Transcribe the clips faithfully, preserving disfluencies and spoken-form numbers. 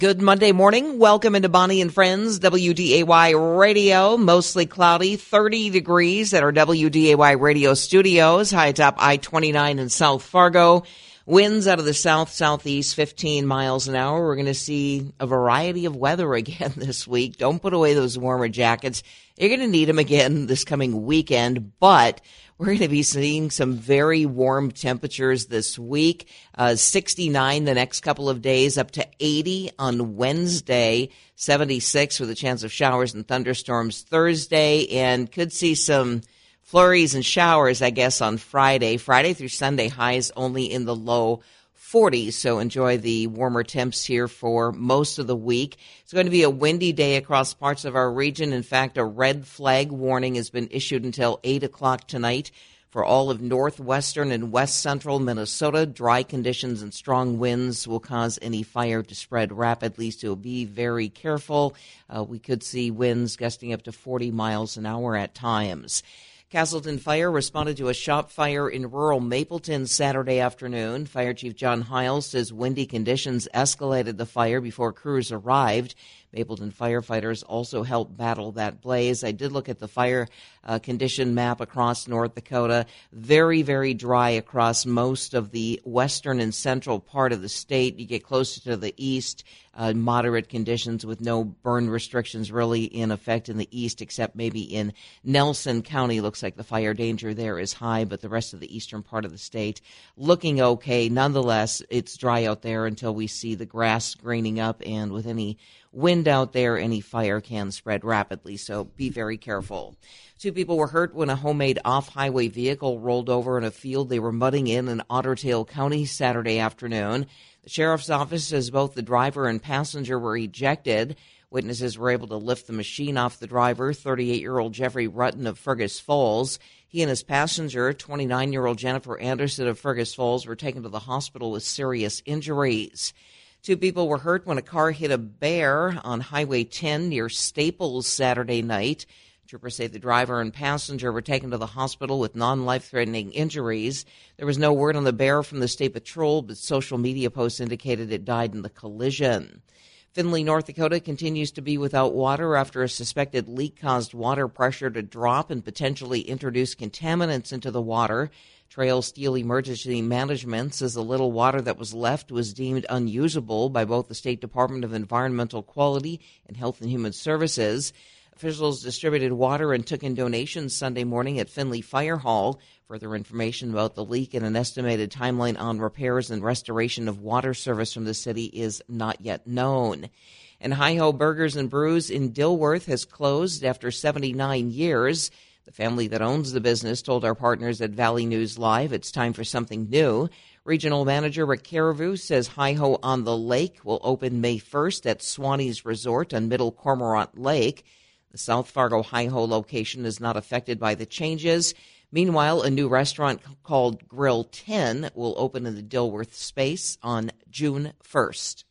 Good Monday morning. Welcome into Bonnie and Friends, W D A Y Radio. Mostly cloudy, thirty degrees at our W D A Y Radio studios. High atop I twenty-nine in South Fargo. Winds out of the south-southeast, fifteen miles an hour. We're going to see a variety of weather again this week. Don't put away those warmer jackets. You're going to need them again this coming weekend, but we're going to be seeing some very warm temperatures this week. Uh, sixty-nine the next couple of days, up to eighty on Wednesday, seventy-six with a chance of showers and thunderstorms Thursday, and could see some flurries and showers, I guess, on Friday. Friday through Sunday, highs only in the low forties, so enjoy the warmer temps here for most of the week. It's going to be a windy day across parts of our region. In fact, a red flag warning has been issued until eight o'clock tonight for all of northwestern and west central Minnesota. Dry conditions and strong winds will cause any fire to spread rapidly, so be very careful. Uh, we could see winds gusting up to forty miles an hour at times. Castleton Fire responded to a shop fire in rural Mapleton Saturday afternoon. Fire Chief John Hiles says windy conditions escalated the fire before crews arrived. Mapleton firefighters also helped battle that blaze. I did look at the fire uh, condition map across North Dakota. Very, very dry across most of the western and central part of the state. You get closer to the east, uh, moderate conditions with no burn restrictions really in effect in the east, except maybe in Nelson County. Looks like the fire danger there is high, but the rest of the eastern part of the state looking okay. Nonetheless, it's dry out there until we see the grass greening up, and with any wind out there, any fire can spread rapidly, so be very careful. Two people were hurt when a homemade off-highway vehicle rolled over in a field they were mudding in in Otter Tail County Saturday afternoon. The sheriff's office says both the driver and passenger were ejected. Witnesses were able to lift the machine off the driver, thirty-eight-year-old Jeffrey Rutten of Fergus Falls. He and his passenger, twenty-nine-year-old Jennifer Anderson of Fergus Falls, were taken to the hospital with serious injuries. Two people were hurt when a car hit a bear on Highway ten near Staples Saturday night. Troopers say the driver and passenger were taken to the hospital with non-life-threatening injuries. There was no word on the bear from the State Patrol, but social media posts indicated it died in the collision. Findlay, North Dakota continues to be without water after a suspected leak caused water pressure to drop and potentially introduce contaminants into the water. Trail Steel Emergency Management says the little water that was left was deemed unusable by both the State Department of Environmental Quality and Health and Human Services. Officials distributed water and took in donations Sunday morning at Findlay Fire Hall. Further information about the leak and an estimated timeline on repairs and restoration of water service from the city is not yet known. And Hi-Ho Burgers and Brews in Dilworth has closed after seventy-nine years. The family that owns the business told our partners at Valley News Live it's time for something new. Regional Manager Rick Carrevu says Hi-Ho on the Lake will open May first at Swanee's Resort on Middle Cormorant Lake. The South Fargo Hi-Ho location is not affected by the changes. Meanwhile, a new restaurant called Grill ten will open in the Dilworth space on June first.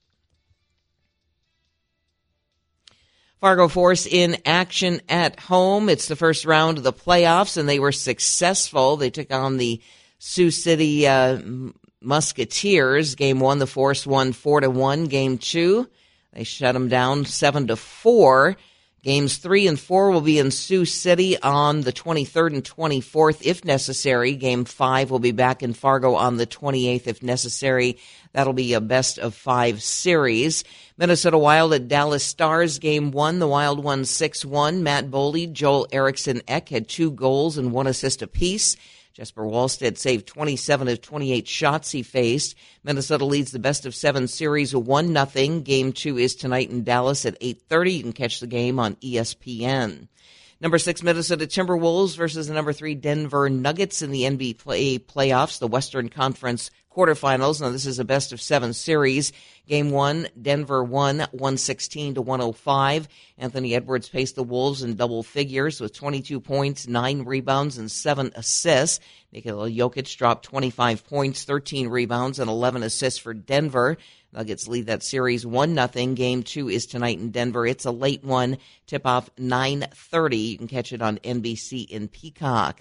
Fargo Force in action at home. It's the first round of the playoffs, and they were successful. They took on the Sioux City uh, Musketeers. Game one, the Force won four to one. Game two, they shut them down seven to four. Games three and four will be in Sioux City on the twenty-third and twenty-fourth, if necessary. Game five will be back in Fargo on the twenty-eighth, if necessary. That'll be a best-of-five series. Minnesota Wild at Dallas Stars. Game one, the Wild won six one. Matt Boldy, Joel Eriksson-Ek had two goals and one assist apiece. Jesper Wallstedt saved twenty-seven of twenty-eight shots he faced. Minnesota leads the best-of-seven series one nothing. Game two is tonight in Dallas at eight thirty. You can catch the game on E S P N. Number six Minnesota Timberwolves versus the number three Denver Nuggets in the N B A play, playoffs, the Western Conference quarterfinals. Now, this is a best-of-seven series. Game one, Denver won one sixteen to one oh five. Anthony Edwards paced the Wolves in double figures with twenty-two points, nine rebounds, and seven assists. Nikola Jokic dropped twenty-five points, thirteen rebounds, and eleven assists for Denver. Nuggets lead that series one nothing. Game two is tonight in Denver. It's a late one. Tip-off nine thirty. You can catch it on N B C in Peacock.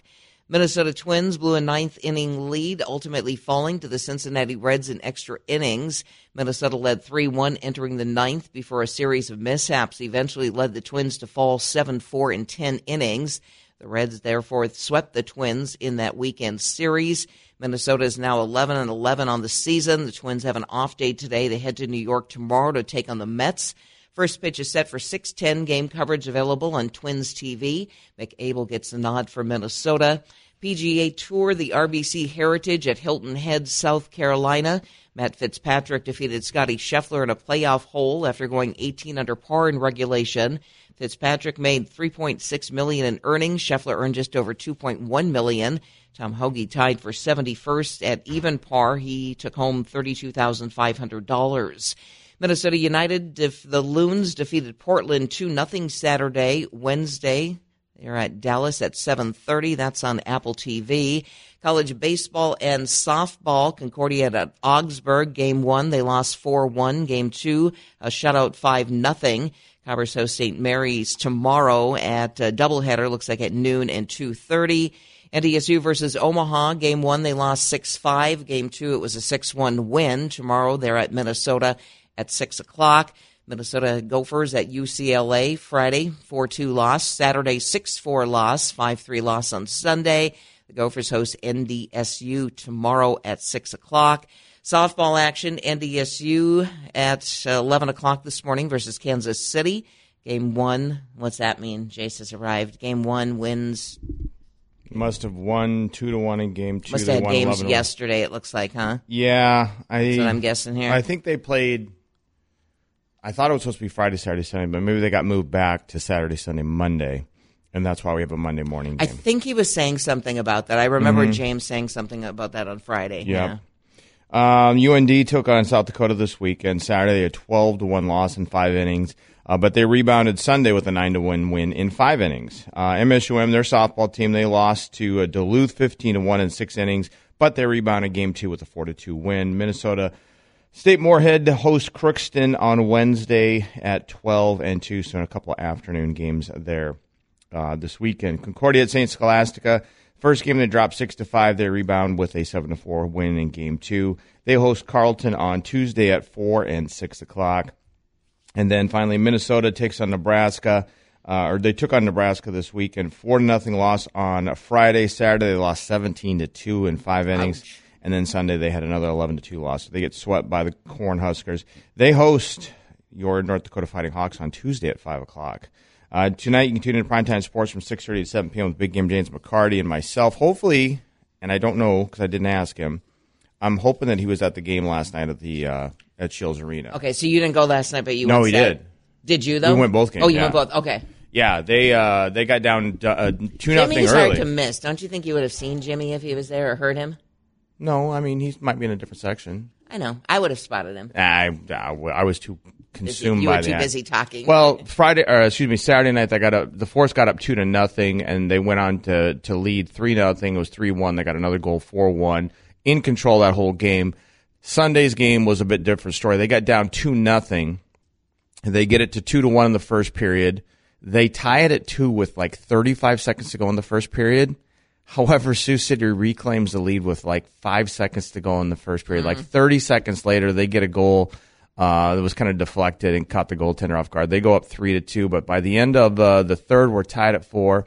Minnesota Twins blew a ninth inning lead, ultimately falling to the Cincinnati Reds in extra innings. Minnesota led three one entering the ninth before a series of mishaps eventually led the Twins to fall seven four in ten innings. The Reds, therefore, swept the Twins in that weekend series. Minnesota is now eleven and eleven on the season. The Twins have an off day today. They head to New York tomorrow to take on the Mets. First pitch is set for six ten, game coverage available on Twins T V. McAble gets the nod for Minnesota. P G A Tour, the R B C Heritage at Hilton Head, South Carolina. Matt Fitzpatrick defeated Scotty Scheffler in a playoff hole after going eighteen under par in regulation. Fitzpatrick made three point six million dollars in earnings. Scheffler earned just over two point one million dollars. Tom Hoagie tied for seventy-first at even par. He took home thirty-two thousand five hundred dollars. Minnesota United, the Loons defeated Portland two nothing Saturday. Wednesday, they're at Dallas at seven thirty. That's on Apple T V. College baseball and softball, Concordia at Augsburg. Game one, they lost four one. Game two, a shutout five nothing. Covers host Saint Mary's tomorrow at a doubleheader, looks like at noon and two thirty. N D S U versus Omaha. Game one, they lost six five. Game two, it was a six one win. Tomorrow, they're at Minnesota at six o'clock. Minnesota Gophers at U C L A Friday, four two loss. Saturday, six four loss, five three loss on Sunday. The Gophers host N D S U tomorrow at six o'clock. Softball action, N D S U at eleven o'clock this morning versus Kansas City. Game one, what's that mean? Jace has arrived. Game one wins. Must have won two to one in game two. Must have have had games yesterday, it looks like, huh? Yeah. I, That's what I'm guessing here. I think they played... I thought it was supposed to be Friday, Saturday, Sunday, but maybe they got moved back to Saturday, Sunday, Monday, and that's why we have a Monday morning game. I think he was saying something about that. I remember mm-hmm. James saying something about that on Friday. Yep. Yeah. Um, U N D took on South Dakota this weekend. Saturday, a twelve to one loss in five innings, uh, but they rebounded Sunday with a nine to one win in five innings. Uh, M S U M, their softball team, they lost to uh, Duluth fifteen to one in six innings, but they rebounded game two with a four to two win. Minnesota State Moorhead hosts Crookston on Wednesday at twelve and two, so in a couple of afternoon games there uh, this weekend. Concordia at Saint Scholastica. First game they dropped six to five. They rebound with a seven to four win in game two. They host Carleton on Tuesday at four and six o'clock. And then finally, Minnesota takes on Nebraska, uh, or they took on Nebraska this weekend. four to nothing loss on Friday. Saturday they lost seventeen to two in five innings. Ouch. And then Sunday they had another eleven to two loss. They get swept by the Cornhuskers. They host your North Dakota Fighting Hawks on Tuesday at five o'clock. Uh, tonight you can tune in to Primetime Sports from six thirty to seven p.m. with Big Game James McCarty and myself. Hopefully, and I don't know because I didn't ask him, I'm hoping that he was at the game last night at the uh, at Shields Arena. Okay, so you didn't go last night, but you no, went he Saturday. did. Did you, though? We went both games. Oh, you yeah. went both? Okay. Yeah, they uh, they got down uh, two nothing early. Jimmy's hard to miss. Don't you think you would have seen Jimmy if he was there or heard him? No, I mean, he might be in a different section. I know. I would have spotted him. I, I, I was too consumed you by were too that. busy talking. Well, Friday, or excuse me, Saturday night, they got up, the Force got up two to nothing, and they went on to, to lead three nothing. It was three one. They got another goal, four one, in control that whole game. Sunday's game was a bit different story. They got down two nothing. They get it to two to one in the first period. They tie it at two with like thirty-five seconds to go in the first period. However, Sioux City reclaims the lead with like five seconds to go in the first period. Mm-hmm. Like thirty seconds later, they get a goal uh, that was kind of deflected and caught the goaltender off guard. They go up three to two, but by the end of uh, the third, we're tied at four.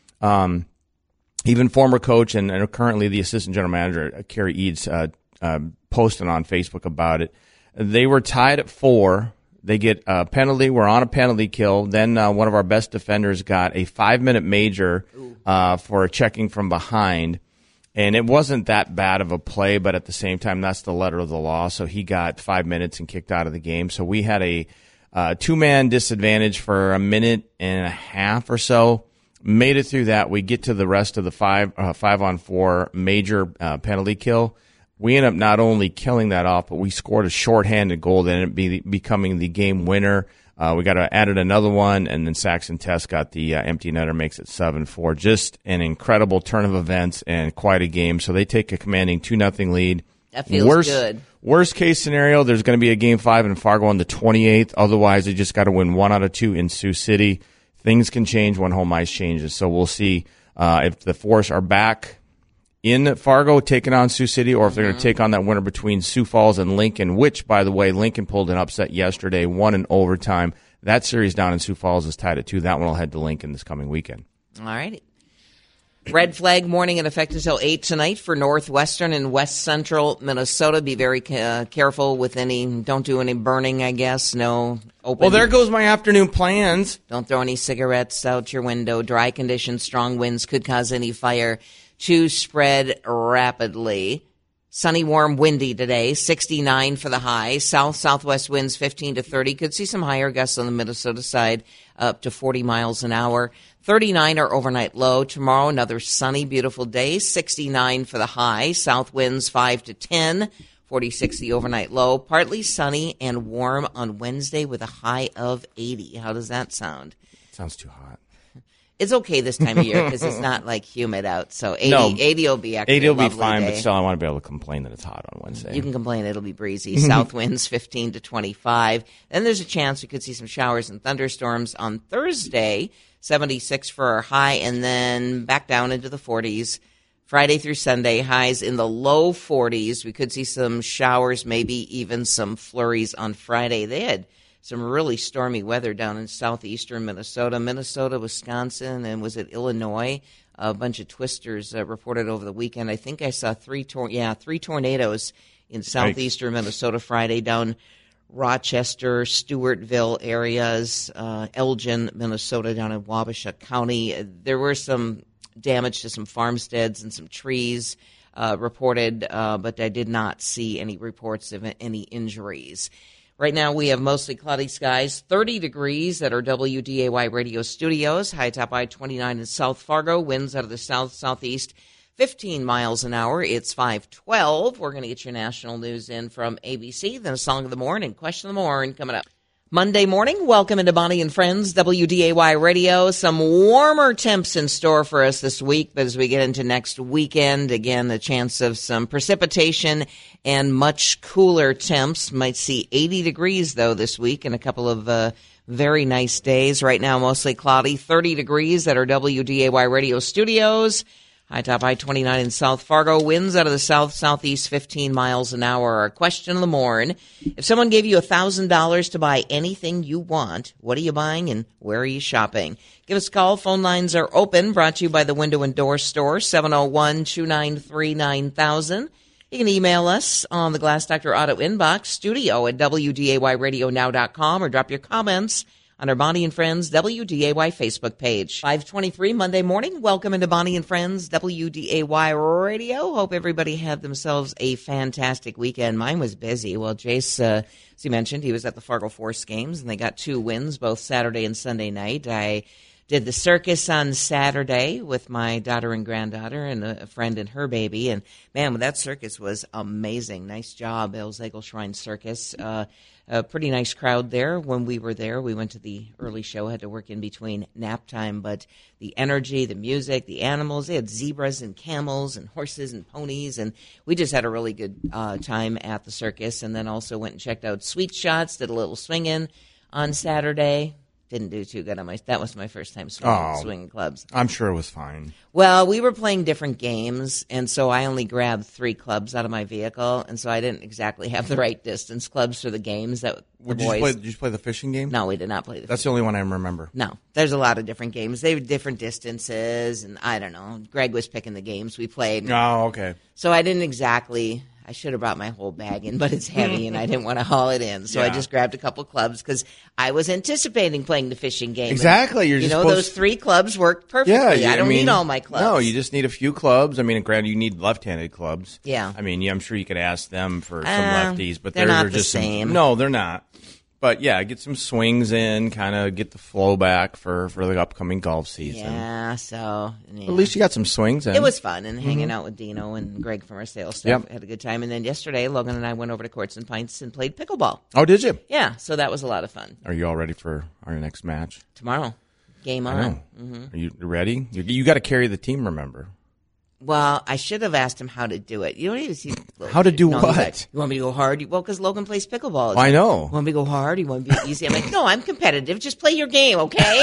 Um, even former coach and, and currently the assistant general manager, Kerry Eads, uh, uh, posted on Facebook about it. They were tied at four. They get a penalty. We're on a penalty kill. Then uh, one of our best defenders got a five-minute major uh, for checking from behind. And it wasn't that bad of a play, but at the same time, that's the letter of the law. So he got five minutes and kicked out of the game. So we had a uh, two-man disadvantage for a minute and a half or so. Made it through that. We get to the rest of the five, uh, five-on-four major uh, penalty kill. We ended up not only killing that off, but we scored a shorthanded goal that ended up be, becoming the game winner. Uh, we got to added another one, and then Saxon Test got the uh, empty netter, makes it seven four. Just an incredible turn of events and quite a game. So they take a commanding two nothing lead. That feels worst, good. Worst case scenario, there's going to be a game five in Fargo on the twenty-eighth. Otherwise, they just got to win one out of two in Sioux City. Things can change when home ice changes. So we'll see Uh, if the Force are back in Fargo taking on Sioux City, or if they're mm-hmm. going to take on that winner between Sioux Falls and Lincoln, which, by the way, Lincoln pulled an upset yesterday, won in overtime. That series down in Sioux Falls is tied at two. That one will head to Lincoln this coming weekend. All right. Red flag warning in effect until eight tonight for northwestern and west central Minnesota. Be very uh, careful with any, don't do any burning, I guess. No open. Well, there goes my afternoon plans. Don't throw any cigarettes out your window. Dry conditions, strong winds could cause any fire to spread rapidly. Sunny, warm, windy today, sixty-nine for the high. South-southwest winds fifteen to thirty. Could see some higher gusts on the Minnesota side, up to forty miles an hour. thirty-nine our overnight low. Tomorrow, another sunny, beautiful day, sixty-nine for the high. South winds five to ten, forty-six the overnight low. Partly sunny and warm on Wednesday with a high of eighty. How does that sound? Sounds too hot. It's okay this time of year because it's not like humid out. So eighty, no, eighty will be actually eighty will a be fine, day. But still I want to be able to complain that it's hot on Wednesday. You can complain. It'll be breezy. South winds fifteen to twenty-five. Then there's a chance we could see some showers and thunderstorms on Thursday, seventy-six for our high, and then back down into the forties. Friday through Sunday, highs in the low forties. We could see some showers, maybe even some flurries on Friday. They had some really stormy weather down in southeastern Minnesota, Minnesota, Wisconsin, and was it Illinois? A bunch of twisters uh, reported over the weekend. I think I saw three, tor- yeah, three tornadoes in southeastern Minnesota Friday down Rochester, Stewartville areas, uh, Elgin, Minnesota, down in Wabasha County. There were some damage to some farmsteads and some trees uh, reported, uh, but I did not see any reports of any injuries. Right now, we have mostly cloudy skies, thirty degrees at our W D A Y radio studios, high top I twenty-nine in South Fargo, winds out of the south-southeast, fifteen miles an hour. It's five twelve. We're going to get your national news in from A B C, then a song of the morning, question of the morning coming up. Monday morning, welcome into Bonnie and Friends, W D A Y Radio. Some warmer temps in store for us this week, but as we get into next weekend, again, the chance of some precipitation and much cooler temps. Might see eighty degrees, though, this week, and a couple of uh, very nice days. Right now, mostly cloudy, thirty degrees at our W D A Y Radio studios. High top I twenty-nine in South Fargo. Winds out of the south-southeast, fifteen miles an hour. Our question of the morning. If someone gave you one thousand dollars to buy anything you want, what are you buying and where are you shopping? Give us a call. Phone lines are open. Brought to you by the Window and Door Store, seven oh one, two nine three, nine thousand. You can email us on the Glass Doctor Auto Inbox, studio at W D A Y radio now dot com, or drop your comments on our Bonnie and Friends W D A Y Facebook page. five twenty-three Monday morning. Welcome into Bonnie and Friends W D A Y Radio. Hope everybody had themselves a fantastic weekend. Mine was busy. Well, Jace, uh, as you mentioned, he was at the Fargo Force games, and they got two wins, both Saturday and Sunday night. I did the circus on Saturday with my daughter and granddaughter and a friend and her baby. And, man, that circus was amazing. Nice job, El Zegel Shrine Circus. Uh, a pretty nice crowd there when we were there. We went to the early show, had to work in between nap time. But the energy, the music, the animals, they had zebras and camels and horses and ponies. And we just had a really good uh, time at the circus. And then also went and checked out Sweet Shots, did a little swinging on Saturday. Didn't do too good on my. That was my first time swinging, oh, swinging clubs. I'm sure it was fine. Well, we were playing different games, and so I only grabbed three clubs out of my vehicle, and so I didn't exactly have the right distance clubs for the games that the Did boys. You play, did you play the fishing game? No, we did not play the. That's fishing the only one I remember. No, there's a lot of different games. They have different distances, and I don't know. Greg was picking the games we played. Oh, okay. So I didn't exactly. I should have brought my whole bag in, but it's heavy, and I didn't want to haul it in. So yeah. I just grabbed a couple clubs because I was anticipating playing the fishing game. Exactly. You're you just know, supposed... those three clubs worked perfectly. Yeah, I don't I mean, need all my clubs. No, you just need a few clubs. I mean, granted, you need left-handed clubs. Yeah. I mean, yeah, I'm sure you could ask them for some uh, lefties, but they're theirs not are the just same. Some, no, they're not. But yeah, get some swings in, kind of get the flow back for, for the upcoming golf season. Yeah, so yeah. At least you got some swings in. It was fun, and mm-hmm. hanging out with Dino and Greg from our sales staff. Yep. Had a good time. And then yesterday, Logan and I went over to Courts and Pints and played pickleball. Oh, did you? Yeah, so that was a lot of fun. Are you all ready for our next match? Tomorrow. Game on. I know. Mm-hmm. Are you ready? You, you got to carry the team, remember? Well, I should have asked him how to do it. You don't even see how to do no, what? Like, you want me to go hard? Well, because Logan plays pickleball. It's I like, know. You want me to go hard? You want me to be easy? I'm like, no, I'm competitive. Just play your game, okay?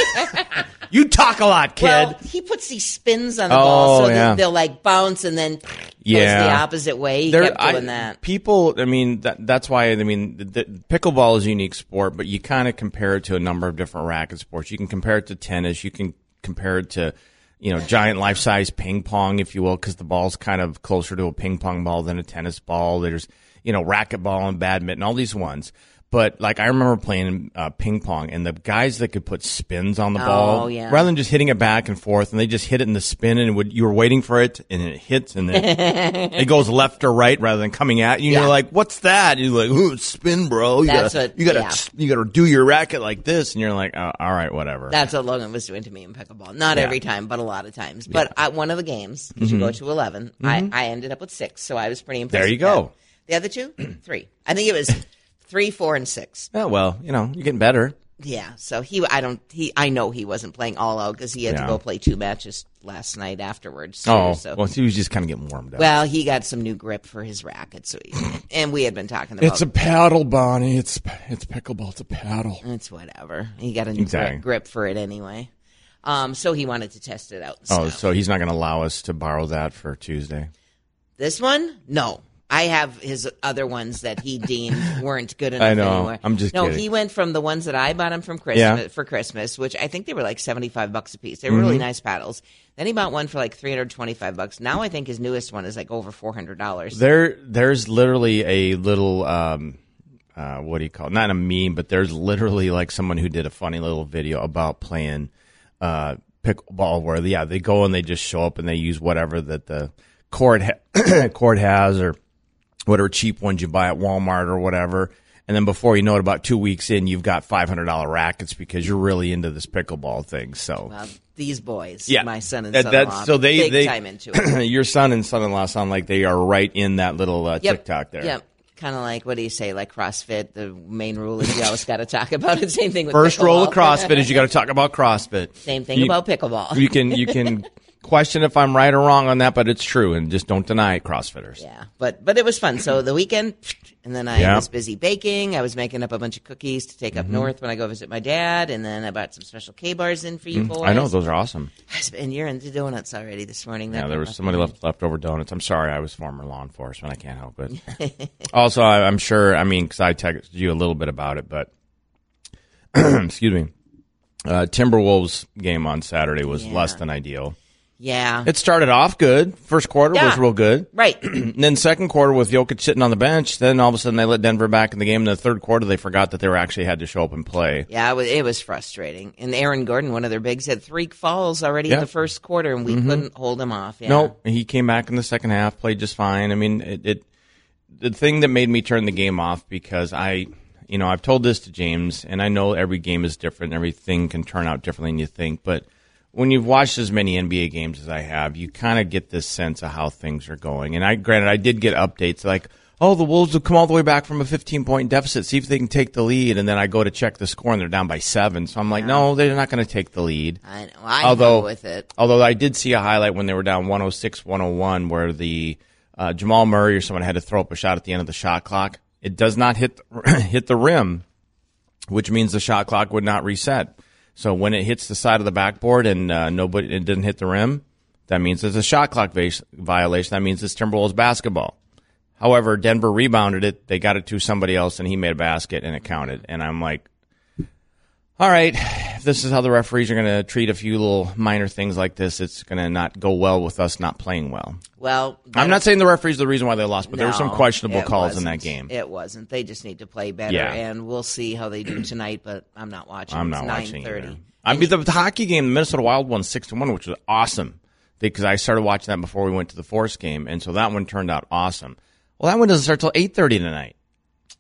You talk a lot, kid. Well, he puts these spins on the Oh, ball so yeah. that they'll like bounce and then Yeah. goes the opposite way. He There- kept doing I- that. People, I mean, that, that's why, I mean, the, the, pickleball is a unique sport, but you kind of compare it to a number of different racket sports. You can compare it to tennis. You can compare it to, you know, giant life-size ping pong, if you will, because the ball's kind of closer to a ping pong ball than a tennis ball. There's, you know, racquetball and badminton, all these ones. But, like, I remember playing uh, ping pong, and the guys that could put spins on the Oh, ball, yeah. rather than just hitting it back and forth, and they just hit it in the spin, and it would, you were waiting for it, and it hits, and then it goes left or right rather than coming at you. And Yeah. you're like, what's that? And you're like, ooh, it's spin, bro. You That's gotta, what- you gotta, yeah. you gotta do your racket like this. And you're like, oh, all right, whatever. That's what Logan was doing to me in pickleball. Not Yeah. every time, but a lot of times. But at one of the games, because you go to eleven, I, I ended up with six, so I was pretty impressed. There you with go. that. The other two, three. I think it was three, four, and six. Yeah, well, you know, you're getting better. Yeah. So he, I don't, he, I know he wasn't playing all out because he had Yeah. to go play two matches last night afterwards. Too, Oh, so. well, he was just kind of getting warmed up. Well, he got some new grip for his racket, so he, and we had been talking about it's a paddle, Bonnie. It's it's pickleball. It's a paddle. it's whatever. He got a new Exactly. grip, grip for it anyway. Um, so he wanted to test it out. And Oh, stuff. so he's not going to allow us to borrow that for Tuesday. This one, no. I have his other ones that he deemed weren't good enough I know. anymore. I'm just no. kidding. He went from the ones that I bought him from Christmas Yeah. for Christmas, which I think they were like seventy five bucks a piece. They were really Mm-hmm. nice paddles. Then he bought one for like three hundred twenty five bucks. Now I think his newest one is like over four hundred dollars. There, there's literally a little, um, uh, what do you call it? Not a meme, but there's literally like someone who did a funny little video about playing uh, pickleball, where yeah, they go and they just show up and they use whatever that the court ha- court has, or whatever cheap ones you buy at Walmart or whatever. And then before you know it, about two weeks in, you've got five hundred dollars rackets because you're really into this pickleball thing. So, Well, these boys, yeah, my son and That- son-in-law, that's- so they, big they, time into it. your son and son-in-law sound like they are right in that little uh, Yep. TikTok there. Yep. Kind of like, what do you say, like CrossFit, the main rule is you always got to talk about it. Same thing with First rule of pickleball. CrossFit is you got to talk about CrossFit. Same thing You- about pickleball. You can you can question if I'm right or wrong on that, but it's true, and just don't deny it, CrossFitters. Yeah, but but it was fun. So the weekend, and then I Yeah. was busy baking. I was making up a bunch of cookies to take up Mm-hmm. north when I go visit my dad, and then I bought some special K bars in for you boys. Mm-hmm. I know those are awesome. And you're into donuts already this morning. Yeah, That there came was up somebody already. left leftover donuts. I'm sorry, I was former law enforcement. I can't help it. Also, I, I'm sure. I mean, because I texted you a little bit about it, but excuse me. Uh, Timberwolves game on Saturday was Yeah. less than ideal. Yeah, It started off good. First quarter was Yeah. real good. right. And then second quarter with Jokic sitting on the bench, then all of a sudden they let Denver back in the game. In the third quarter, they forgot that they were actually had to show up and play. Yeah, it was, it was frustrating. And Aaron Gordon, one of their bigs, had three fouls already Yeah. in the first quarter, and we couldn't hold him off. Yeah. No, he came back in the second half, played just fine. I mean, it, it the thing that made me turn the game off, because I, you know, I've told this to James, and I know every game is different, everything can turn out differently than you think, but when you've watched as many N B A games as I have, you kind of get this sense of how things are going. And I, granted, I did get updates like, oh, the Wolves have come all the way back from a fifteen-point deficit, see if they can take the lead. And then I go to check the score, and they're down by seven. So I'm like, no, they're not going to take the lead. I know. I Although- know with it. Although I did see a highlight when they were down one oh six one oh one where the uh, Jamal Murray or someone had to throw up a shot at the end of the shot clock. It does not hit hit the rim, which means the shot clock would not reset. So when it hits the side of the backboard and uh, nobody it didn't hit the rim, that means it's a shot clock va- violation. That means it's Timberwolves basketball. However, Denver rebounded it. They got it to somebody else, and he made a basket, and it counted. And I'm like, all right, if this is how the referees are going to treat a few little minor things like this, it's going to not go well with us not playing well. Well, I'm not saying the referees are the reason why they lost, but there were some No, questionable it calls in that wasn't. game. It wasn't. They just need to play better, Yeah. and we'll see how they do tonight. But I'm not watching. I'm It's not watching nine thirty. either. I mean, the, the hockey game, the Minnesota Wild won six to one, which was awesome because I started watching that before we went to the Force game, and so that one turned out awesome. Well, that one doesn't start till eight thirty tonight.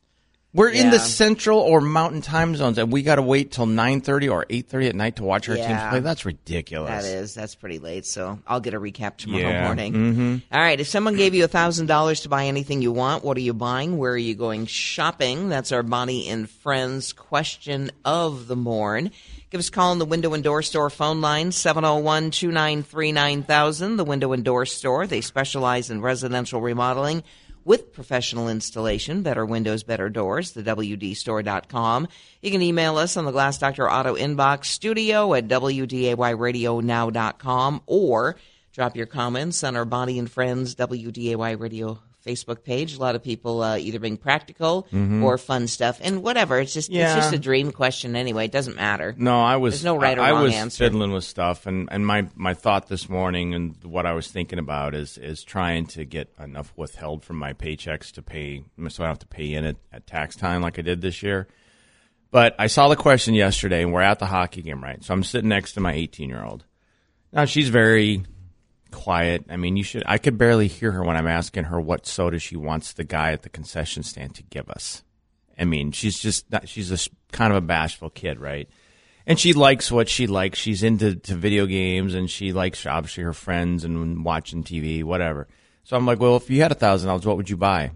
We're in the Yeah. central or mountain time zones, and we got to wait till nine thirty or eight thirty at night to watch our Yeah. teams play. That's ridiculous. That is. That's pretty late, so I'll get a recap tomorrow Yeah. morning. Mm-hmm. All right, if someone gave you one thousand dollars to buy anything you want, what are you buying? Where are you going shopping? That's our Bonnie and Friends question of the morn. Give us a call on the Window and Door Store phone line, seven oh one, two nine three, nine thousand. The Window and Door Store, they specialize in residential remodeling with professional installation, better windows, better doors, the W D store dot com. You can email us on the Glass Doctor Auto inbox, studio at W D A Y radio now dot com, or drop your comments on our Bonnie and Friends W D A Y Radio Facebook page. A lot of people uh, either being practical Mm-hmm. or fun stuff, and whatever. It's just Yeah. it's just a dream question anyway. It doesn't matter. No, I was. There's no right or I, wrong I was answer. fiddling with stuff, and, and my, my thought this morning and what I was thinking about is is trying to get enough withheld from my paychecks to pay, so I don't have to pay in it at tax time like I did this year. But I saw the question yesterday, and we're at the hockey game, right? So I'm sitting next to my eighteen year old. Now she's very quiet. I mean, you should. I could barely hear her when I'm asking her what soda she wants the guy at the concession stand to give us. I mean, she's just not, she's a s- kind of a bashful kid, right? And she likes what she likes. She's into to video games, and she likes obviously her friends and watching T V, whatever. So I'm like, well, if you had a thousand dollars, what would you buy?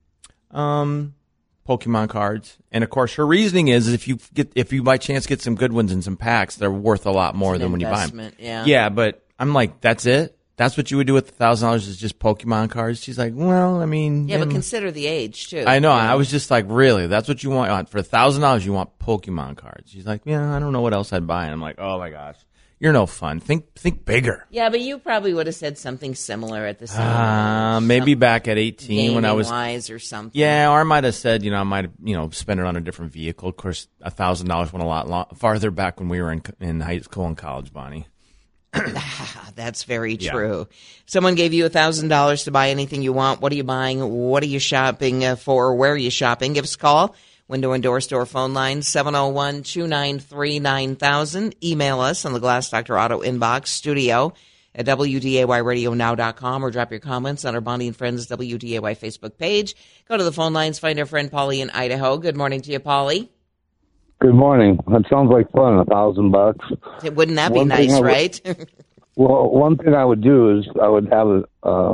Um, Pokemon cards. And of course, her reasoning is if you get if you by chance get some good ones in some packs, they're worth a lot more It's an than when you buy them. investment, yeah. Yeah, but I'm like, that's it. That's what you would do with a thousand dollars is just Pokemon cards. She's like, well, I mean, Yeah, but um, consider the age, too. I know. Yeah. I was just like, really? That's what you want for a thousand dollars? You want Pokemon cards? She's like, yeah, I don't know what else I'd buy. And I'm like, oh my gosh, you're no fun. Think, think bigger. Yeah, but you probably would have said something similar at the same Uh, age. maybe Some back at eighteen when I was, gaming-wise or something. yeah, or I might have said, you know, I might have, you know, spent it on a different vehicle. Of course, a thousand dollars went a lot lo- farther back when we were in in high school and college, Bonnie. That's very Yeah. true. Someone gave you one thousand dollars to buy anything you want. What are you buying? What are you shopping uh, for? Where are you shopping? Give us a call. Window and Door Store phone line, seven oh one, two nine three, nine thousand. Email us on the Glass Doctor Auto inbox, studio at W D A Y radio now dot com, or drop your comments on our Bonnie and Friends W D A Y Facebook page. Go to the phone lines, find our friend Polly in Idaho. Good morning to you, Polly. Good morning. That sounds like fun. A thousand bucks. Wouldn't that be One thing nice, I would- right? Well, one thing I would do is I would have a uh,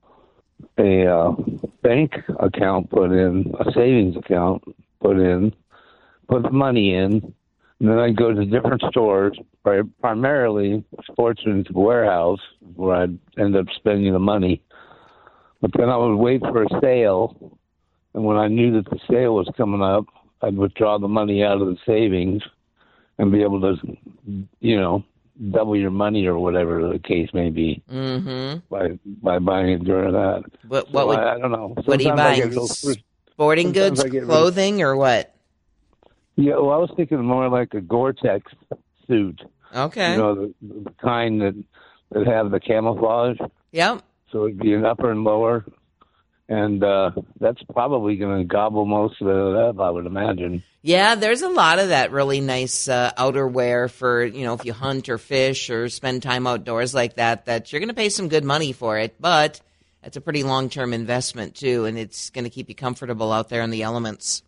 a uh, bank account put in, a savings account put in, put the money in, and then I'd go to different stores, pri- primarily Sportsman's Warehouse, where I'd end up spending the money. But then I would wait for a sale, and when I knew that the sale was coming up, I'd withdraw the money out of the savings and be able to, you know, double your money or whatever the case may be Mm-hmm. by by buying it during that. What, what So would, I, I don't know. what are you Sometimes I buying? get real fr- Sporting sometimes goods, I get real- clothing, or what? Yeah, well, I was thinking more like a Gore-Tex suit. Okay. You know, the, the kind that that have the camouflage. Yep. So it'd be an upper and lower. And uh, that's probably going to gobble most of it up, I would imagine. Yeah, there's a lot of that really nice uh, outerwear for, you know, if you hunt or fish or spend time outdoors like that, that you're going to pay some good money for it. But it's a pretty long-term investment, too, and it's going to keep you comfortable out there in the elements.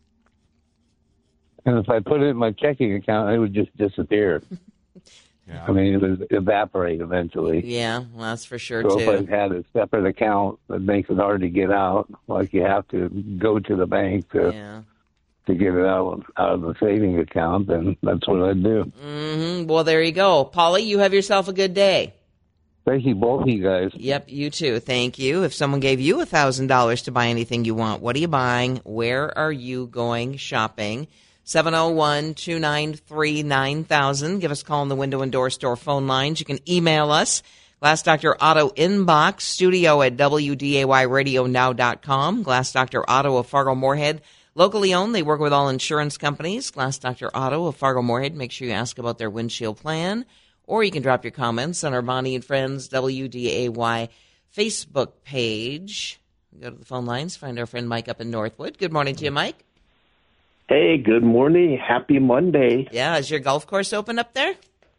And if I put it in my checking account, it would just disappear. Yeah. I mean, it would evaporate eventually. Yeah, well, that's for sure, So if too. I had a separate account that makes it hard to get out, like you have to go to the bank to Yeah. to get it out, out of the savings account, then that's what I'd do. Mm-hmm. Well, there you go. Polly, you have yourself a good day. Thank you, both of you guys. Yep, you too. Thank you. If someone gave you one thousand dollars to buy anything you want, what are you buying? Where are you going shopping? seven oh one, two nine three, nine thousand. Give us a call on the Window and Door Store phone lines. You can email us, Glass Doctor Auto Inbox, studio at W D A Y radio now dot com. Glass Doctor Auto of Fargo Moorhead. Locally owned, they work with all insurance companies. Glass Doctor Auto of Fargo Moorhead. Make sure you ask about their windshield plan. Or you can drop your comments on our Bonnie and Friends W D A Y Facebook page. Go to the phone lines, find our friend Mike up in Northwood. Good morning to you, Mike. Hey, good morning. Happy Monday. Yeah, is your golf course open up there?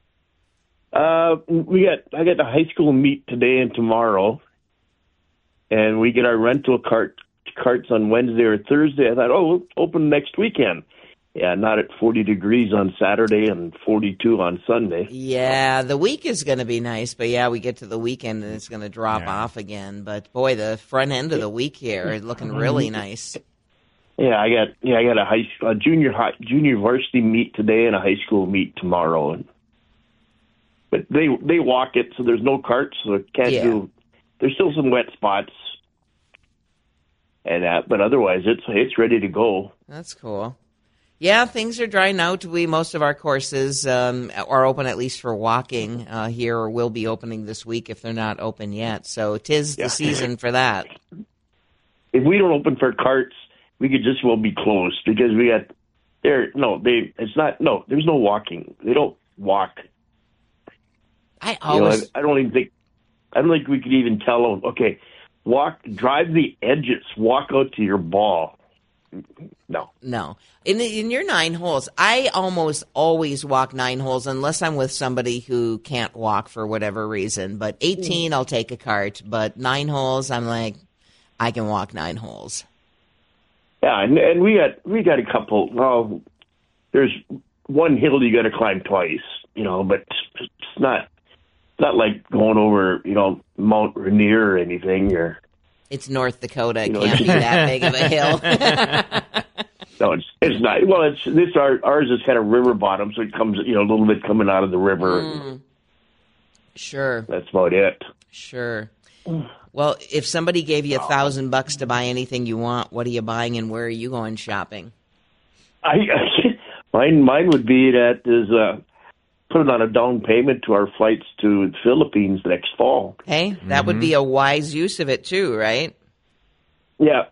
Uh, we got I got the high school meet today and tomorrow, and we get our rental cart carts on Wednesday or Thursday. I thought, oh, we'll open next weekend. Yeah, not at forty degrees on Saturday and forty-two on Sunday. Yeah, the week is going to be nice, but yeah, we get to the weekend and it's going to drop Yeah. off again. But boy, the front end of the week here is looking really nice. Yeah, I got yeah, I got a high a junior high junior varsity meet today and a high school meet tomorrow. And, but they they walk it, so there's no carts, so it can't Yeah. do. There's still some wet spots, and uh, but otherwise it's it's ready to go. That's cool. Yeah, things are drying out. We most of our courses um, are open at least for walking uh, here, or will be opening this week if they're not open yet. So 'tis Yeah. the season for that. If we don't open for carts, we could just well be closed because we got there. No, they. It's not. No, there's no walking. They don't walk. I You know, always I, I don't even think. I don't think we could even tell them. Okay, walk, drive the edges, walk out to your ball. No. no. In in your nine holes, I almost always walk nine holes unless I'm with somebody who can't walk for whatever reason. But eighteen, I'll take a cart. But nine holes, I'm like, I can walk nine holes. Yeah, and, and we got we got a couple. Well, there's one hill you got to climb twice, you know, but it's not it's not like going over, you know, Mount Rainier or anything. Or It's North Dakota. It You know, can't be that big of a hill. no, it's it's not. Well, it's this our, ours is kind of river bottom, so it comes, you know, a little bit coming out of the river. Mm. Sure, That's about it. sure. Well, if somebody gave you a thousand bucks to buy anything you want, what are you buying and where are you going shopping? I, mine mine would be that is uh, put it on a down payment to our flights to the Philippines next fall. Hey, that would be a wise use of it too, right? Yeah,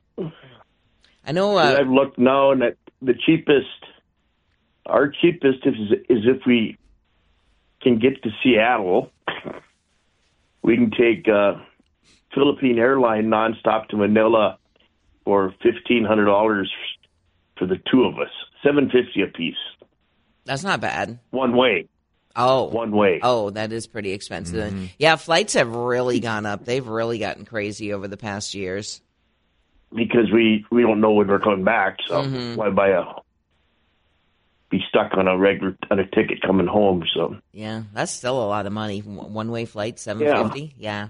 I know. Uh, I've looked now, and that the cheapest, our cheapest is is if we can get to Seattle, we can take uh, Philippine Airline nonstop to Manila for fifteen hundred dollars for the two of us, seven fifty a piece, that's not bad. one way, Oh, one way. oh, that is pretty expensive. Yeah, flights have really gone up. They've really gotten crazy over the past years. Because we, we don't know when we're coming back, so Mm-hmm. why buy a be stuck on a regular on a ticket coming home? So Yeah, that's still a lot of money. One way flight, seven fifty. Yeah.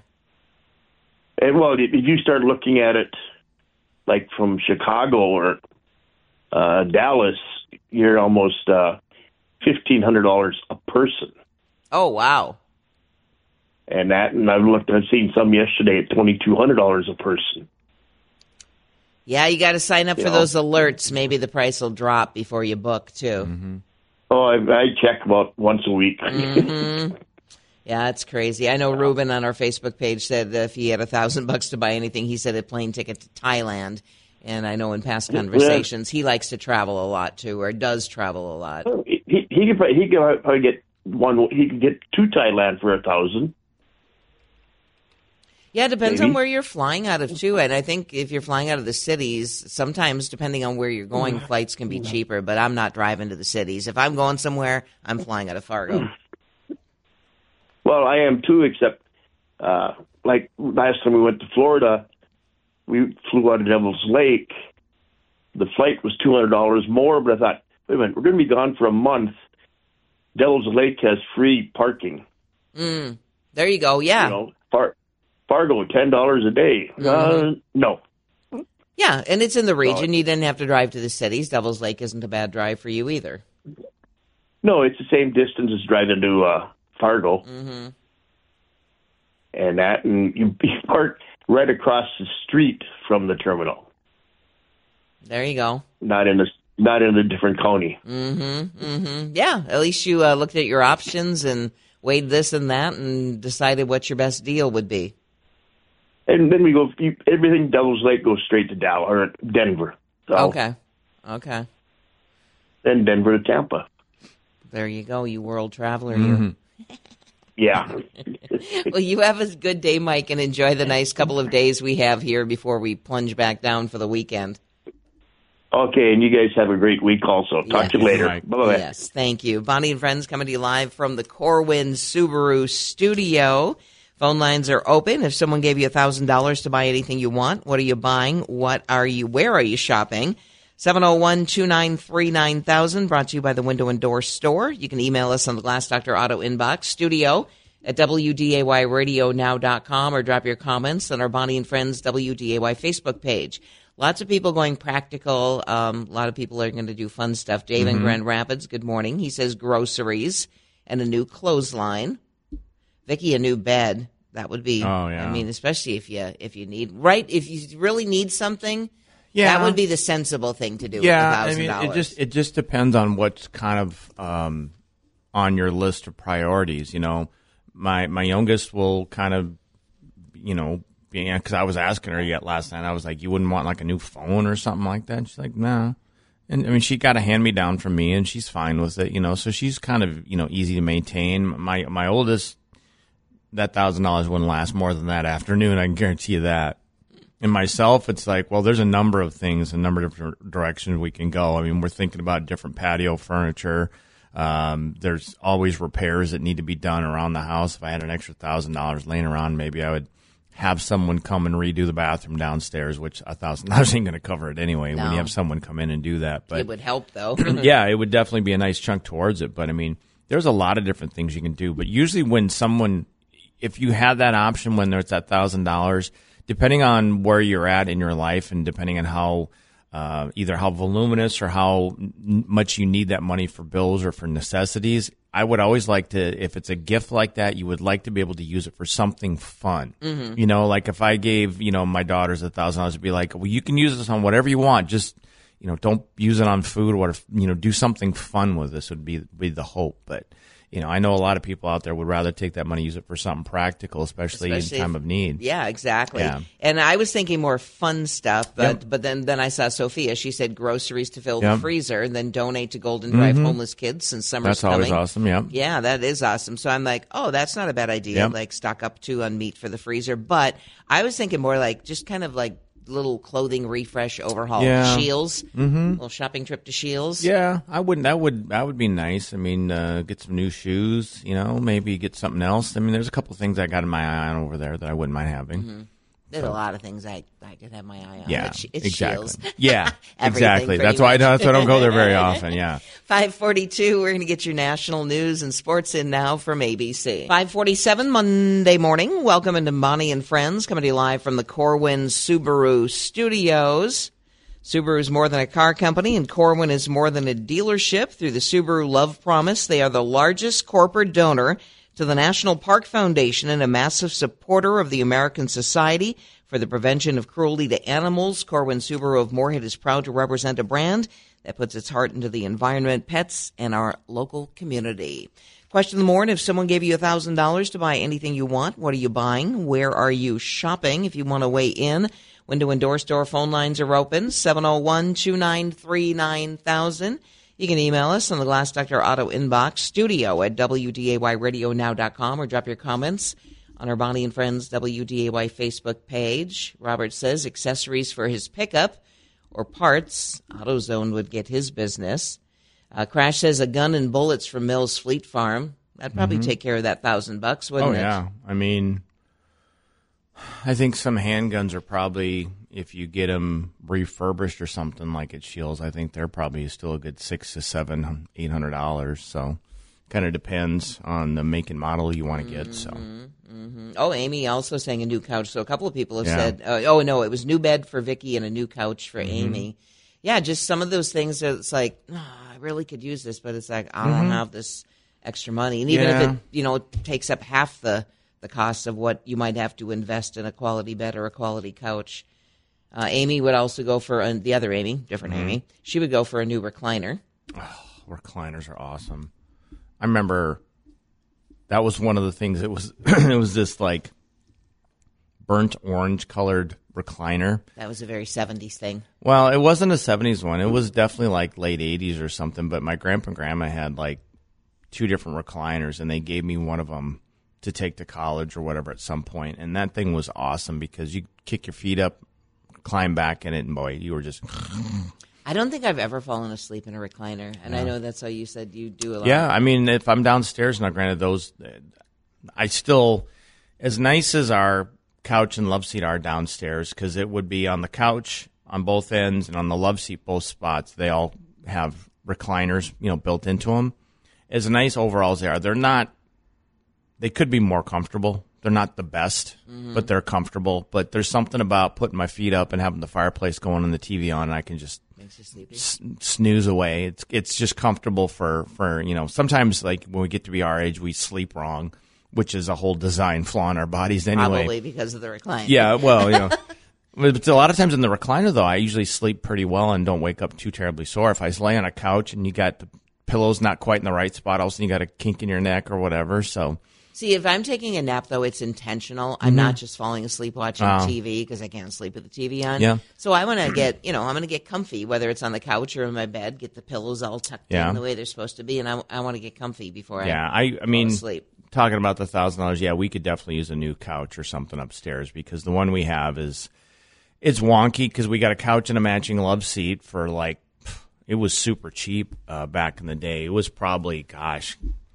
and well, if you start looking at it like from Chicago or uh, Dallas, you're almost uh, fifteen hundred dollars a person, Oh wow. and that and I've looked, I've seen some yesterday at twenty two hundred dollars a person. Yeah, you got to sign up for Yeah. those alerts. Maybe the price will drop before you book too. Oh, I, I check about once a week. Mm-hmm. Yeah, it's crazy. I know Ruben on our Facebook page said that if he had a thousand bucks to buy anything, he said a plane ticket to Thailand. And I know in past conversations, he likes to travel a lot too, or does travel a lot. He he could probably, he could probably get one. He could get to Thailand for a thousand. Yeah, it depends Maybe. on where you're flying out of too. And I think if you're flying out of the cities, sometimes depending on where you're going, flights can be cheaper. But I'm not driving to the cities. If I'm going somewhere, I'm flying out of Fargo. Well, I am too. Except uh, like last time we went to Florida, we flew out of Devil's Lake. The flight was two hundred dollars more, but I thought, wait a minute, we're going to be gone for a month. Devil's Lake has free parking. Mm, there you go. Yeah. You know, Far- Fargo, ten dollars a day. Uh, no. Yeah, and it's in the region. You didn't have to drive to the cities. Devil's Lake isn't a bad drive for you either. No, it's the same distance as driving to uh, Fargo. Mm-hmm. And that, and you, you park right across the street from the terminal, There you go. not in a not in a different county. Mm-hmm. Mm-hmm. Yeah, at least you uh, looked at your options and weighed this and that and decided what your best deal would be. And then we go, you, everything Devil's Lake goes straight to Dallas or Denver. So, Okay. Okay. Then Denver to Tampa. There you go, you world traveler. You. Yeah. Well, you have a good day, Mike, and enjoy the nice couple of days we have here before we plunge back down for the weekend. Okay, and you guys have a great week also. Talk Yes. to you later. Right. Bye-bye. Yes, thank you. Bonnie and Friends coming to you live from the Corwin Subaru studio. Phone lines are open. If someone gave you one thousand dollars to buy anything you want, what are you buying? What are you, where are you shopping? seven oh one, two nine three, nine thousand, brought to you by the Window and Door Store. You can email us on the Glass Doctor Auto inbox, studio at W D A Y radio now dot com, or drop your comments on our Bonnie and Friends W D A Y Facebook page. Lots of people going practical. Um, a lot of people are going to do fun stuff. Dave in Grand Rapids, good morning. He says groceries and a new clothesline. Vicky, a new bed. That would be, oh, yeah. I mean, especially if you if you need, right, if you really need something, yeah. that would be the sensible thing to do yeah, with one thousand dollars. I mean, it just, it just depends on what's kind of um, on your list of priorities. You know, my my youngest will kind of, you know, because I was asking her yet last night, I was like, you wouldn't want like a new phone or something like that? And she's like, nah. And I mean, she got a hand-me-down from me, and she's fine with it, you know, so she's kind of, you know, easy to maintain. My my oldest, that one thousand dollars wouldn't last more than that afternoon, I can guarantee you that. And myself, it's like, well, there's a number of things, a number of different directions we can go. I mean, we're thinking about different patio furniture. Um, there's always repairs that need to be done around the house. If I had an extra one thousand dollars laying around, maybe I would have someone come and redo the bathroom downstairs, which one thousand dollars ain't going to cover it anyway No. when you have someone come in and do that. But it would help, though. yeah, it would definitely be a nice chunk towards it. But, I mean, there's a lot of different things you can do. But usually when someone, if you have that option when there's that one thousand dollars, depending on where you're at in your life and depending on how uh, either how voluminous or how n- much you need that money for bills or for necessities, I would always like to, if it's a gift like that, you would like to be able to use it for something fun. Mm-hmm. You know, like if I gave, you know, my daughters a thousand dollars, it'd be like, well, you can use this on whatever you want. Just, you know, don't use it on food or whatever, you know, do something fun with this would be, be the hope. But, you know, I know a lot of people out there would rather take that money, use it for something practical, especially, Especially in time if- of need. Yeah, exactly. Yeah. And I was thinking more fun stuff, but Yep. but then, then I saw Sophia. She said groceries to fill Yep. the freezer and then donate to Golden Drive homeless kids since summer's That's coming. always awesome, yeah. Yeah, that is awesome. So I'm like, oh, that's not a bad idea. Yep. Like stock up too on meat for the freezer. But I was thinking more like just kind of like little clothing refresh overhaul. Yeah. Shields, mm-hmm. little shopping trip to Shields. Yeah, I wouldn't. That would that would be nice. I mean, uh, get some new shoes. You know, maybe get something else. I mean, there's a couple things I got in my eye on over there that I wouldn't mind having. Mm-hmm. There's a lot of things I, I could have my eye on. Yeah, It's, it's exactly. Shields. Yeah, Everything, exactly. pretty That's why I, much. that's why I don't go there very often. Yeah. five forty-two, we're going to get your national news and sports in now from A B C. five forty-seven, Monday morning. Welcome into Bonnie and Friends, coming to you live from the Corwin Subaru studios. Subaru is more than a car company, and Corwin is more than a dealership. Through the Subaru Love Promise, they are the largest corporate donor to the National Park Foundation and a massive supporter of the American Society for the Prevention of Cruelty to Animals. Corwin Subaru of Moorhead is proud to represent a brand that puts its heart into the environment, pets, and our local community. Question of the morning, if someone gave you one thousand dollars to buy anything you want, what are you buying? Where are you shopping? If you want to weigh in, Window and Door Store phone lines are open, seven oh one, two nine three, nine thousand. You can email us on the Glass Doctor Auto inbox, studio at W D A Y radio now dot com, or drop your comments on our Bonnie and Friends W D A Y Facebook page. Robert says accessories for his pickup or parts. AutoZone would get his business. Uh, Crash says a gun and bullets from Mills Fleet Farm. That'd probably Mm-hmm. take care of that thousand bucks, wouldn't Oh it? yeah. I mean, I think some handguns are probably, if you get them refurbished or something like at Shields, I think they're probably still a good six to seven, eight hundred dollars. So, kind of depends on the make and model you want to get. So, Mm-hmm. Oh, Amy also saying a new couch. So a couple of people have Yeah. said, uh, oh, no, it was new bed for Vicky and a new couch for Mm-hmm. Amy. Yeah, just some of those things that it's like, oh, I really could use this, but it's like, I don't Mm-hmm. have this extra money. And even Yeah. if it, you know, takes up half the, the cost of what you might have to invest in a quality bed or a quality couch. Uh, Amy would also go for, uh, the other Amy, different Mm-hmm. Amy, she would go for a new recliner. recliners are awesome. I remember that was one of the things. It was it was this like burnt orange colored recliner. That was a very seventies thing. Well, it wasn't a seventies one. It was definitely like late eighties or something. But my grandpa and grandma had like two different recliners, and they gave me one of them to take to college or whatever at some point. And that thing was awesome because you kick your feet up, climb back in it, and boy, you were just I don't think I've ever fallen asleep in a recliner, and I know that's how you said you do a lot. yeah. I mean, if I'm downstairs now, granted those, I still. As nice as our couch and love seat are downstairs, because it would be on the couch on both ends and on the love seat, both spots, they all have recliners, you know, built into them. As nice overall as they are, they're not, they could be more comfortable. They're not the best, mm-hmm. but they're comfortable. But there's something about putting my feet up and having the fireplace going and the T V on, and I can just s- snooze away. It's it's just comfortable for, for, you know, sometimes like when we get to be our age, we sleep wrong, which is a whole design flaw in our bodies anyway. Probably because of the recliner. Yeah, well, you know. But a lot of times in the recliner, though, I usually sleep pretty well and don't wake up too terribly sore. If I lay on a couch and you got the pillow's not quite in the right spot, all of a sudden you got a kink in your neck or whatever, so... See, if I'm taking a nap, though, it's intentional. I'm mm-hmm. not just falling asleep watching oh. T V because I can't sleep with the T V on. Yeah. So I want to get, you know, I'm going to get comfy, whether it's on the couch or in my bed, get the pillows all tucked yeah. in the way they're supposed to be, and I, I want to get comfy before yeah, I, I, I mean, fall asleep. Talking about the one thousand dollars, yeah, we could definitely use a new couch or something upstairs because the one we have is, it's wonky because we got a couch and a matching love seat for like, it was super cheap uh, back in the day. It was probably, gosh...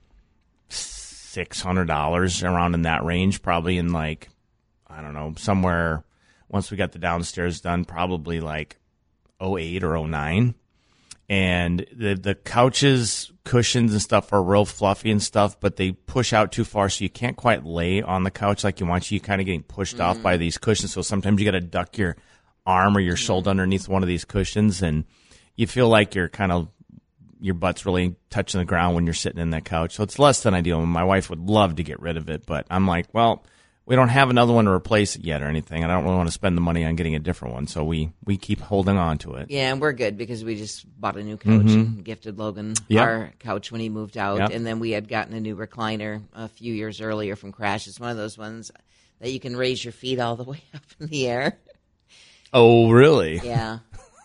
six hundred dollars around in that range, probably in like, I don't know, somewhere once we got the downstairs done, probably like oh eight or oh nine. And the the couches, cushions and stuff are real fluffy and stuff, but they push out too far, so you can't quite lay on the couch like you want. You're kind of getting pushed mm-hmm. off by these cushions, so sometimes you got to duck your arm or your mm-hmm. shoulder underneath one of these cushions, and you feel like you're kind of your butt's really touching the ground when you're sitting in that couch. So it's less than ideal. My wife would love to get rid of it, but I'm like, well, we don't have another one to replace it yet or anything. And I don't really want to spend the money on getting a different one. So we, we keep holding on to it. Yeah, and we're good because we just bought a new couch mm-hmm. and gifted Logan yep. our couch when he moved out. Yep. And then we had gotten a new recliner a few years earlier from Crash. It's one of those ones that you can raise your feet all the way up in the air. Oh, really? Yeah.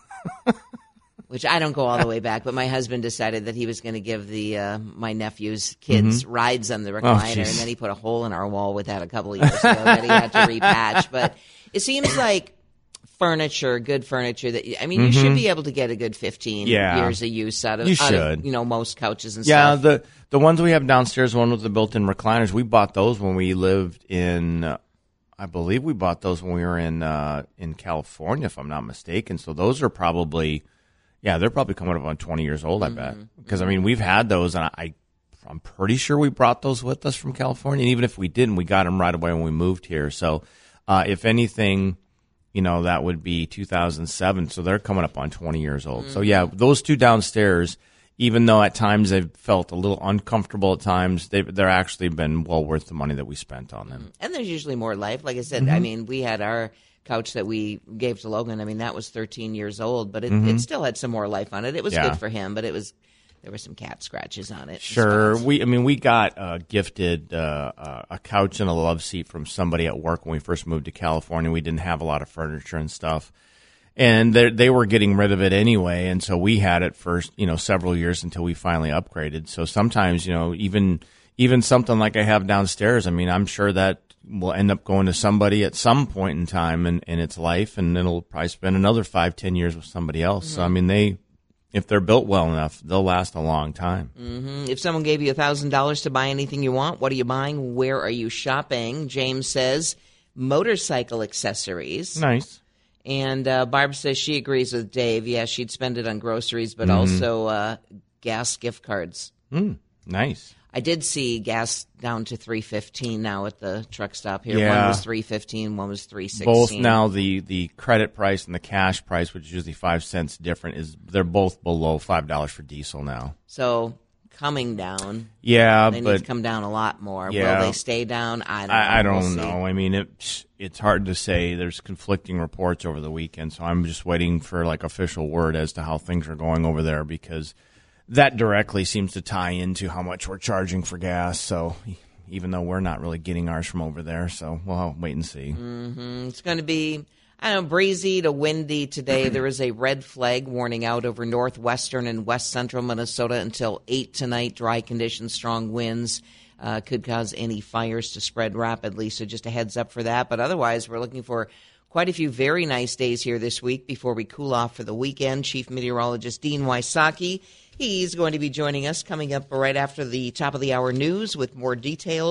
Which I don't go all the way back, but my husband decided that he was going to give the uh, my nephew's kids mm-hmm. rides on the recliner, oh, and then he put a hole in our wall with that a couple of years ago that he had to repatch. But it seems like furniture, good furniture, that I mean, mm-hmm. you should be able to get a good fifteen yeah. years of use out of, you, out should. of, you know, most couches and yeah, stuff. Yeah, the, the ones we have downstairs, one with the built-in recliners, we bought those when we lived in... Uh, I believe we bought those when we were in uh, in California, if I'm not mistaken. So those are probably... Yeah, they're probably coming up on twenty years old, I mm-hmm. bet. Because, I mean, we've had those, and I, I'm pretty sure we brought those with us from California. And even if we didn't, we got them right away when we moved here. So, uh, if anything, you know, that would be two thousand seven. So they're coming up on twenty years old. Mm-hmm. So, yeah, those two downstairs, even though at times they've felt a little uncomfortable at times, they've they're actually been well worth the money that we spent on them. And there's usually more life. Like I said, mm-hmm. I mean, we had our couch that we gave to Logan. I mean, that was thirteen years old, but it, mm-hmm. it still had some more life on it. It was yeah. good for him, but it was there were some cat scratches on it. Sure, we I mean we got uh, gifted uh, uh, a couch and a love seat from somebody at work when we first moved to California. We didn't have a lot of furniture and stuff, and they they were getting rid of it anyway, and so we had it for you know several years until we finally upgraded. So sometimes you know even even something like I have downstairs, I mean I'm sure that will end up going to somebody at some point in time in, in its life, and it'll probably spend another five, ten years with somebody else. Mm-hmm. So, I mean, they, if they're built well enough, they'll last a long time. Mm-hmm. If someone gave you one thousand dollars to buy anything you want, what are you buying? Where are you shopping? James says motorcycle accessories. Nice. And uh, Barb says she agrees with Dave. Yeah, she'd spend it on groceries, but mm-hmm. also uh, gas gift cards. Mm, nice. I did see gas down to three fifteen now at the truck stop here. Yeah. One was three fifteen, one was three sixteen. Both now the, the credit price and the cash price, which is usually five cents different, is they're both below five dollars for diesel now. So coming down. Yeah, they but need to come down a lot more. Yeah, will they stay down? I don't know. I, I don't we'll know. I mean, it's it's hard to say. There's conflicting reports over the weekend, so I'm just waiting for like official word as to how things are going over there because that directly seems to tie into how much we're charging for gas. So even though we're not really getting ours from over there, so we'll wait and see. Mm-hmm. It's going to be, I don't know, breezy to windy today. There is a red flag warning out over northwestern and west central Minnesota until eight tonight. Dry conditions, strong winds uh, could cause any fires to spread rapidly. So just a heads up for that. But otherwise, we're looking for quite a few very nice days here this week before we cool off for the weekend. Chief Meteorologist Dean Wysocki, he's going to be joining us coming up right after the top of the hour news with more details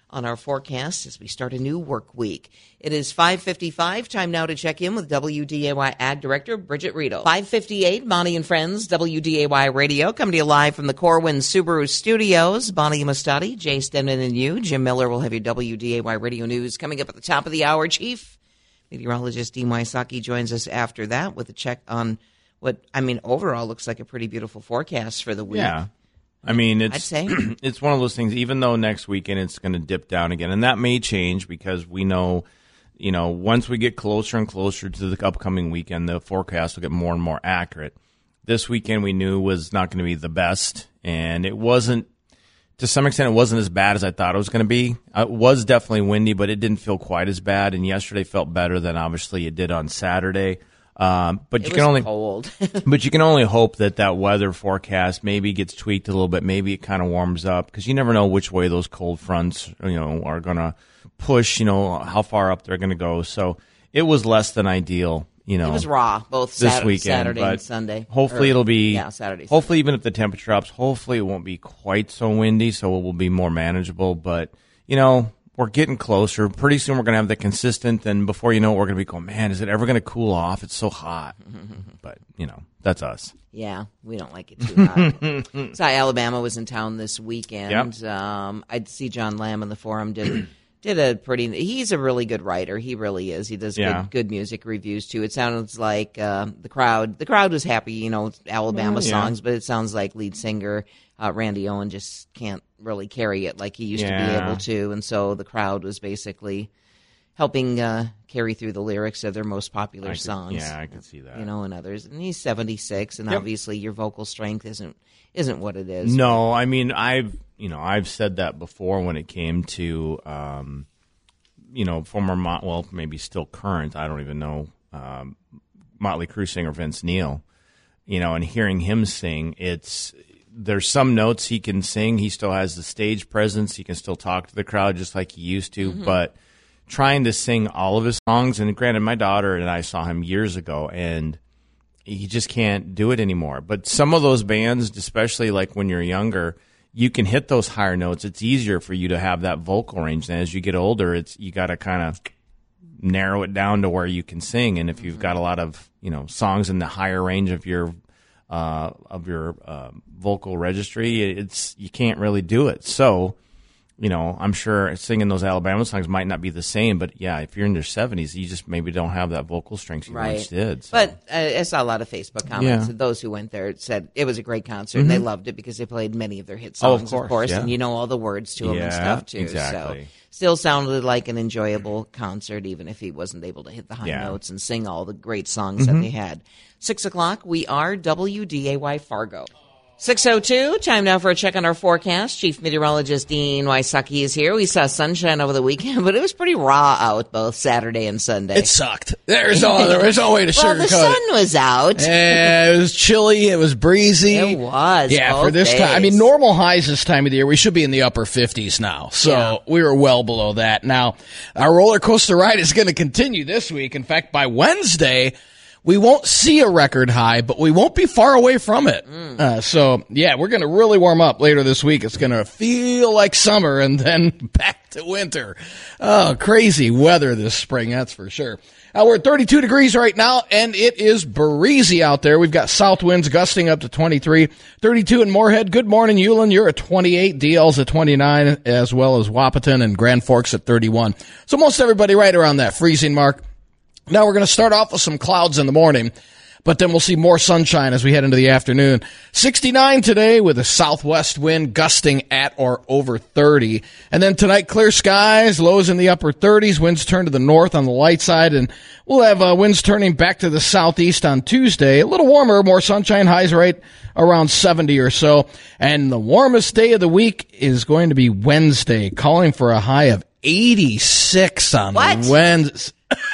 on our forecast as we start a new work week. It is five fifty-five. Time now to check in with W D A Y Ag Director Bridget Riedel. five fifty-eight, Bonnie and Friends, W D A Y Radio, coming to you live from the Corwin Subaru Studios. Bonnie Mastati, Jay Stedman, and you. Jim Miller will have your W D A Y Radio News coming up at the top of the hour. Chief Meteorologist Dean Wysocki joins us after that with a check on what, I mean, overall looks like a pretty beautiful forecast for the week. Yeah. I mean, it's I'd say. it's one of those things, even though next weekend it's going to dip down again, and that may change because we know, you know, once we get closer and closer to the upcoming weekend, the forecast will get more and more accurate. This weekend we knew was not going to be the best, and it wasn't, to some extent, it wasn't as bad as I thought it was going to be. It was definitely windy, but it didn't feel quite as bad, and yesterday felt better than obviously it did on Saturday. Um, but It you was can only cold. but you can only hope that that weather forecast maybe gets tweaked a little bit. Maybe it kind of warms up because you never know which way those cold fronts, you know, are going to push. You know how far up they're going to go. So it was less than ideal. You know, It was raw both this Saturday, weekend, Saturday but and Sunday. Hopefully Or- it'll be yeah, Saturday. Hopefully even if the temperature drops, hopefully it won't be quite so windy, so it will be more manageable. But you know, we're getting closer. Pretty soon we're going to have the consistent, and before you know it, we're going to be going, man, is it ever going to cool off? It's so hot. But, you know, that's us. Yeah, we don't like it too hot. So Alabama was in town this weekend. Yep. Um, I'd see John Lamb in the forum did did a pretty. He's a really good writer. He really is. He does Yeah. good, good music reviews too. It sounds like uh, the crowd. The crowd was happy. You know, Alabama Well, yeah. songs, but it sounds like lead singer uh, Randy Owen just can't really carry it like he used to be Yeah. able to, and so the crowd was basically helping uh, carry through the lyrics of their most popular I could- songs. yeah, I can see that. You know, and others. And he's seventy-six, and Yep. obviously your vocal strength isn't isn't what it is. No, I mean I've you know I've said that before when it came to um, you know former Mot- well maybe still current I don't even know um, Motley Crue singer Vince Neil, you know, and hearing him sing, it's there's some notes he can sing. He still has the stage presence. He can still talk to the crowd just like he used to, Mm-hmm. but trying to sing all of his songs, and granted, my daughter and I saw him years ago, and he just can't do it anymore. But some of those bands, especially like when you're younger, you can hit those higher notes. It's easier for you to have that vocal range. And as you get older, it's you got to kind of narrow it down to where you can sing. And if you've got a lot of you know songs in the higher range of your uh, of your uh, vocal registry, it's you can't really do it. So. You know, I'm sure singing those Alabama songs might not be the same, but yeah, if you're in your seventies, you just maybe don't have that vocal strength you Right. once did. So. But uh, I saw a lot of Facebook comments. Yeah. Those who went there said it was a great concert, and they loved it because they played many of their hit Oh, of songs, course, yeah. and you know all the words to them and Yeah, stuff too. exactly. So still sounded like an enjoyable concert, even if he wasn't able to hit the high Yeah. notes and sing all the great songs that they had. Six o'clock, we are W D A Y Fargo. six oh two, time now for a check on our forecast. Chief Meteorologist Dean Wysocki is here. We saw sunshine over the weekend, but it was pretty raw out both Saturday and Sunday. It sucked. There's no there was no way to well, the sugarcoat sun it. was out. Eh, it was chilly. It was breezy. It was, Yeah, both for this time. I days. mean, normal highs this time of the year, we should be in the upper fifties now. So Yeah. we were well below that. Now, our roller coaster ride is going to continue this week. In fact, by Wednesday, we won't see a record high, but we won't be far away from it. Mm. Uh, so, yeah, we're going to really warm up later this week. It's going to feel like summer and then back to winter. Oh, crazy weather this spring, that's for sure. Uh, we're at thirty-two degrees right now, and it is breezy out there. We've got south winds gusting up to twenty-three, thirty-two in Moorhead. Good morning, Hewlin. You're at twenty-eight, D L's at twenty-nine, as well as Wapaton and Grand Forks at thirty-one. So most everybody right around that freezing mark. Now we're going to start off with some clouds in the morning, but then we'll see more sunshine as we head into the afternoon. sixty-nine today with a southwest wind gusting at or over thirty. And then tonight, clear skies, lows in the upper thirties, winds turn to the north on the light side, and we'll have uh, winds turning back to the southeast on Tuesday. A little warmer, more sunshine, highs right around seventy or so. And the warmest day of the week is going to be Wednesday, calling for a high of eighty-six on What? Wednesday.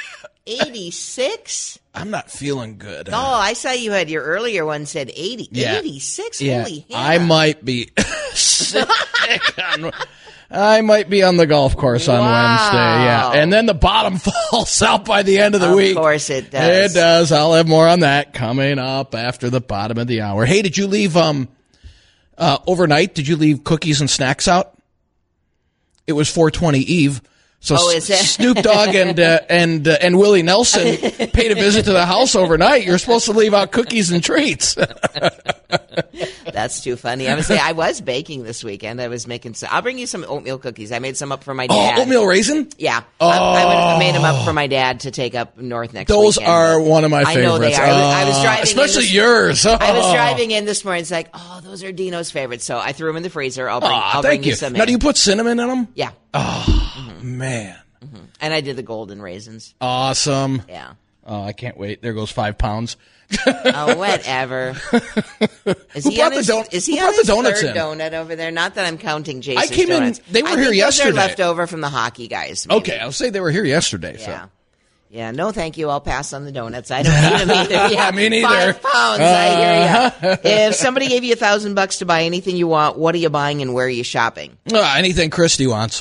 eighty-six? I'm not feeling good. Oh, I saw you had your earlier one said eighty. Yeah. eighty-six? Yeah, Holy hell. I might be sick on, I might be on the golf course on Wow. Wednesday. Yeah, and then the bottom falls out by the end of the Of week. course it does. It does. I'll have more on that coming up after the bottom of the hour. Hey, did you leave um uh overnight? Did you leave cookies and snacks out? it was four twenty Eve. So Oh, is it? Snoop Dogg and uh, and uh, and Willie Nelson paid a visit to the house overnight. You're supposed to leave out cookies and treats. That's too funny. I was say I was baking this weekend. I was making some. I'll bring you some oatmeal cookies. I made some up for my Oh, dad. oatmeal raisin? Yeah, oh. I, I, would, I made them up for my dad to take up north next Those weekend. are one of my favorites. I know they are. I was- I was Uh, driving in especially this- yours. I was Oh. driving in this morning. It's like, oh, those are Dino's favorites. So I threw them in the freezer. I'll bring. Aw, I'll thank bring you, you. some. Now, in. do you put cinnamon in them? Yeah, Oh, man. and I did the golden raisins. Awesome. Yeah. Oh, I can't wait. There goes five pounds. Oh, whatever. Is Who he brought on the his, don- is he who on brought his the donuts third in? donut over there? Not that I'm counting Jason's I came in- donuts. they were I here think those yesterday. are left over from the hockey guys. maybe. Okay, I'll say they were here yesterday. Yeah. So. Yeah, no thank you. I'll pass on the donuts. I don't need them either. Yeah, Me neither. Five pounds, I hear you. If somebody gave you a thousand bucks to buy anything you want, what are you buying and where are you shopping? Uh, anything Christy wants.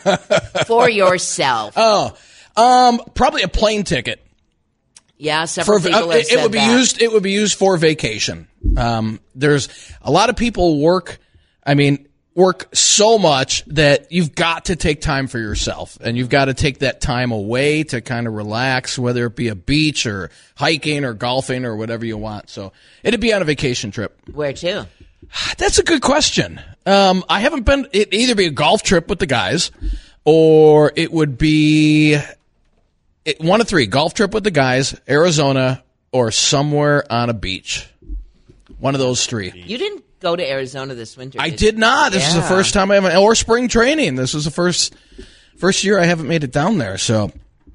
For yourself. Oh, um, probably a plane ticket. Yeah, For several people uh, have it, said it would be that. used. It would be used for vacation. Um, there's a lot of people work. I mean, work so much that you've got to take time for yourself, and you've got to take that time away to kind of relax, whether it be a beach or hiking or golfing or whatever you want. So it'd be on a vacation trip. Where to? That's a good question. Um, I haven't been. It'd either be a golf trip with the guys, or it would be it, one of three: golf trip with the guys, Arizona, or somewhere on a beach. One of those three. You didn't go to Arizona this winter. I did did not. This is the Yeah. first time I haven't, or spring training. This was the first first year I haven't made it down there. So,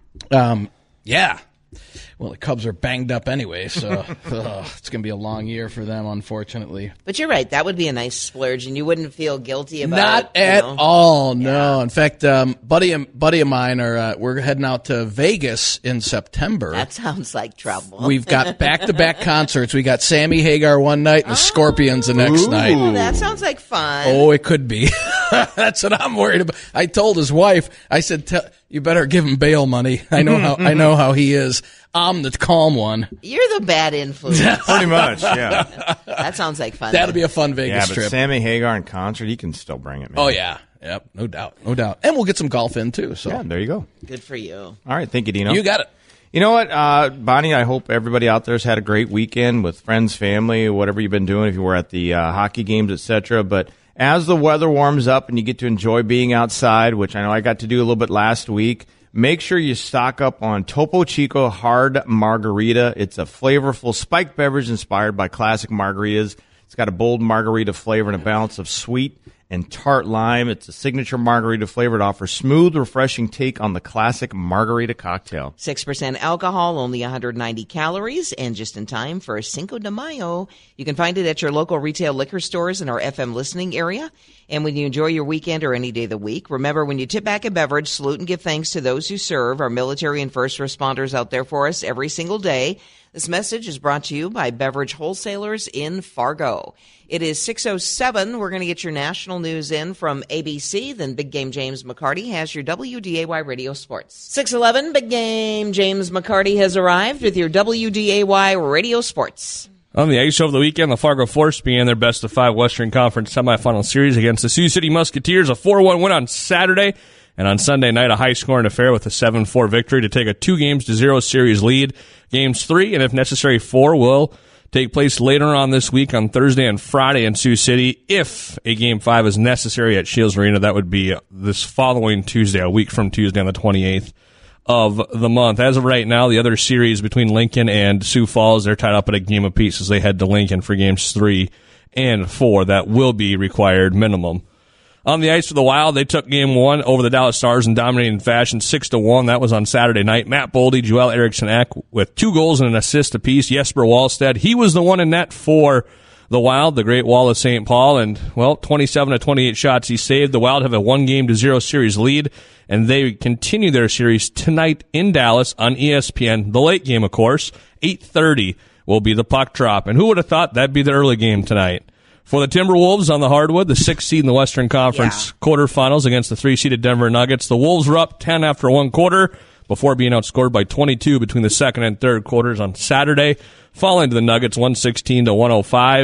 um, yeah. Well, the Cubs are banged up anyway, so ugh, it's going to be a long year for them, unfortunately. But you're right. That would be a nice splurge, and you wouldn't feel guilty about Not it. you at know? all. No. In fact, um, buddy, of- buddy of mine are uh, we're heading out to Vegas in September. That sounds like trouble. We've got back-to-back concerts. We got Sammy Hagar one night and the Scorpions the next night. Oh, that sounds like fun. Oh, it could be. That's what I'm worried about. I told his wife, I said, "Tell- "You better give him bail money. I know how I know how he is. I'm the calm one." You're the bad influence. Pretty much, yeah. That sounds like fun. That'll be a fun Yeah, Vegas but trip. Sammy Hagar in concert, he can still bring it, man. Oh yeah, yep, no doubt, no doubt. And we'll get some golf in too. So Yeah, there you go. good for you. All right, thank you, Dino. you got it. You know what, uh, Bonnie, I hope everybody out there's had a great weekend with friends, family, whatever you've been doing, if you were at the uh, hockey games, et cetera. But as the weather warms up and you get to enjoy being outside, which I know I got to do a little bit last week, make sure you stock up on Topo Chico Hard Margarita. It's a flavorful spiked beverage inspired by classic margaritas. It's got a bold margarita flavor and a balance of sweet and tart lime. It's a signature margarita flavor. It offers smooth, refreshing take on the classic margarita cocktail. six percent alcohol, only one hundred ninety calories, and just in time for Cinco de Mayo. You can find it at your local retail liquor stores in our F M listening area. And when you enjoy your weekend or any day of the week, remember when you tip back a beverage, salute and give thanks to those who serve, our military and first responders out there for us every single day. This message is brought to you by Beverage Wholesalers in Fargo. It is six oh seven. We're going to get your national news in from A B C. Then Big Game James McCarty has your W D A Y Radio Sports. six eleven, Big Game James McCarty has arrived with your W D A Y Radio Sports. On the ice over the weekend, the Fargo Force began their best of five Western Conference semifinal series against the Sioux City Musketeers. A four one win on Saturday, and on Sunday night, a high-scoring affair with a seven four victory to take a two games to zero series lead. Games three, and if necessary, four will take place later on this week on Thursday and Friday in Sioux City. If a game five is necessary at Shields Arena, that would be this following Tuesday, a week from Tuesday on the twenty-eighth of the month. As of right now, the other series between Lincoln and Sioux Falls, they're tied up at a game apiece as they head to Lincoln for games three and four. That will be required minimum. On the ice for the Wild, they took game one over the Dallas Stars in dominating fashion, six to one. That was on Saturday night. Matt Boldy, Joel Eriksson-Ek with two goals and an assist apiece. Jesper Wallstedt, he was the one in net for the Wild, the Great Wall of Saint Paul, and, well, twenty-seven to twenty-eight shots he saved. The Wild have a one game to zero series lead, and they continue their series tonight in Dallas on E S P N. The late game, of course, eight thirty will be the puck drop. And who would have thought that'd be the early game tonight? For the Timberwolves on the hardwood, the sixth seed in the Western Conference Yeah. quarterfinals against the three-seeded Denver Nuggets. The Wolves were up ten after one quarter before being outscored by twenty-two between the second and third quarters on Saturday, falling to the Nuggets one sixteen to one oh five.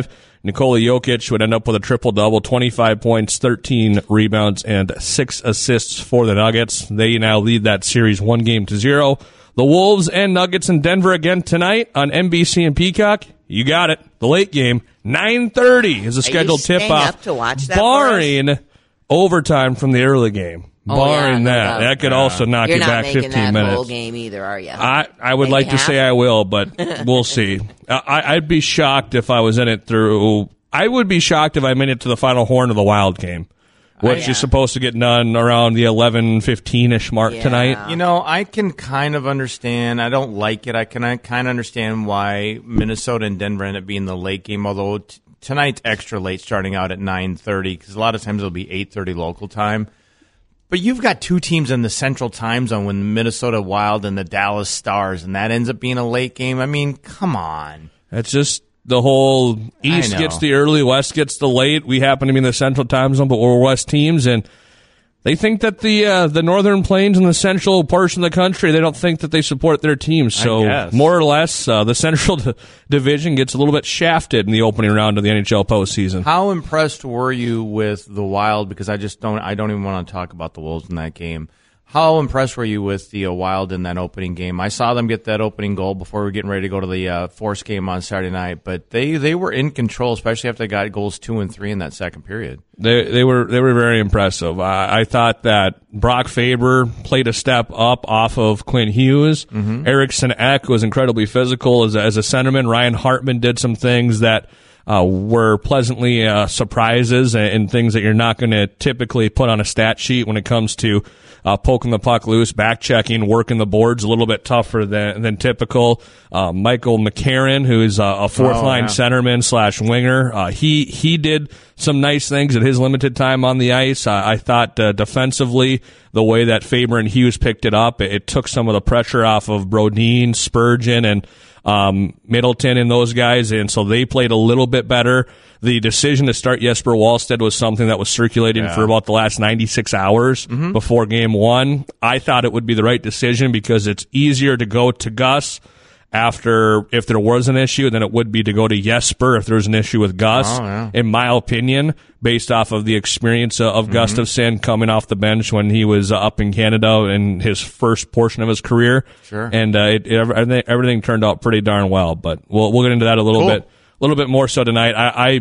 Nikola Jokic would end up with a triple-double, twenty-five points, thirteen rebounds, and six assists for the Nuggets. They now lead that series one game to zero. The Wolves and Nuggets in Denver again tonight on N B C and Peacock. You got it. The late game, nine thirty is a scheduled tip-off, to watch that barring overtime from the early game. Oh, barring yeah, no that. doubt. That could Yeah. also knock You're you not back making fifteen that minutes. whole game either, are you? I, I would Maybe like to half? say I will, but we'll see. I, I'd be shocked if I was in it through. I would be shocked if I made it to the final horn of the Wild game, which yeah. is supposed to get done around the eleven fifteen-ish mark Yeah. tonight. You know, I can kind of understand. I don't like it. I can I kind of understand why Minnesota and Denver end up being the late game, although t- tonight's extra late, starting out at nine thirty, because a lot of times it'll be eight thirty local time. But you've got two teams in the Central Time Zone, with the Minnesota Wild and the Dallas Stars, and that ends up being a late game. I mean, come on. It's just the whole East know. gets the early, West gets the late. We happen to be in the Central Time Zone, but we're West teams, and they think that the uh, the Northern Plains and the central portion of the country, they don't think that they support their teams. So guess. more or less, uh, the Central d- Division gets a little bit shafted in the opening round of the N H L postseason. How impressed were you with the Wild? Because I just don't. I don't even want to talk about the Wolves in that game. How impressed were you with the uh, Wild in that opening game? I saw them get that opening goal before we were getting ready to go to the uh, Force game on Saturday night, but they, they were in control, especially after they got goals two and three in that second period. They they were they were very impressive. I, I thought that Brock Faber played a step up off of Quinn Hughes. Mm-hmm. Eriksson Ek was incredibly physical as a, as a centerman. Ryan Hartman did some things that uh, were pleasantly uh, surprises and, and things that you're not going to typically put on a stat sheet when it comes to Uh, poking the puck loose, back checking, working the boards a little bit tougher than than typical. Uh, Michael McCarron, who is uh, a fourth Oh, line yeah. centerman slash winger, uh, he he did some nice things at his limited time on the ice. Uh, I thought uh, defensively, the way that Faber and Hughes picked it up, it, it took some of the pressure off of Brodin, Spurgeon, and um, Middleton and those guys, and so they played a little bit better. The decision to start Jesper Wallstedt was something that was circulating Yeah. for about the last ninety-six hours Mm-hmm. before game one. I thought it would be the right decision because it's easier to go to Gus after if there was an issue than it would be to go to Jesper if there was an issue with Gus, Oh, yeah. in my opinion, based off of the experience uh, of Mm-hmm. Gustafsson coming off the bench when he was uh, up in Canada in his first portion of his career. Sure. And uh, it, it, everything, everything turned out pretty darn well, but we'll, we'll get into that a little Cool. bit. A little bit more so tonight. I, I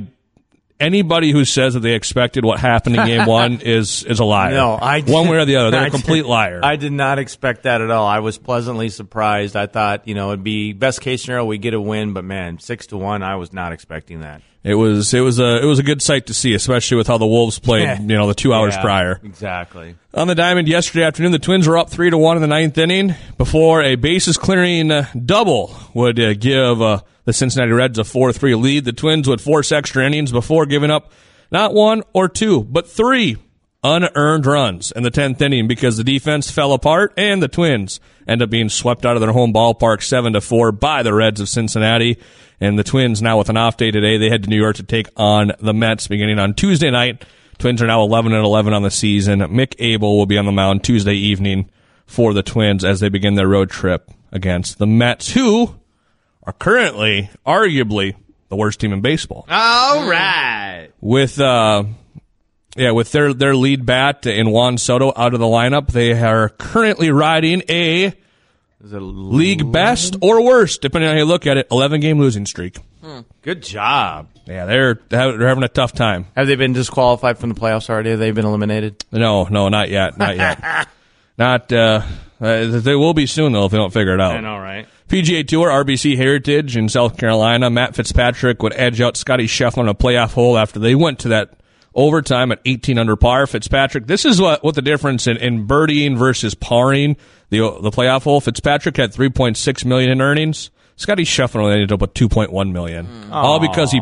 anybody who says that they expected what happened in game one is is a liar. No, I one way or the other, they're I a complete did- liar. I did not expect that at all. I was pleasantly surprised. I thought, you know, it'd be best case scenario we get a win, but man, six to one, I was not expecting that. It was it was a it was a good sight to see, especially with how the Wolves played. You know, the two hours Yeah, prior. Exactly. On the diamond yesterday afternoon, the Twins were up three to one in the ninth inning before a bases clearing uh, double would uh, give uh, the Cincinnati Reds a four three lead. The Twins would force extra innings before giving up not one or two, but three unearned runs in the tenth inning because the defense fell apart and the Twins end up being swept out of their home ballpark seven to four by the Reds of Cincinnati. And the Twins now with an off day today, they head to New York to take on the Mets beginning on Tuesday night. Twins are now eleven and eleven on the season. Mick Abel will be on the mound Tuesday evening for the Twins as they begin their road trip against the Mets, who are currently, arguably, the worst team in baseball. All right. With uh, yeah, with their their lead bat in Juan Soto out of the lineup, they are currently riding a Is it league best or worst, depending on how you look at it, eleven game losing streak. Good job. Yeah, they're they're having a tough time. Have they been disqualified from the playoffs already? Have they been eliminated? No, no, not yet, not yet. Not uh, uh, they will be soon though if they don't figure it out. I know, right? P G A Tour, R B C Heritage in South Carolina. Matt Fitzpatrick would edge out Scotty Scheffler on a playoff hole after they went to that overtime at eighteen under par. Fitzpatrick, this is what, what the difference in, in birdieing versus parring the the playoff hole. Fitzpatrick had three point six million dollars in earnings. Scotty Scheffler only ended up with two point one million dollars. Mm. All because he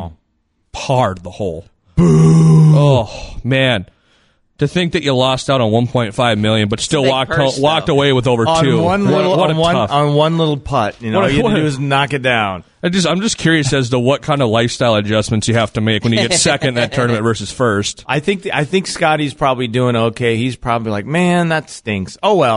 parred the hole. Boo! Oh, man. To think that you lost out on one point five million dollars, but still big walked purse, ho- walked though. away with over On two. one What- little, what a on, one, tough- on one little putt, you know, What a- all you had what to a- do is knock it down. I just, I'm just curious as to what kind of lifestyle adjustments you have to make when you get second in that tournament versus first. I think the, I think Scotty's probably doing okay. He's probably like, man, that stinks. Oh well.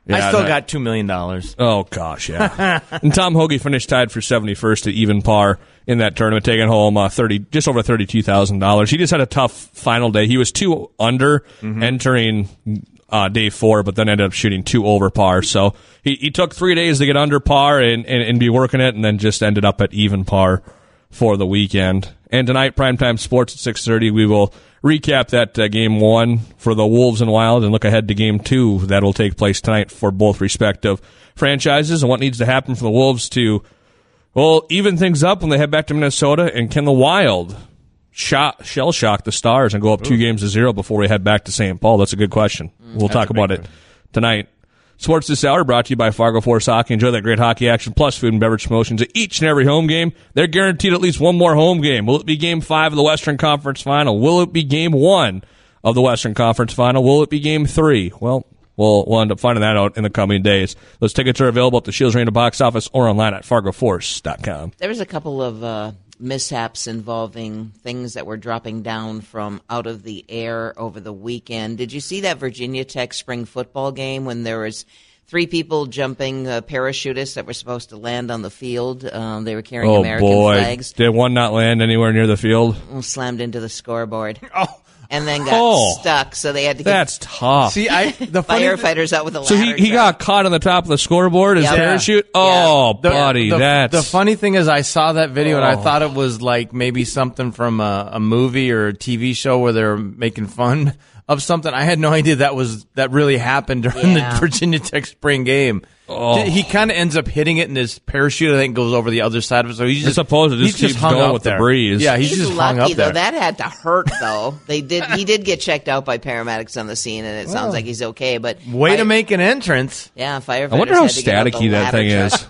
I Yeah, still that- got two million dollars. Oh, gosh, yeah. And Tom Hoagie finished tied for seventy-first at even par in that tournament, taking home uh, thirty, just over thirty-two thousand dollars. He just had a tough final day. He was two under Mm-hmm. entering uh, day four, but then ended up shooting two over par. So he, he took three days to get under par and, and, and be working it, and then just ended up at even par for the weekend. And tonight, Primetime Sports at six thirty, we will recap that uh, game one for the Wolves and Wild and look ahead to game two that will take place tonight for both respective franchises and what needs to happen for the Wolves to, well, even things up when they head back to Minnesota. And can the Wild shot, shell shock the Stars and go up Ooh. two games to zero before we head back to Saint Paul? That's a good question. Mm, we'll talk about it one. tonight. Sports this hour brought to you by Fargo Force Hockey. Enjoy that great hockey action plus food and beverage promotions at each and every home game. They're guaranteed at least one more home game. Will it be game five of the Western Conference Final? Will it be game one of the Western Conference Final? Will it be game three? Well, we'll, we'll end up finding that out in the coming days. Those tickets are available at the Shields Arena box office or online at fargo force dot com. There was a couple of uh, mishaps involving things that were dropping down from out of the air over the weekend. Did you see that Virginia Tech spring football game when there was three people jumping uh, parachutists that were supposed to land on the field? Um, they were carrying oh, American boy. flags. Did one not land anywhere near the field? Slammed into the scoreboard. Oh. And then got Oh. stuck, so they had to That's get tough. See, I the funny firefighters out with a ladder. So he, he got caught on the top of the scoreboard, his Yep. parachute? Yeah. Oh, The- buddy, the, that's... the funny thing is, I saw that video and I Oh. thought it was like maybe something from a, a movie or a T V show where they're making fun of something. I had no idea that was that really happened during Yeah. the Virginia Tech spring game. Oh. He kind of ends up hitting it, and his parachute I think goes over the other side of it. So he's I just suppose it just he's keeps hung going up with the there. breeze. Yeah, he's, He's just lucky, hung up though. there. That had to hurt, though. They did. He did get checked out by paramedics on the scene, and it sounds like he's okay. But Way fire- to make an entrance. Yeah, firefighters. I wonder how had to get out the staticky that ladder thing truck. is.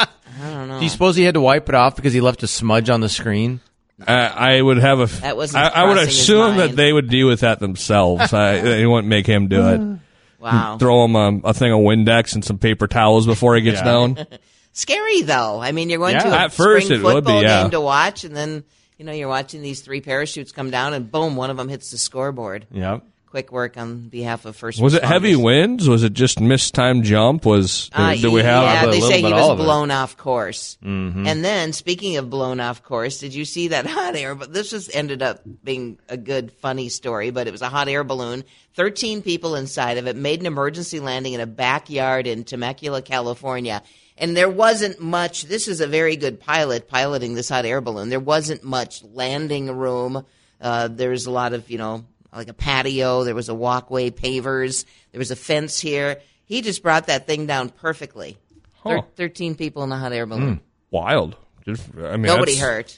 I don't know. Do you suppose he had to wipe it off because he left a smudge on the screen? I, I would have a. F- That wasn't I, I would crossing his assume that mind. they would deal with that themselves. I, they wouldn't make him do it. Wow. Throw him a, a thing of Windex and some paper towels before he gets Yeah. down. Scary, though. I mean, you're going Yeah. to a At first spring it would football be, yeah. game to watch, and then you know you're watching these three parachutes come down, and boom, one of them hits the scoreboard. Yep. Quick work on behalf of first. Was it responders. heavy winds? Was it just mistimed jump? Was Uh, did we have? Yeah, a they little say bit he all was of it. blown off course. Mm-hmm. And then, speaking of blown off course, did you see that hot air? But this just ended up being a good, funny story. But it was a hot air balloon. Thirteen people inside of it made an emergency landing in a backyard in Temecula, California. And there wasn't much. This is a very good pilot piloting this hot air balloon. There wasn't much landing room. Uh, there was a lot of, you know, like a patio. There was a walkway, pavers. There was a fence here. He just brought that thing down perfectly. Thir- Huh. Thirteen people in a hot air balloon. Wild. Just, I mean, Nobody that's- hurt.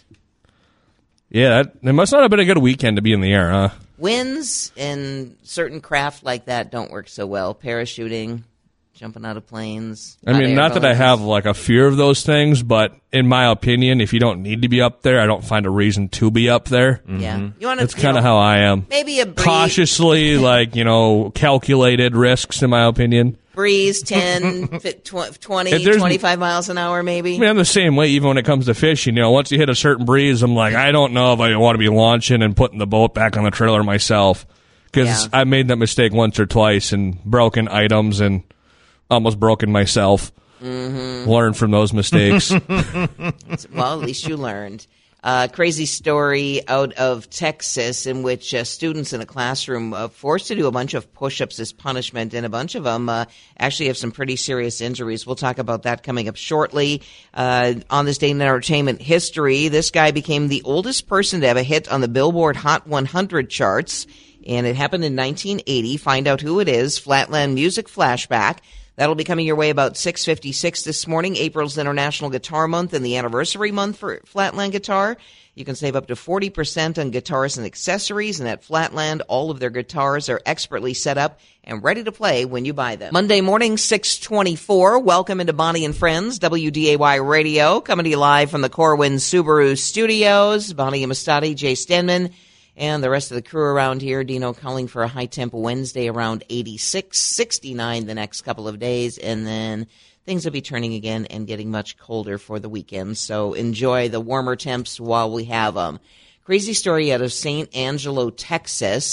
Yeah, that, it must not have been a good weekend to be in the air, huh? Winds in certain craft like that don't work so well. Parachuting, jumping out of planes. I hot mean, air not that I balloons. have like a fear of those things, but in my opinion, if you don't need to be up there, I don't find a reason to be up there. Yeah, you want to. That's kind of how I am. Maybe a breeze, Cautiously, like, you know, calculated risks, in my opinion. breeze ten, fi- tw- twenty, If there's- twenty-five miles an hour, maybe. I mean, I'm the same way even when it comes to fishing. You know, once you hit a certain breeze, I'm like, I don't know if I want to be launching and putting the boat back on the trailer myself. Because Yeah. I made that mistake once or twice and broken items and almost broken myself. Mm-hmm. Learn from those mistakes. Well, at least you learned. Uh, crazy story out of Texas in which uh, students in a classroom uh, forced to do a bunch of push-ups as punishment, and a bunch of them uh, actually have some pretty serious injuries. We'll talk about that coming up shortly. Uh, on this day in entertainment history, this guy became the oldest person to have a hit on the Billboard Hot one hundred charts, and it happened in nineteen eighty. Find out who it is. Flatland Music Flashback. That'll be coming your way about six fifty-six this morning. April's International Guitar Month and the anniversary month for Flatland Guitar. You can save up to forty percent on guitars and accessories, and at Flatland, all of their guitars are expertly set up and ready to play when you buy them. Monday morning, six twenty-four. Welcome into Bonnie and Friends, W D A Y Radio, coming to you live from the Corwin Subaru Studios. Bonnie Amistadi, Jay Stenman, and the rest of the crew around here. Dino calling for a high temp Wednesday around eighty-six, sixty-nine the next couple of days, and then things will be turning again and getting much colder for the weekend. So enjoy the warmer temps while we have them. Crazy story out of Saint Angelo, Texas.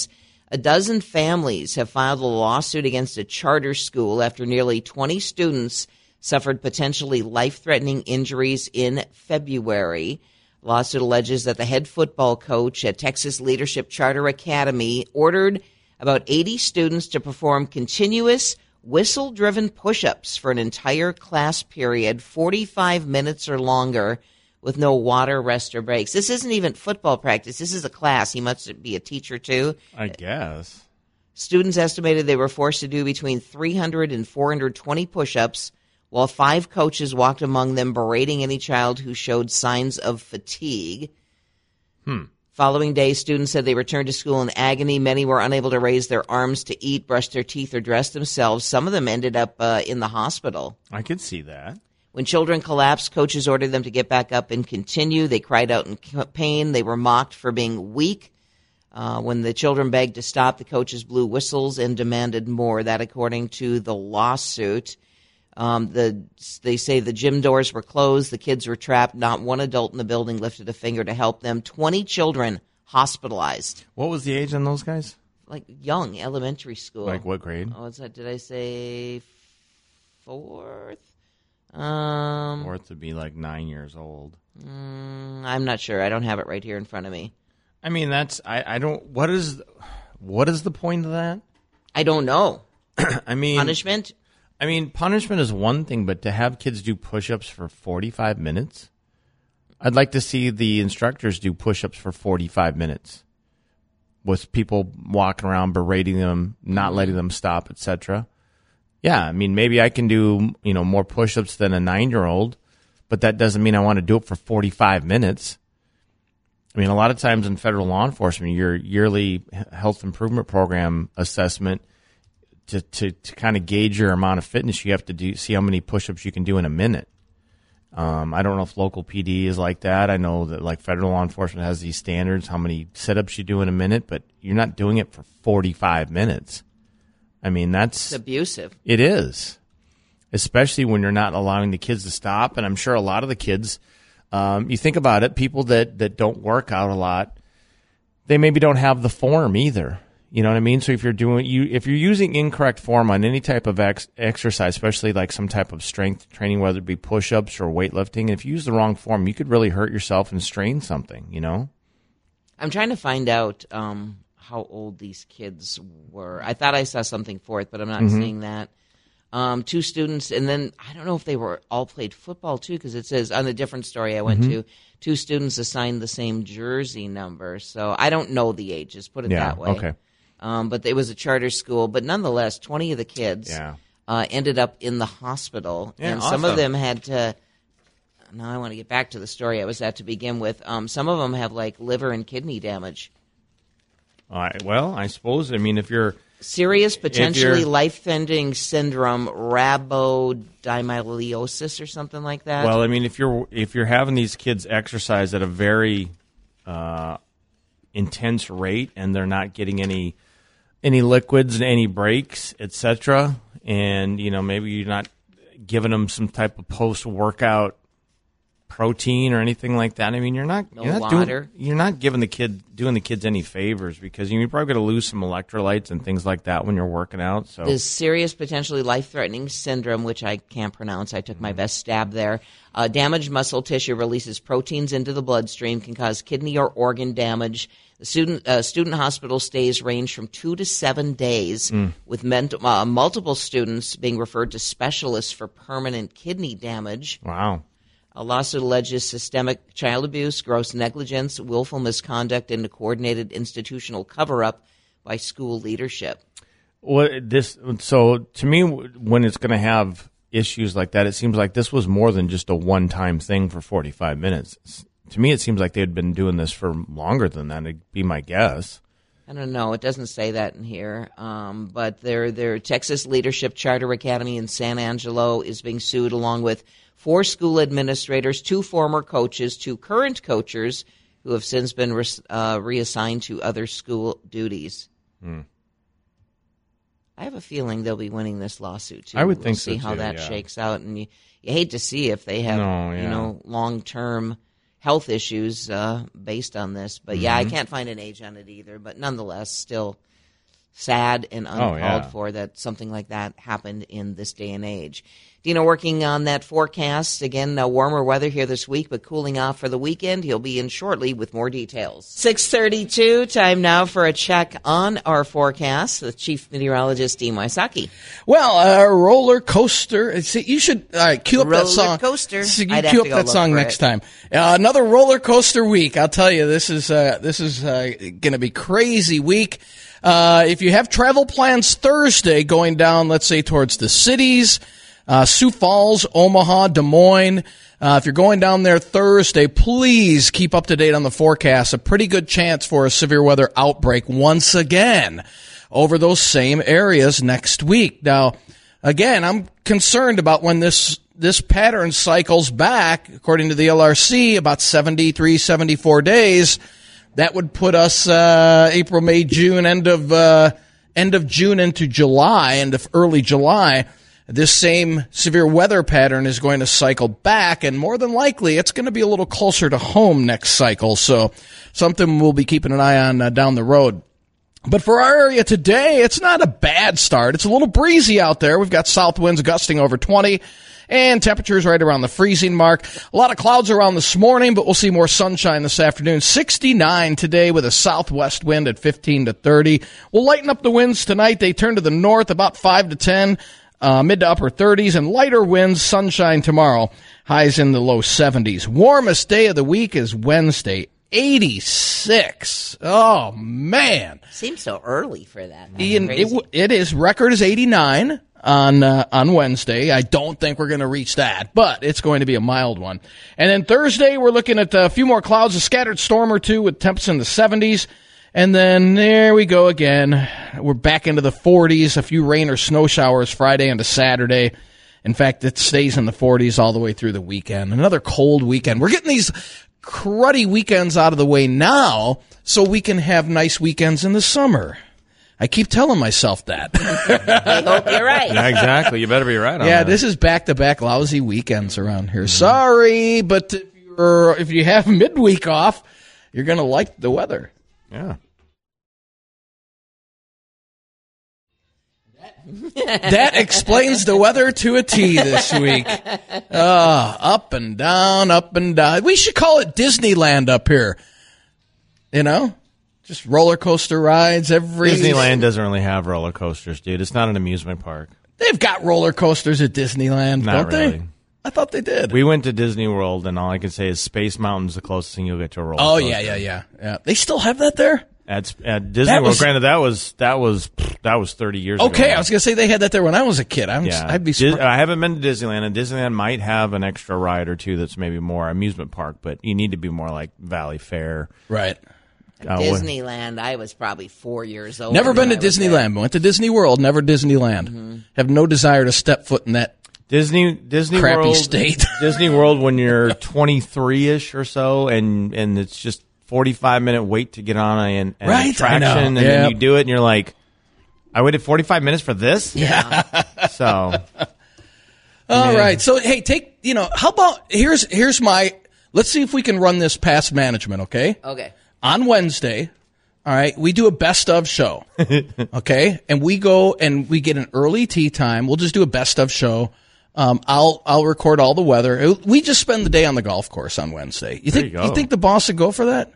A dozen families have filed a lawsuit against a charter school after nearly twenty students suffered potentially life-threatening injuries in February. Lawsuit alleges that the head football coach at Texas Leadership Charter Academy ordered about eighty students to perform continuous whistle-driven push-ups for an entire class period, forty-five minutes or longer, with no water, rest, or breaks. This isn't even football practice. This is a class. He must be a teacher, too. I guess. Students estimated they were forced to do between three hundred and four hundred twenty push-ups, while five coaches walked among them, berating any child who showed signs of fatigue. Hmm. Following day, students said they returned to school in agony. Many were unable to raise their arms to eat, brush their teeth, or dress themselves. Some of them ended up uh, in the hospital. I could see that. When children collapsed, coaches ordered them to get back up and continue. They cried out in pain. They were mocked for being weak. Uh, when the children begged to stop, the coaches blew whistles and demanded more. That, according to the lawsuit. Um, the they say the gym doors were closed. The kids were trapped. Not one adult in the building lifted a finger to help them. twenty children hospitalized. What was the age on those guys? Like young, elementary school. Like what grade? Oh, what's that? Did I say fourth? Um, Fourth would be like nine years old. Mm, I'm not sure. I don't have it right here in front of me. I mean, that's I, I don't. What is what is the point of that? I don't know. I mean, Punishment? I mean, punishment is one thing, but to have kids do push-ups for forty-five minutes, I'd like to see the instructors do push-ups for forty-five minutes with people walking around berating them, not letting them stop, et cetera. Yeah, I mean, maybe I can do, you know, more push-ups than a nine-year-old, but that doesn't mean I want to do it for forty-five minutes. I mean, a lot of times in federal law enforcement, your yearly health improvement program assessment, to, to, to kind of gauge your amount of fitness, you have to do see how many push-ups you can do in a minute. Um, I don't know if local P D is like that. I know that like federal law enforcement has these standards, how many sit-ups you do in a minute, but you're not doing it for forty-five minutes. I mean, that's... It's abusive. It is, especially when you're not allowing the kids to stop. And I'm sure a lot of the kids, um, you think about it, people that, that don't work out a lot, they maybe don't have the form either. You know what I mean? So if you're doing you if you're using incorrect form on any type of ex- exercise, especially like some type of strength training, whether it be push-ups or weightlifting, and if you use the wrong form, you could really hurt yourself and strain something, you know? I'm trying to find out um, how old these kids were. I thought I saw something for it, but I'm not Mm-hmm. seeing that. Um, two students, and then I don't know if they were all played football too, because it says on a different story I went Mm-hmm. to, two students assigned the same jersey number. So I don't know the ages, put it Yeah, that way. okay. Um, but it was a charter school. But nonetheless, twenty of the kids Yeah. uh, ended up in the hospital. Yeah, and some of awesome. them had to, now I want to get back to the story I was at to begin with. Um, some of them have like liver and kidney damage. All right, well, I suppose, I mean, if you're... Serious, potentially you're- life-ending syndrome, rhabdomyolysis or something like that. Well, I mean, if you're if you're having these kids exercise at a very uh, intense rate and they're not getting any any liquids and any breaks, et cetera, and you know maybe you're not giving them some type of post-workout protein or anything like that. I mean, you're not No you're not water. doing you're not giving the kid doing the kids any favors because you're probably going to lose some electrolytes and things like that when you're working out. So This serious, potentially life-threatening syndrome, which I can't pronounce. I took my best stab there. Uh, damaged muscle tissue releases proteins into the bloodstream, can cause kidney or organ damage. The student uh, student hospital stays range from two to seven days, with ment- uh, multiple students being referred to specialists for permanent kidney damage. wow. A lawsuit alleges systemic child abuse, gross negligence, willful misconduct, and a coordinated institutional cover-up by school leadership. Well, this so to me, when it's going to have issues like that, it seems like this was more than just a one-time thing for forty-five minutes. It's- to me, it seems like they had been doing this for longer than that. It'd be my guess. I don't know. It doesn't say that in here. Um, but their their Texas Leadership Charter Academy in San Angelo is being sued, along with four school administrators, two former coaches, two current coaches who have since been re- uh, reassigned to other school duties. Hmm. I have a feeling they'll be winning this lawsuit too. I would We'll think so, see how too, that yeah. shakes out, and you, you hate to see if they have No, you yeah. know long term health issues uh, based on this. But yeah, Mm-hmm. I can't find an age on it either. But nonetheless, still sad and uncalled Oh, yeah. for that something like that happened in this day and age. Dino working on that forecast. Again, uh, warmer weather here this week, but cooling off for the weekend. He'll be in shortly with more details. six thirty-two, time now for a check on our forecast with Chief Meteorologist Dean Wysocki. Well, a uh, roller coaster. See, you should uh, cue up roller that song. Coaster. So you I'd have cue to up go that look song for next it. time. Uh, another roller coaster week. I'll tell you, this is uh, this is uh, going to be crazy week. Uh, if you have travel plans Thursday going down, let's say towards the cities, uh, Sioux Falls, Omaha, Des Moines. Uh, if you're going down there Thursday, please keep up to date on the forecast. A pretty good chance for a severe weather outbreak once again over those same areas next week. Now, again, I'm concerned about when this this pattern cycles back, according to the L R C, about seventy-three, seventy-four days. That would put us uh, April, May, June, end of uh, end of June into July, end of early July. This same severe weather pattern is going to cycle back, and more than likely, it's going to be a little closer to home next cycle. So, something we'll be keeping an eye on uh, down the road. But for our area today, it's not a bad start. It's a little breezy out there. We've got south winds gusting over twenty. And temperatures right around the freezing mark. A lot of clouds around this morning, but we'll see more sunshine this afternoon. sixty-nine today with a southwest wind at fifteen to thirty. We'll lighten up the winds tonight. They turn to the north about five to ten, uh, mid to upper thirties, and lighter winds, sunshine tomorrow. Highs in the low seventies. Warmest day of the week is Wednesday, eighty-six. Oh, man. Seems so early for that. That's Ian, crazy. it, it is. Record is eighty-nine. On uh, on Wednesday. I don't think we're going to reach that, but it's going to be a mild one. And then Thursday, we're looking at a few more clouds, a scattered storm or two with temps in the seventies. And then there we go again. We're back into the forties, a few rain or snow showers Friday into Saturday. In fact, it stays in the forties all the way through the weekend. Another cold weekend. We're getting these cruddy weekends out of the way now so we can have nice weekends in the summer. I keep telling myself that. I hope you're right. Yeah, exactly. You better be right on Yeah, that. this is back-to-back lousy weekends around here. Sorry, but if, you're, if you have midweek off, you're going to like the weather. Yeah. That explains the weather to a T this week. Uh, up and down, up and down. We should call it Disneyland up here. You know? Just roller coaster rides every... Disneyland doesn't really have roller coasters, dude. It's not an amusement park. They've got roller coasters at Disneyland, Not don't really. they? I thought they did. We went to Disney World, and all I can say is Space Mountain's the closest thing you'll get to a roller oh, coaster. yeah, yeah, yeah, yeah. They still have that there? At, at Disney That World, was- granted, that was that was that was thirty years ago. Okay, I was going to say they had that there when I was a kid. I'm, Yeah, I'd be Dis- surprised. I haven't been to Disneyland, and Disneyland might have an extra ride or two that's maybe more amusement park, but you need to be more like Valley Fair. Right. Uh, what- Disneyland, I was probably four years old. Never been to when I was there. Disneyland. Went to Disney World, never Disneyland. Mm-hmm. Have no desire to step foot in that. Disney Disney Crappy World state. Disney World when you're twenty-three ish or so, and and it's just forty-five minute wait to get on an, an Right, I attraction, know. and then Yep. you do it, and you're like, I waited forty-five minutes for this. Yeah. So All Yeah. right. So hey, take you know, how about here's here's my let's see if we can run this past management, okay? Okay. On Wednesday, all right, we do a best of show. Okay? And we go and we get an early tea time. We'll just do a best of show. Um, I'll I'll record all the weather. We just spend the day on the golf course on Wednesday. You There think you go. think the boss would go for that?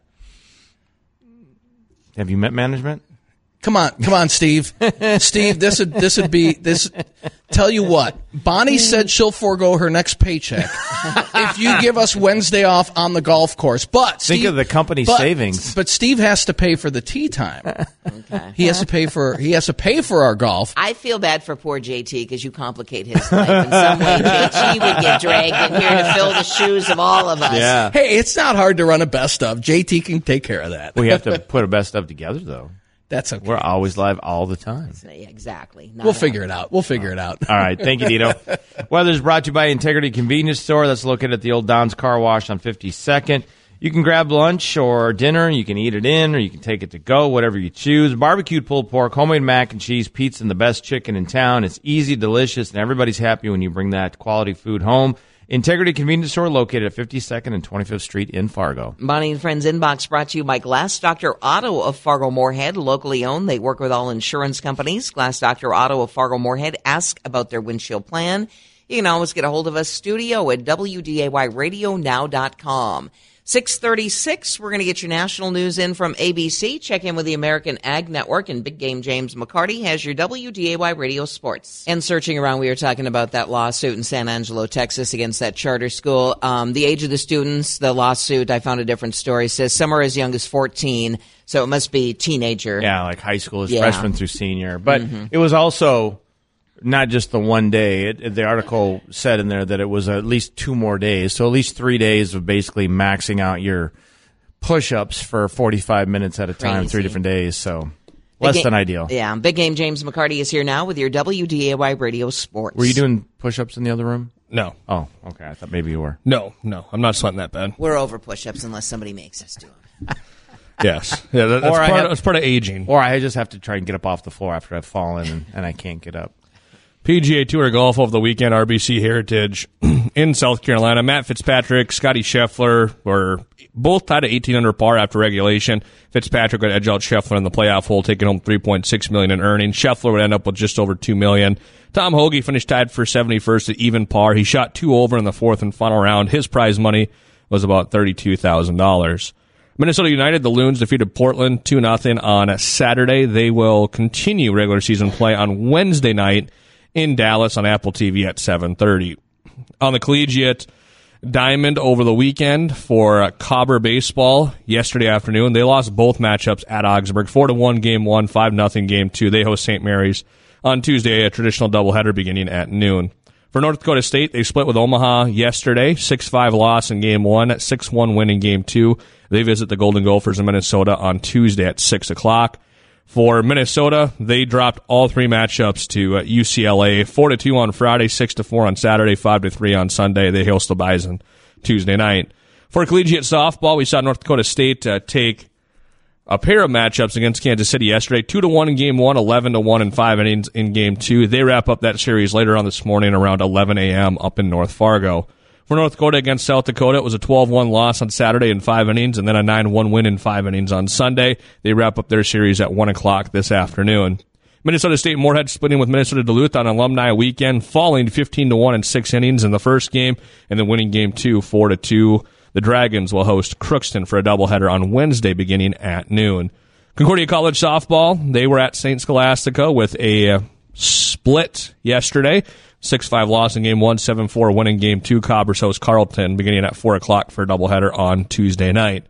have you met management? Come on, come on, Steve. Steve, this would this would be this. Tell you what, Bonnie said she'll forego her next paycheck if you give us Wednesday off on the golf course. But Think Steve, of the company but- savings. But Steve has to pay for the tee time. Okay. He has to pay for he has to pay for our golf. I feel bad for poor J T because you complicate his life in some way. J T would get dragged in here to fill the shoes of all of us. Yeah. Hey, it's not hard to run a best of. J T can take care of that. We have to put a best of together, though. That's okay. We're always live all the time. Exactly. Not We'll at figure all. it out. We'll figure it out. All right. Thank you, Dito. Weather is brought to you by Integrity Convenience Store. That's located at the old Don's Car Wash on fifty-second. You can grab lunch or dinner. You can eat it in, or you can take it to go, whatever you choose. Barbecued pulled pork, homemade mac and cheese, pizza, and the best chicken in town. It's easy, delicious, and everybody's happy when you bring that quality food home. Integrity Convenience Store located at fifty-second and twenty-fifth Street in Fargo. Bonnie and Friends Inbox brought to you by Glass Doctor Auto of Fargo Moorhead, locally owned. They work with all insurance companies. Glass Doctor Auto of Fargo Moorhead. Ask about their windshield plan. You can always get a hold of us, studio at W D A Y radio now dot com. six thirty-six, we're going to get your national news in from A B C. Check in with the American Ag Network, and Big Game James McCarty has your W D A Y Radio Sports. And searching around, we were talking about that lawsuit in San Angelo, Texas against that charter school. Um, the age of the students, the lawsuit, I found a different story, says some are as young as fourteen, so it must be teenager. Yeah, like high school, Yeah. freshman through senior. But it was also not just the one day. It, it- the article said in there that it was at least two more days. So at least three days of basically maxing out your push-ups for forty-five minutes at a time, Crazy. three different days. So less Big than Ga- ideal. Yeah, Big Game James McCarty is here now with your W D A Y Radio Sports. Were you doing push-ups in the other room? No, Oh, okay. I thought maybe you were. no, no. I'm not sweating that bad. We're over push-ups unless somebody makes us do them. Yes, yeah. That, that's, Or I part, have- that's part of aging. Or I just have to try and get up off the floor after I've fallen and, and I can't get up. P G A Tour golf over the weekend, R B C Heritage in South Carolina. Matt Fitzpatrick, Scotty Scheffler were both tied at eighteen under par after regulation. Fitzpatrick would edge out Scheffler in the playoff hole, taking home three point six million dollars in earnings. Scheffler would end up with just over two million dollars. Tom Hoagie finished tied for seventy-first at even par. He shot two over in the fourth and final round. His prize money was about thirty-two thousand dollars. Minnesota United, the Loons, defeated Portland two nothing on Saturday. They will continue regular season play on Wednesday night in Dallas on Apple T V at seven thirty. On the collegiate diamond over the weekend for uh, Cobber baseball yesterday afternoon, they lost both matchups at Augsburg, four to one game one, five nothing game two. They host Saint Mary's on Tuesday, a traditional doubleheader beginning at noon. For North Dakota State, they split with Omaha yesterday, six five loss in game one, six one win in game two. They visit the Golden Gophers in Minnesota on Tuesday at six o'clock. For Minnesota, they dropped all three matchups to uh, U C L A, four to two on Friday, six to four on Saturday, five to three on Sunday. They host the Bison Tuesday night. For collegiate softball, we saw North Dakota State uh, take a pair of matchups against Kansas City yesterday, two to one in game one, eleven to one in five innings in game two. They wrap up that series later on this morning around eleven a.m. up in North Fargo. For North Dakota against South Dakota, it was a twelve one loss on Saturday in five innings, and then a nine one win in five innings on Sunday. They wrap up their series at one o'clock this afternoon. Minnesota State Moorhead splitting with Minnesota Duluth on Alumni Weekend, falling fifteen to one in six innings in the first game, and then winning game two, four to two. The Dragons will host Crookston for a doubleheader on Wednesday beginning at noon. Concordia College softball, they were at Saint Scholastica with a uh, split yesterday. six five loss in game one, seven four win in game two. Cobbers host Carleton beginning at four o'clock for a doubleheader on Tuesday night.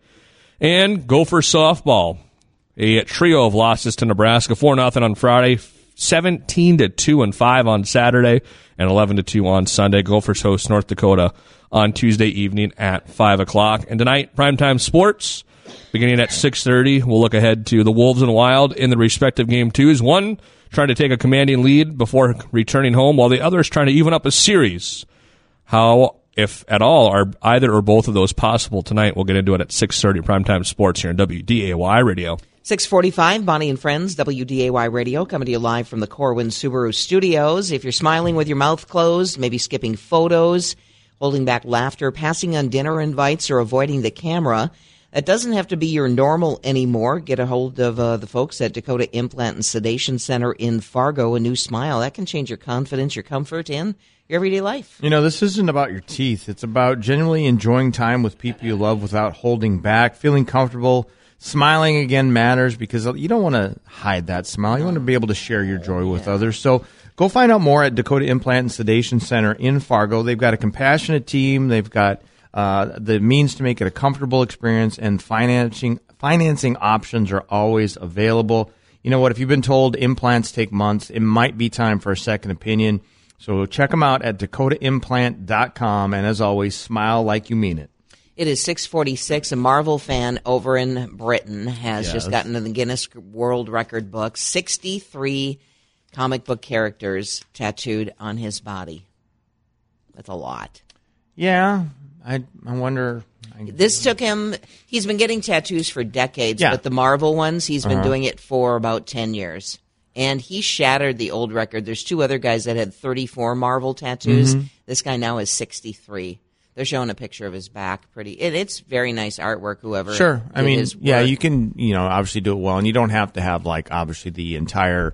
And Gopher softball, a trio of losses to Nebraska, four nothing on Friday, seventeen to two and five on Saturday, and eleven to two on Sunday. Gophers host North Dakota on Tuesday evening at five o'clock. And tonight, primetime sports, beginning at six thirty. We'll look ahead to the Wolves and Wild in the respective game twos. One trying to take a commanding lead before returning home, while the other is trying to even up a series. How, if at all, are either or both of those possible tonight? We'll get into it at six thirty, primetime sports here on W D A Y Radio. six forty-five, Bonnie and Friends, W D A Y Radio, coming to you live from the Corwin Subaru Studios. If you're smiling with your mouth closed, maybe skipping photos, holding back laughter, passing on dinner invites, or avoiding the camera, that doesn't have to be your normal anymore. Get a hold of uh, the folks at Dakota Implant and Sedation Center in Fargo. A new smile, that can change your confidence, your comfort, and your everyday life. You know, this isn't about your teeth. It's about genuinely enjoying time with people you love without holding back, feeling comfortable. Smiling again matters because you don't want to hide that smile. You want to be able to share your joy with others. So go find out more at Dakota Implant and Sedation Center in Fargo. They've got a compassionate team. They've got uh, the means to make it a comfortable experience, and financing financing options are always available. You know what? If you've been told implants take months, it might be time for a second opinion. So check them out at dakota implant dot com. And as always, smile like you mean it. It is six forty-six. A Marvel fan over in Britain has Yes. just gotten in the Guinness World Record book. sixty-three comic book characters tattooed on his body. That's a lot. Yeah, I I wonder. I, This took him, he's been getting tattoos for decades, Yeah. but the Marvel ones, he's been Uh-huh. doing it for about ten years. And he shattered the old record. There's two other guys that had thirty-four Marvel tattoos. Mm-hmm. This guy now has sixty-three. They're showing a picture of his back. Pretty, it, it's very nice artwork. Whoever, Sure. I did mean, his yeah, work. you can, you know, obviously do it well, and you don't have to have like obviously the entire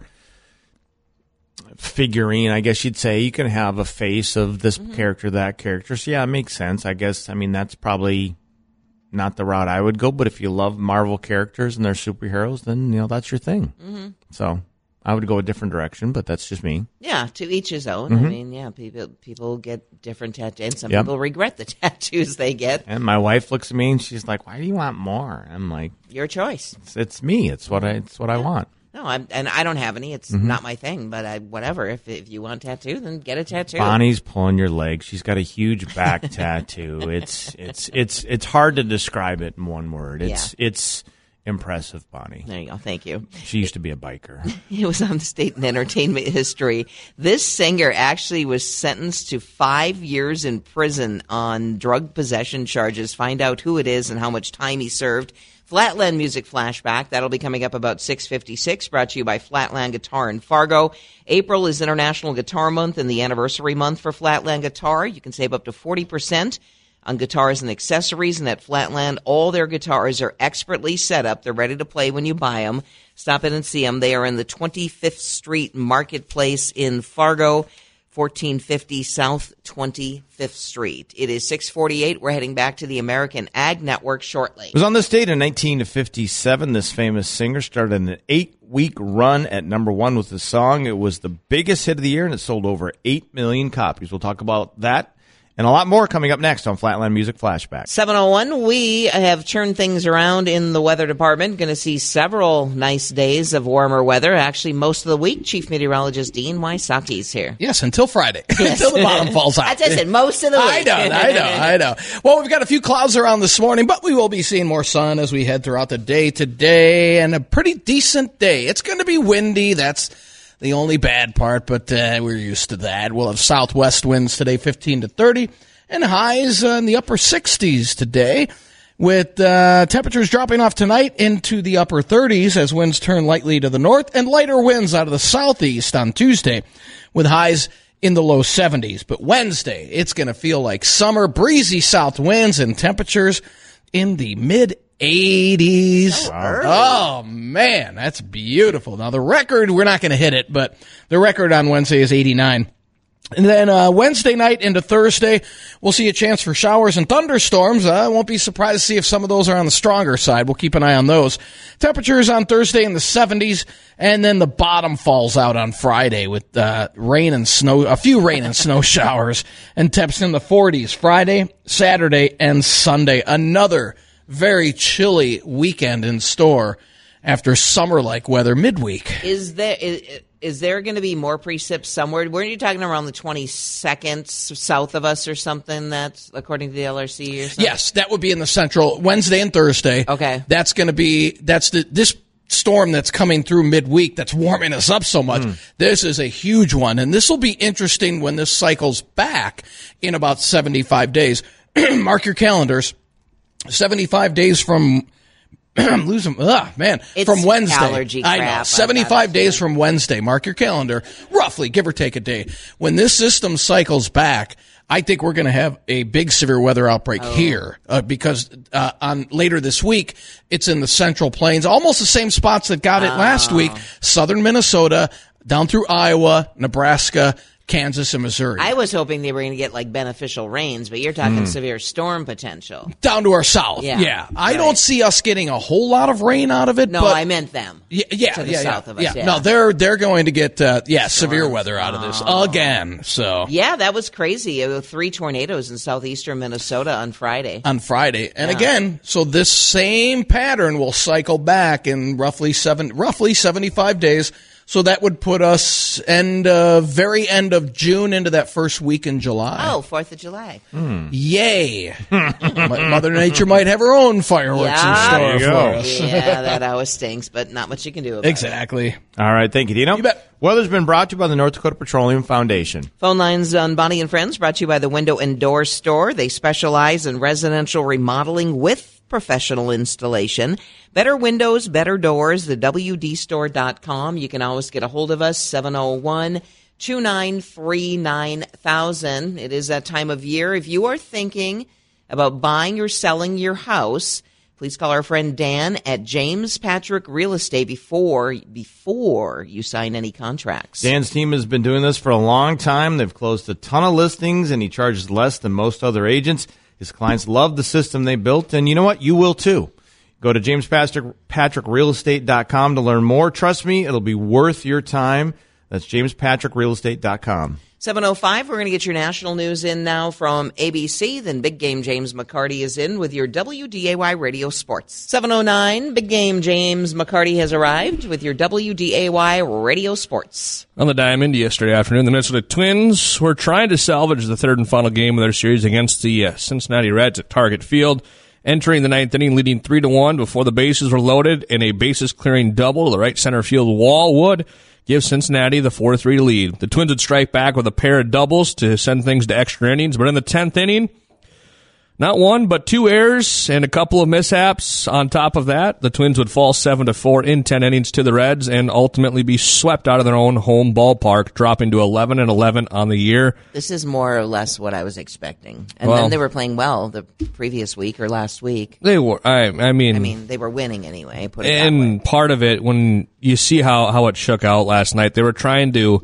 figurine. I guess you'd say you can have a face of this Mm-hmm. character, that character. So yeah, it makes sense. I guess. I mean, that's probably not the route I would go. But if you love Marvel characters and they're superheroes, then you know that's your thing. Mm-hmm. So I would go a different direction, but that's just me. Yeah, to each his own. I mean, yeah, people people get different tattoos, and some Mm-hmm. Yep. people regret the tattoos they get. And my wife looks at me and she's like, "Why do you want more?" I'm like, Your choice. "It's, it's me. It's what I. It's what I want." No, I'm, and I don't have any. It's Mm-hmm. not my thing. But I, whatever. If if you want tattoo, then get a tattoo. Bonnie's pulling your leg. She's got a huge back tattoo. It's it's it's it's hard to describe it in one word. It's it's impressive, Bonnie. There you go. Thank you. She used to be a biker. It was on the state and entertainment history. This singer actually was sentenced to five years in prison on drug possession charges. Find out who it is and how much time he served. Flatland Music Flashback. That'll be coming up about six fifty-six, brought to you by Flatland Guitar in Fargo. April is International Guitar Month and the anniversary month for Flatland Guitar. You can save up to forty percent on guitars and accessories, and at Flatland, all their guitars are expertly set up. They're ready to play when you buy them. Stop in and see them. They are in the twenty-fifth Street Marketplace in Fargo, fourteen fifty South twenty-fifth Street. It is six forty-eight. We're heading back to the American Ag Network shortly. It was on this date in nineteen fifty-seven. This famous singer started an eight-week run at number one with the song. It was the biggest hit of the year, and it sold over eight million copies. We'll talk about that and a lot more coming up next on Flatland Music Flashback. seven oh one, we have turned things around in the weather department. Going to see several nice days of warmer weather. Actually, most of the week. Chief Meteorologist Dean Wysocki's here. Yes, until Friday. Until the bottom falls out. That's what I said, most of the week. I know, I know, I know. Well, we've got a few clouds around this morning, but we will be seeing more sun as we head throughout the day today, and a pretty decent day. It's going to be windy. That's the only bad part, but uh, we're used to that. We'll have southwest winds today, fifteen to thirty, and highs uh, in the upper sixties today, with uh, temperatures dropping off tonight into the upper thirties as winds turn lightly to the north, and lighter winds out of the southeast on Tuesday, with highs in the low seventies. But Wednesday, it's going to feel like summer, breezy south winds, and temperatures in the mid eighties. Oh, man, that's beautiful. Now, the record, we're not going to hit it, but the record on Wednesday is eighty-nine. And then uh, Wednesday night into Thursday, we'll see a chance for showers and thunderstorms. I uh, won't be surprised to see if some of those are on the stronger side. We'll keep an eye on those. Temperatures on Thursday in the seventies, and then the bottom falls out on Friday with uh, rain and snow, a few rain and snow showers, and temps in the forties Friday, Saturday, and Sunday. Another very chilly weekend in store after summer-like weather midweek. Is there is, is there going to be more precip somewhere? Weren't you talking around the twenty-second south of us or something? That's according to the L R C or something? Yes, that would be in the central Wednesday and Thursday. Okay. That's going to be, that's the, this storm that's coming through midweek that's warming us up so much. Mm. This is a huge one, and this will be interesting when this cycles back in about seventy-five days. Mark your calendars. seventy-five days from, I'm losing, ugh, man, it's from Wednesday. Allergy crap. I know, seventy-five days from Wednesday. Mark your calendar, roughly, give or take a day. When this system cycles back, I think we're going to have a big severe weather outbreak oh. here uh, because uh, on later this week, it's in the Central Plains, almost the same spots that got it oh. last week, southern Minnesota, down through Iowa, Nebraska, Kansas, and Missouri. I was hoping they were going to get like beneficial rains, but you're talking mm. severe storm potential. Down to our south. Yeah. yeah. I right. don't see us getting a whole lot of rain out of it. No, but I meant them. Yeah, yeah, to the yeah, south yeah, of us. Yeah. yeah. No, they're they're going to get uh, yeah severe weather out of this oh. again. So yeah, that was crazy. Uh, three tornadoes in southeastern Minnesota on Friday. On Friday, and yeah. again, so this same pattern will cycle back in roughly seven, roughly seventy-five days. So that would put us end uh, very end of June into that first week in July. Oh, fourth of July. Mm. Yay. Mother Nature might have her own fireworks yeah. in store for us. Yeah, that always stinks, but not much you can do about exactly. it. Exactly. All right, thank you, Dino. You bet. Weather's been brought to you by the North Dakota Petroleum Foundation. Phone lines on Bonnie and Friends brought to you by the Window and Door Store. They specialize in residential remodeling with professional installation. Better windows, better doors, the W D store dot com. You can always get a hold of us, seven oh one, two nine three, nine thousand. It is that time of year. If you are thinking about buying or selling your house, please call our friend Dan at James Patrick Real Estate before before you sign any contracts. Dan's team has been doing this for a long time. They've closed a ton of listings, and he charges less than most other agents. His clients love the system they built, and you know what? You will too. Go to James Patrick Real Estate dot com to learn more. Trust me, it'll be worth your time. That's James Patrick Real Estate dot com. seven oh five, we're going to get your national news in now from A B C. Then Big Game James McCarty is in with your W D A Y Radio Sports. seven oh nine, Big Game James McCarty has arrived with your W D A Y Radio Sports. On the Diamond yesterday afternoon, the Minnesota Twins were trying to salvage the third and final game of their series against the uh, Cincinnati Reds at Target Field. Entering the ninth inning, leading three to one before the bases were loaded, and a bases-clearing double to the right center field wall would give Cincinnati the four three lead. The Twins would strike back with a pair of doubles to send things to extra innings, but in the tenth inning, not one, but two errors and a couple of mishaps. On top of that, the Twins would fall seven to four in ten innings to the Reds and ultimately be swept out of their own home ballpark, dropping to eleven and eleven on the year. This is more or less what I was expecting. And Well- then they were playing well the previous week or last week. They were, I, I mean, I mean, they were winning anyway, put it that way. and part of it, when you see how, how it shook out last night, they were trying to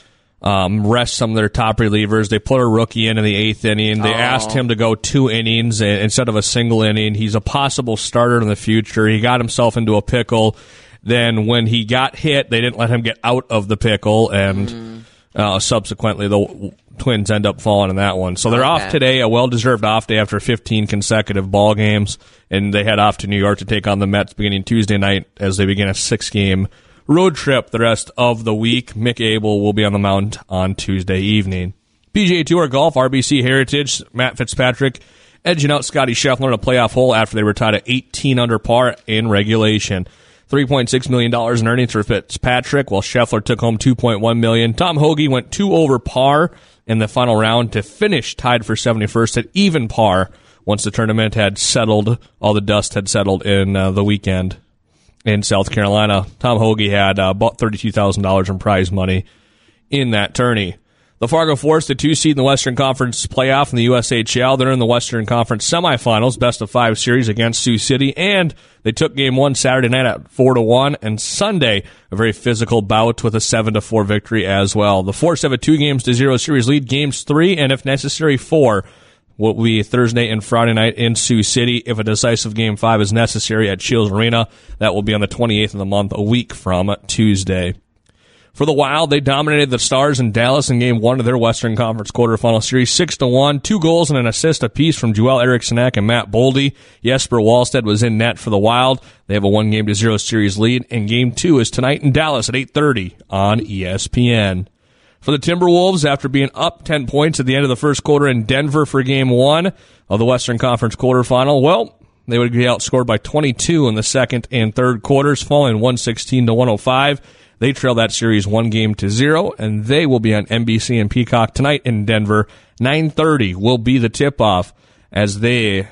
um, rest some of their top relievers. They put a rookie in in the eighth inning. They Oh. asked him to go two innings uh, instead of a single inning. He's a possible starter in the future. He got himself into a pickle. Then when he got hit, they didn't let him get out of the pickle, and Mm. uh, subsequently the Twins end up falling in that one. So they're Okay. off today, a well-deserved off day after fifteen consecutive ball games, and they head off to New York to take on the Mets beginning Tuesday night as they begin a six-game road trip the rest of the week. Mick Abel will be on the mound on Tuesday evening. P G A Tour Golf, R B C Heritage, Matt Fitzpatrick edging out Scotty Scheffler in a playoff hole after they were tied at eighteen under par in regulation. three point six million dollars in earnings for Fitzpatrick, while Scheffler took home two point one million dollars. Tom Hoagie went two over par in the final round to finish tied for seventy-first at even par once the tournament had settled, all the dust had settled in uh, the weekend in South Carolina. Tom Hoagie had uh, about thirty-two thousand dollars in prize money in that tourney. The Fargo Force, the two seed in the Western Conference playoff in the U S H L. They're in the Western Conference semifinals, best of five series against Sioux City, and they took game one Saturday night at four to one, and Sunday a very physical bout with a seven to four victory as well. The Force have a two games to zero series lead, games three, and if necessary, four will be Thursday and Friday night in Sioux City. If a decisive game five is necessary at Shields Arena, that will be on the twenty-eighth of the month, a week from Tuesday. For the Wild, they dominated the Stars in Dallas in game one of their Western Conference quarterfinal series, six to one. Two goals and an assist apiece from Joel Erikssonak and Matt Boldy. Jesper Wallstedt was in net for the Wild. They have a one game to zero series lead, and game two is tonight in Dallas at eight thirty on E S P N. For the Timberwolves, after being up ten points at the end of the first quarter in Denver for game one of the Western Conference quarterfinal, well, they would be outscored by twenty-two in the second and third quarters, falling one sixteen to one oh five. They trail that series one game to zero, and they will be on N B C and Peacock tonight in Denver. nine thirty will be the tip-off as they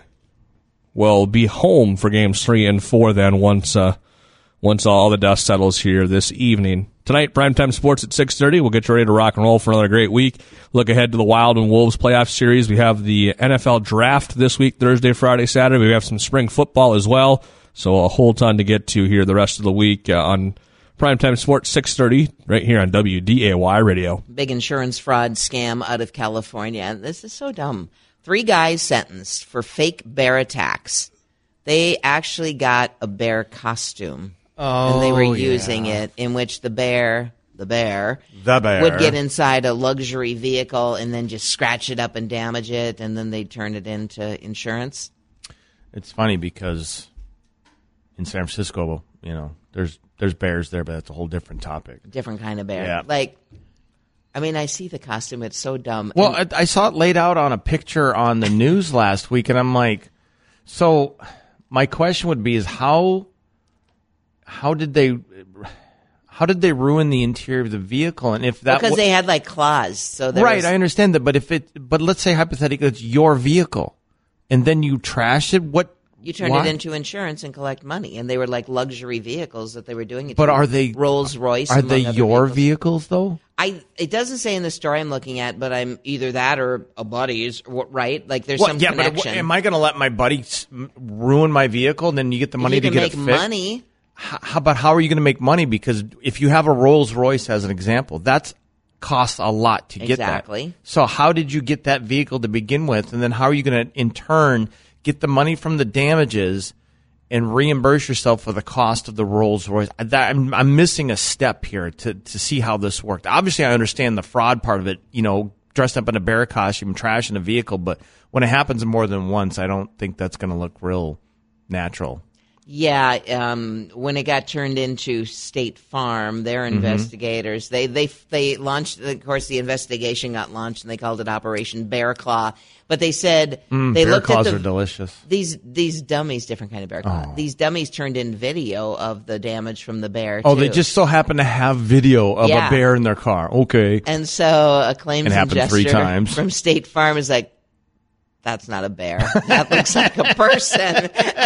will be home for games three and four then once uh, once all the dust settles here this evening. Tonight, Primetime Sports at six thirty. We'll get you ready to rock and roll for another great week. Look ahead to the Wild and Wolves playoff series. We have the N F L draft this week, Thursday, Friday, Saturday. We have some spring football as well, so a whole ton to get to here the rest of the week uh, on Primetime Sports, six thirty, right here on W D A Y Radio. Big insurance fraud scam out of California. This is so dumb. Three guys sentenced for fake bear attacks. They actually got a bear costume. Oh, and they were using yeah. it, in which the bear, the bear, The bear. would get inside a luxury vehicle and then just scratch it up and damage it, and then they'd turn it into insurance. It's funny because in San Francisco, you know, there's there's bears there, but that's a whole different topic. Different kind of bear. Yeah. Like, I mean, I see the costume. It's so dumb. Well, And- I, I saw it laid out on a picture on the news last week, and I'm like, so my question would be: is how how did they how did they ruin the interior of the vehicle? And if that because wa- they had like claws. So there right, was, I understand that, but if it but let's say hypothetically it's your vehicle, and then you trash it, what You turn Why? it into insurance and collect money, and they were like luxury vehicles that they were doing it. But to. are they Rolls Royce? Are among they other your vehicles. vehicles though? I it doesn't say in the story I'm looking at, but I'm either that or a buddy's, right? Like there's Well, some yeah, connection. but am I going to let my buddy s- ruin my vehicle and then you get the money you to can get make it fixed? money. How, how about how are you going to make money? Because if you have a Rolls Royce as an example, that's costs a lot to get Exactly. that. So how did you get that vehicle to begin with, and then how are you going to in turn get the money from the damages and reimburse yourself for the cost of the Rolls Royce? That, I'm, I'm missing a step here to to see how this worked. Obviously, I understand the fraud part of it. You know, dressed up in a bear costume, trashing a vehicle, but when it happens more than once, I don't think that's going to look real natural. Yeah, um, when it got turned into State Farm, their Mm-hmm. investigators, they, they they launched, of course, the investigation got launched, and they called it Operation Bear Claw. But they said Mm, they bear looked claws at the, are delicious. These these dummies, different kind of bear claw. Oh. These dummies turned in video of the damage from the bear. Oh, too. they just so happen to have video of Yeah. a bear in their car. Okay. And so a claims It happened three adjuster times. from State Farm is like, that's not a bear. That looks like a person.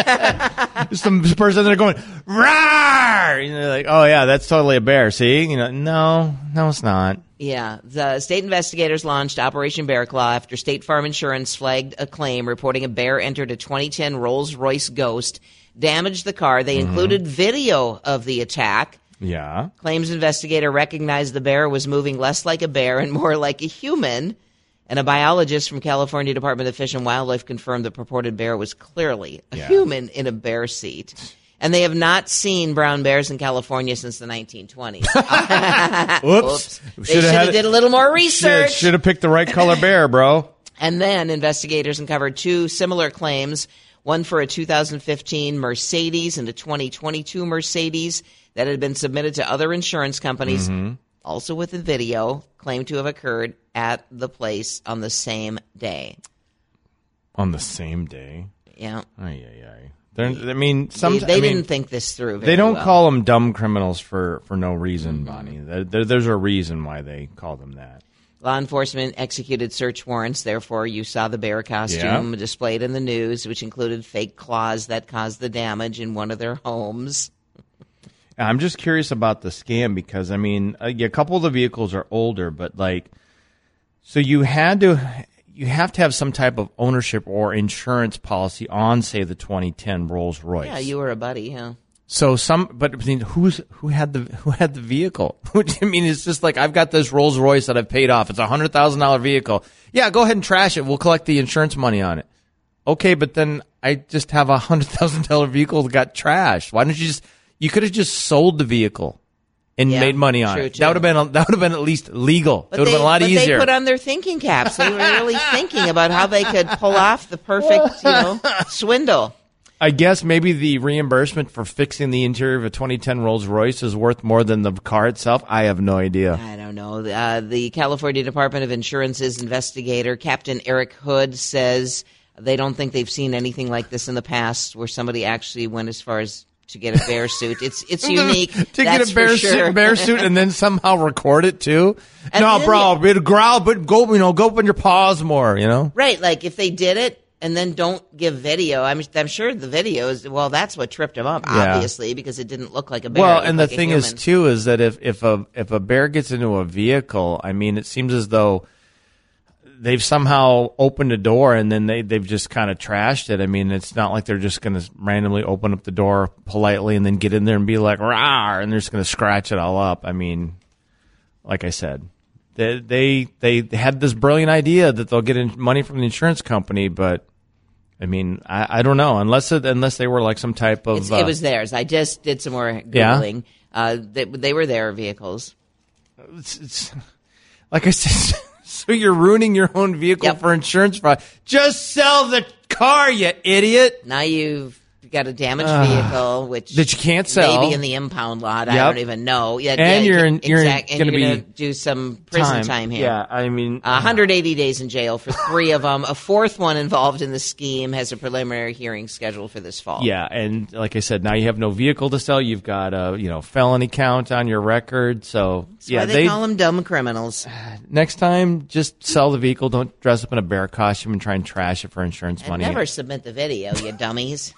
Some person there going, "Rawr!" And they're like, "Oh yeah, that's totally a bear." See, you know, no, no, it's not. Yeah, the state investigators launched Operation Bear Claw after State Farm Insurance flagged a claim reporting a bear entered a twenty ten Rolls-Royce Ghost, damaged the car. They Mm-hmm. included video of the attack. Yeah. Claims investigator recognized the bear was moving less like a bear and more like a human. And a biologist from California Department of Fish and Wildlife confirmed the purported bear was clearly a Yeah. human in a bear seat. And they have not seen brown bears in California since the nineteen twenties. Oops. They should had have it- did a little more research. Should have picked the right color bear, bro. And then investigators uncovered two similar claims, one for a two thousand fifteen Mercedes and a twenty twenty-two Mercedes that had been submitted to other insurance companies, Mm-hmm. also with a video, claimed to have occurred at the place on the same day. On the same day. Yeah. Ay, ay, ay. They're, I mean, some. They, they I mean, didn't think this through very They don't well. call them dumb criminals for, for no reason, Mm-hmm. Bonnie. There, there, there's a reason why they call them that. Law enforcement executed search warrants. Therefore, you saw the bear costume Yeah. displayed in the news, which included fake claws that caused the damage in one of their homes. I'm just curious about the scam because, I mean, a, a couple of the vehicles are older, but like, so you had to, you have to have some type of ownership or insurance policy on, say, the twenty ten Rolls Royce. Yeah, you were a buddy, huh? So some, but I mean, who's who had the who had the vehicle? Which I mean, it's just like I've got this Rolls Royce that I've paid off. It's a hundred thousand dollar vehicle. Yeah, go ahead and trash it. We'll collect the insurance money on it. Okay, but then I just have a hundred thousand dollar vehicle that got trashed. Why don't you just? You could have just sold the vehicle and Yeah, made money on true, it. too. That would have been that would have been at least legal. But it would have they, been a lot but easier. they put on their thinking caps. They were really thinking about how they could pull off the perfect, you know, swindle. I guess maybe the reimbursement for fixing the interior of a twenty ten Rolls Royce is worth more than the car itself. I have no idea. I don't know. Uh, the California Department of Insurance's investigator, Captain Eric Hood, says they don't think they've seen anything like this in the past where somebody actually went as far as to get a bear suit. It's it's unique. to that's get a bear for sure. suit, bear suit, and then somehow record it too. And no, then bro, it'd growl, but go, you know, go open your paws more, you know. Right, like if they did it and then don't give video, I'm I'm sure the video is, well, that's what tripped him up, Yeah. obviously, because it didn't look like a bear. Well, it and the looked like a thing is human. too is that if if a if a bear gets into a vehicle, I mean, it seems as though they've somehow opened a door and then they they've just kind of trashed it. I mean, it's not like they're just going to randomly open up the door politely and then get in there and be like "rawr," and they're just going to scratch it all up. I mean, like I said, they they they had this brilliant idea that they'll get in money from the insurance company, but I mean, I, I don't know unless it, unless they were like some type of It's, uh, it was theirs. I just did some more Yeah? Googling. Uh, they, they were their vehicles. It's, it's like I said. So you're ruining your own vehicle Yep. for insurance fraud. Just sell the car, you idiot. Now you've You got a damaged uh, vehicle, which that you can't sell, maybe in the impound lot. Yep. I don't even know. Yeah, and yeah, you're in, you're exact, going to be do some prison time, time here. Yeah, I mean, uh, one hundred eighty days in jail for three of them. A fourth one involved in the scheme has a preliminary hearing scheduled for this fall. Yeah, and like I said, now you have no vehicle to sell. You've got a you know felony count on your record. So That's yeah, why they, they call them dumb criminals. Next time, just sell the vehicle. Don't dress up in a bear costume and try and trash it for insurance and money. Never submit the video, you dummies.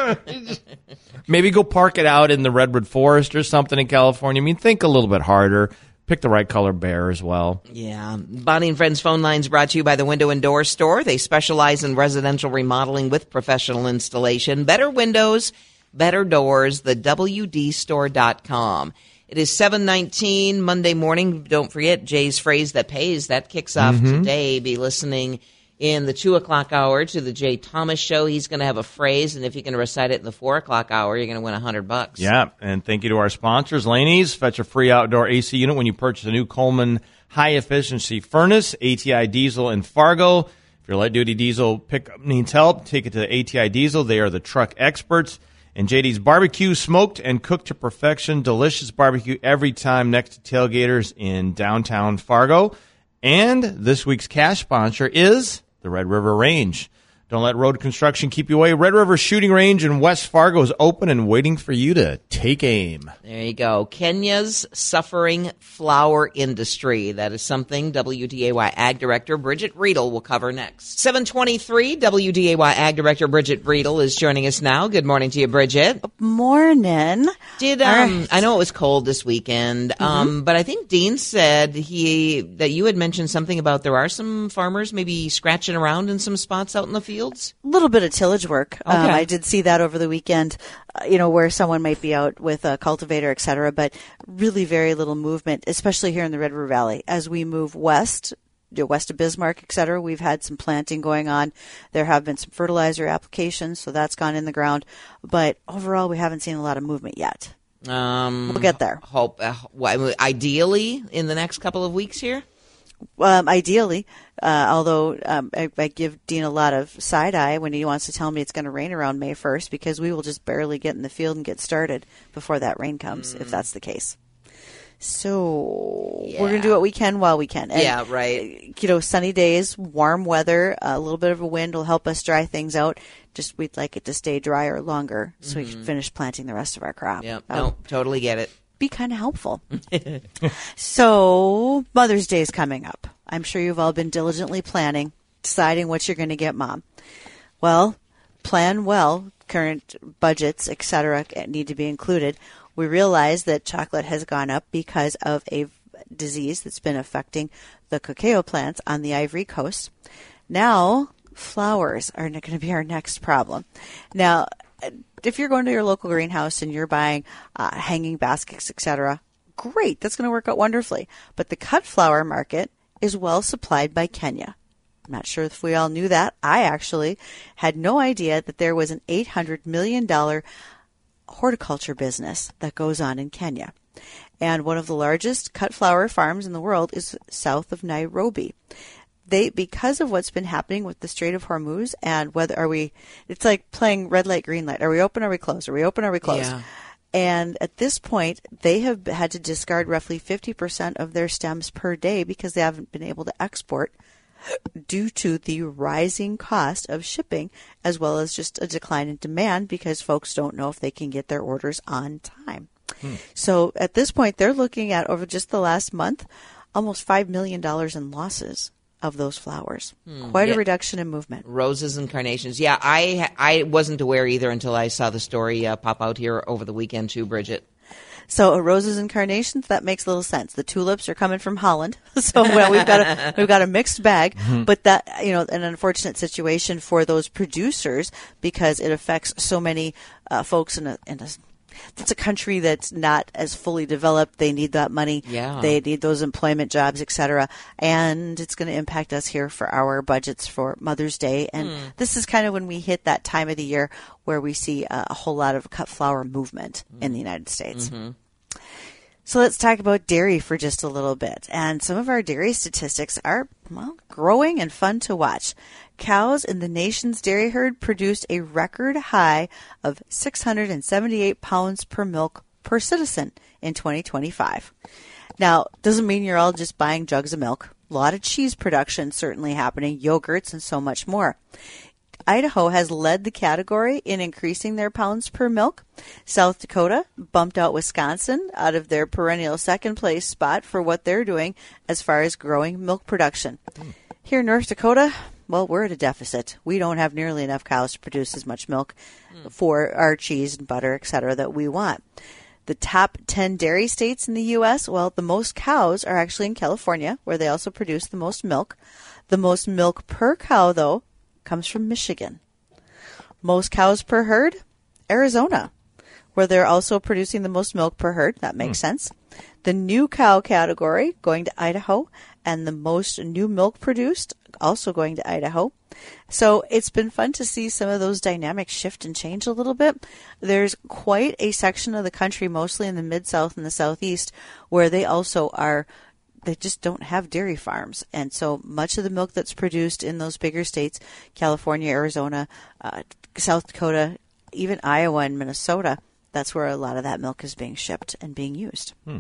Maybe go park it out in the redwood forest or something in California. I mean, think a little bit harder. Pick the right color bear as well. Yeah. Bonnie and Friends phone lines brought to you by the Window and Door Store. They specialize in residential remodeling with professional installation. Better windows, better doors, the W D store dot com. It is seven nineteen Monday morning. Don't forget Jay's Phrase That Pays. That kicks off mm-hmm. today. Be listening in the two o'clock hour to the Jay Thomas Show. He's going to have a phrase, and if you can recite it in the four o'clock hour, you're going to win a hundred bucks. Yeah, and thank you to our sponsors, Laney's. Fetch a free outdoor A C unit when you purchase a new Coleman high-efficiency furnace. A T I Diesel in Fargo. If your light-duty diesel pickup needs help, take it to A T I Diesel. They are the truck experts. And J D's Barbecue, smoked and cooked to perfection. Delicious barbecue every time next to Tailgaters in downtown Fargo. And this week's cash sponsor is the Red River Range. Don't let road construction keep you away. Red River Shooting Range in West Fargo is open and waiting for you to take aim. There you go. Kenya's suffering flower industry. That is something W D A Y Ag Director Bridget Riedel will cover next. seven twenty-three, W D A Y Ag Director Bridget Riedel is joining us now. Good morning to you, Bridget. Morning. Did um, right. I know it was cold this weekend, mm-hmm. um, but I think Dean said he that you had mentioned something about there are some farmers maybe scratching around in some spots out in the field. A little bit of tillage work. Okay. Um, I did see that over the weekend, uh, you know, where someone might be out with a cultivator, et cetera, but really very little movement, especially here in the Red River Valley. As we move west, you know, west of Bismarck, et cetera, we've had some planting going on. There have been some fertilizer applications, so that's gone in the ground. But overall, we haven't seen a lot of movement yet. Um, we'll get there. Hope, uh, ideally, in the next couple of weeks here? Um, ideally, uh, although um, I, I give Dean a lot of side eye when he wants to tell me it's going to rain around May first, because we will just barely get in the field and get started before that rain comes, mm. if that's the case. So yeah. we're going to do what we can while we can. And, yeah, right. You know, sunny days, warm weather, a little bit of a wind will help us dry things out. Just we'd like it to stay drier longer so mm-hmm. we can finish planting the rest of our crop. Yeah, oh. no, totally get it. Be kind of helpful. So Mother's Day is coming up. I'm sure you've all been diligently planning, deciding what you're going to get Mom. Well, plan well. Current budgets, et cetera, need to be included. We realize that chocolate has gone up because of a disease that's been affecting the cacao plants on the Ivory Coast. Now, flowers are going to be our next problem. Now, if you're going to your local greenhouse and you're buying uh, hanging baskets, et cetera, great. That's going to work out wonderfully. But the cut flower market is well supplied by Kenya. I'm not sure if we all knew that. I actually had no idea that there was an eight hundred million dollars horticulture business that goes on in Kenya. And one of the largest cut flower farms in the world is south of Nairobi. They, because of what's been happening with the Strait of Hormuz, and whether are we, it's like playing red light, green light. Are we open? Are we closed? Are we open? Are we closed? Yeah. And at this point, they have had to discard roughly fifty percent of their stems per day because they haven't been able to export due to the rising cost of shipping, as well as just a decline in demand because folks don't know if they can get their orders on time. Hmm. So at this point, they're looking at, over just the last month, almost five million dollars in losses of those flowers. Hmm. Quite yeah. a reduction in movement. Roses and carnations. Yeah, I I wasn't aware either until I saw the story uh, pop out here over the weekend too, Bridget. So uh, roses and carnations, that makes a little sense. The tulips are coming from Holland, so well, we've got a we've got a mixed bag. Mm-hmm. But that, you know, an unfortunate situation for those producers because it affects so many uh, folks in a in a. It's a country that's not as fully developed. They need that money. Yeah. They need those employment jobs, et cetera. And it's going to impact us here for our budgets for Mother's Day. And mm. this is kind of when we hit that time of the year where we see a, a whole lot of cut flower movement mm. in the United States. Mm-hmm. So let's talk about dairy for just a little bit. And some of our dairy statistics are, well, growing and fun to watch. Cows in the nation's dairy herd produced a record high of six hundred seventy-eight pounds per milk per citizen in twenty twenty-five. Now, doesn't mean you're all just buying jugs of milk. A lot of cheese production certainly happening, yogurts, and so much more. Idaho has led the category in increasing their pounds per milk. South Dakota bumped out Wisconsin out of their perennial second place spot for what they're doing as far as growing milk production. Mm. Here in North Dakota, well, we're at a deficit. We don't have nearly enough cows to produce as much milk mm. for our cheese and butter, et cetera, that we want. The top ten dairy states in the U S, well, the most cows are actually in California, where they also produce the most milk. The most milk per cow, though, comes from Michigan. Most cows per herd, Arizona, where they're also producing the most milk per herd. That makes mm. sense. The new cow category going to Idaho, and the most new milk produced also going to Idaho. So it's been fun to see some of those dynamics shift and change a little bit. There's quite a section of the country, mostly in the Mid-South and the Southeast, where they also are they just don't have dairy farms. And so much of the milk that's produced in those bigger states, California, Arizona, uh, South Dakota, even Iowa and Minnesota, that's where a lot of that milk is being shipped and being used. Hmm.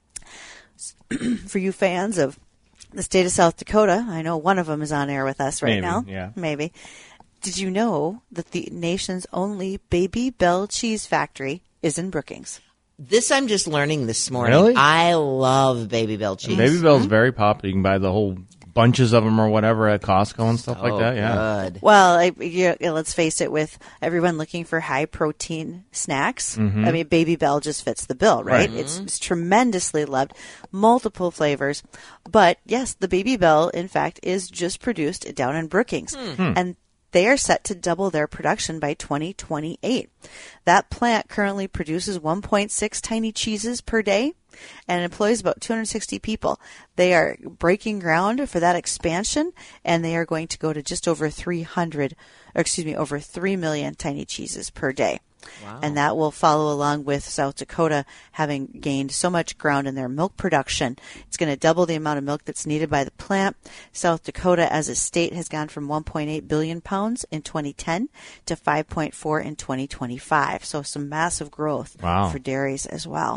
For you fans of the state of South Dakota, I know one of them is on air with us right Maybe, now. Yeah. Maybe. Did you know that the nation's only Baby Bell cheese factory is in Brookings? This I'm just learning this morning. Really? I love Baby Bell cheese. Baby Bell's mm-hmm. very popular. You can buy the whole bunches of them or whatever at Costco and stuff oh, like that. Yeah. Good. Well, I, you know, let's face it, with everyone looking for high protein snacks, mm-hmm. I mean, Baby Bell just fits the bill, right? right. It's, it's tremendously loved, multiple flavors. But yes, the Baby Bell, in fact, is just produced down in Brookings. Mm-hmm. And they are set to double their production by twenty twenty-eight. That plant currently produces one point six tiny cheeses per day and employs about two hundred sixty people. They are breaking ground for that expansion, and they are going to go to just over three hundred, or excuse me, over three million tiny cheeses per day. Wow. And that will follow along with South Dakota having gained so much ground in their milk production. It's going to double the amount of milk that's needed by the plant. South Dakota as a state has gone from one point eight billion pounds in twenty ten to five point four in twenty twenty-five. So some massive growth wow. for dairies as well.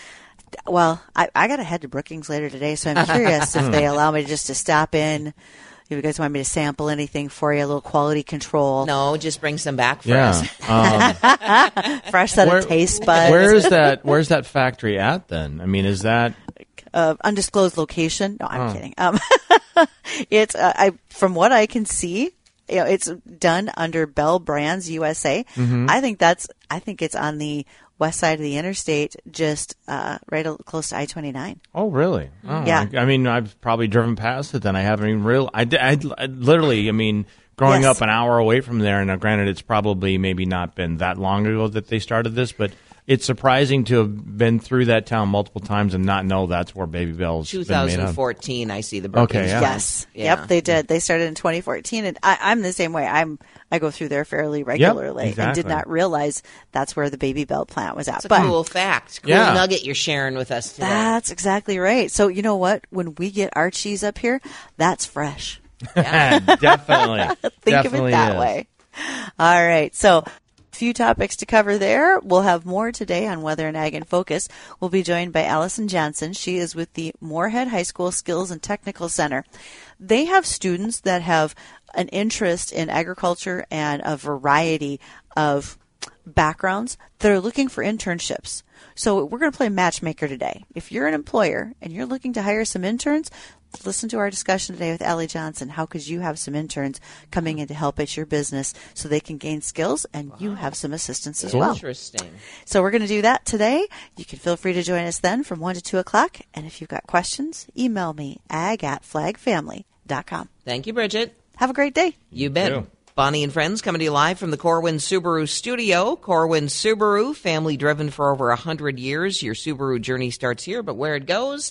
Well, I, I got to head to Brookings later today, so I'm curious if they allow me just to stop in. If you guys want me to sample anything for you, a little quality control. No, just bring some back for yeah. us. Um, Fresh set where, of taste buds. Where is that? Where's that factory at then? I mean, is that uh, undisclosed location? No, I'm oh. kidding. Um, it's uh, I from what I can see, you know, it's done under Bell Brands U S A. Mm-hmm. I think that's. I think it's on the west side of the interstate, just uh, right close to I twenty-nine. Oh, really? Oh, yeah. I, I mean, I've probably driven past it, then I haven't even real. I, I, I literally, I mean, growing yes. up an hour away from there, and now, granted, it's probably maybe not been that long ago that they started this, but it's surprising to have been through that town multiple times and not know that's where Baby Bell's been made twenty fourteen, I see the Brookings. Okay, yeah. Yes. Yeah. Yep, they did. They started in twenty fourteen, and I, I'm the same way. I'm I go through there fairly regularly, yep, exactly. and did not realize that's where the Baby Bell plant was at. That's a but, cool fact, cool yeah. nugget you're sharing with us today. That's exactly right. So you know what? When we get our cheese up here, that's fresh. Yeah. Definitely. Think Definitely of it that is. way. All right. So few topics to cover there. We'll have more today on Weather and Ag in Focus. We'll be joined by Allison Johnson. She is with the Moorhead High School Skills and Technical Center. They have students that have an interest in agriculture and a variety of backgrounds that are looking for internships. So we're going to play matchmaker today. If you're an employer and you're looking to hire some interns, listen to our discussion today with Allie Johnson. How could you have some interns coming in to help at your business so they can gain skills and wow. you have some assistance as well? Interesting. So we're going to do that today. You can feel free to join us then from one to two o'clock. And if you've got questions, email me, ag at flagfamily dot com. Thank you, Bridget. Have a great day. You bet. You. Bonnie and Friends coming to you live from the Corwin Subaru studio. Corwin Subaru, family driven for over one hundred years. Your Subaru journey starts here, but where it goes,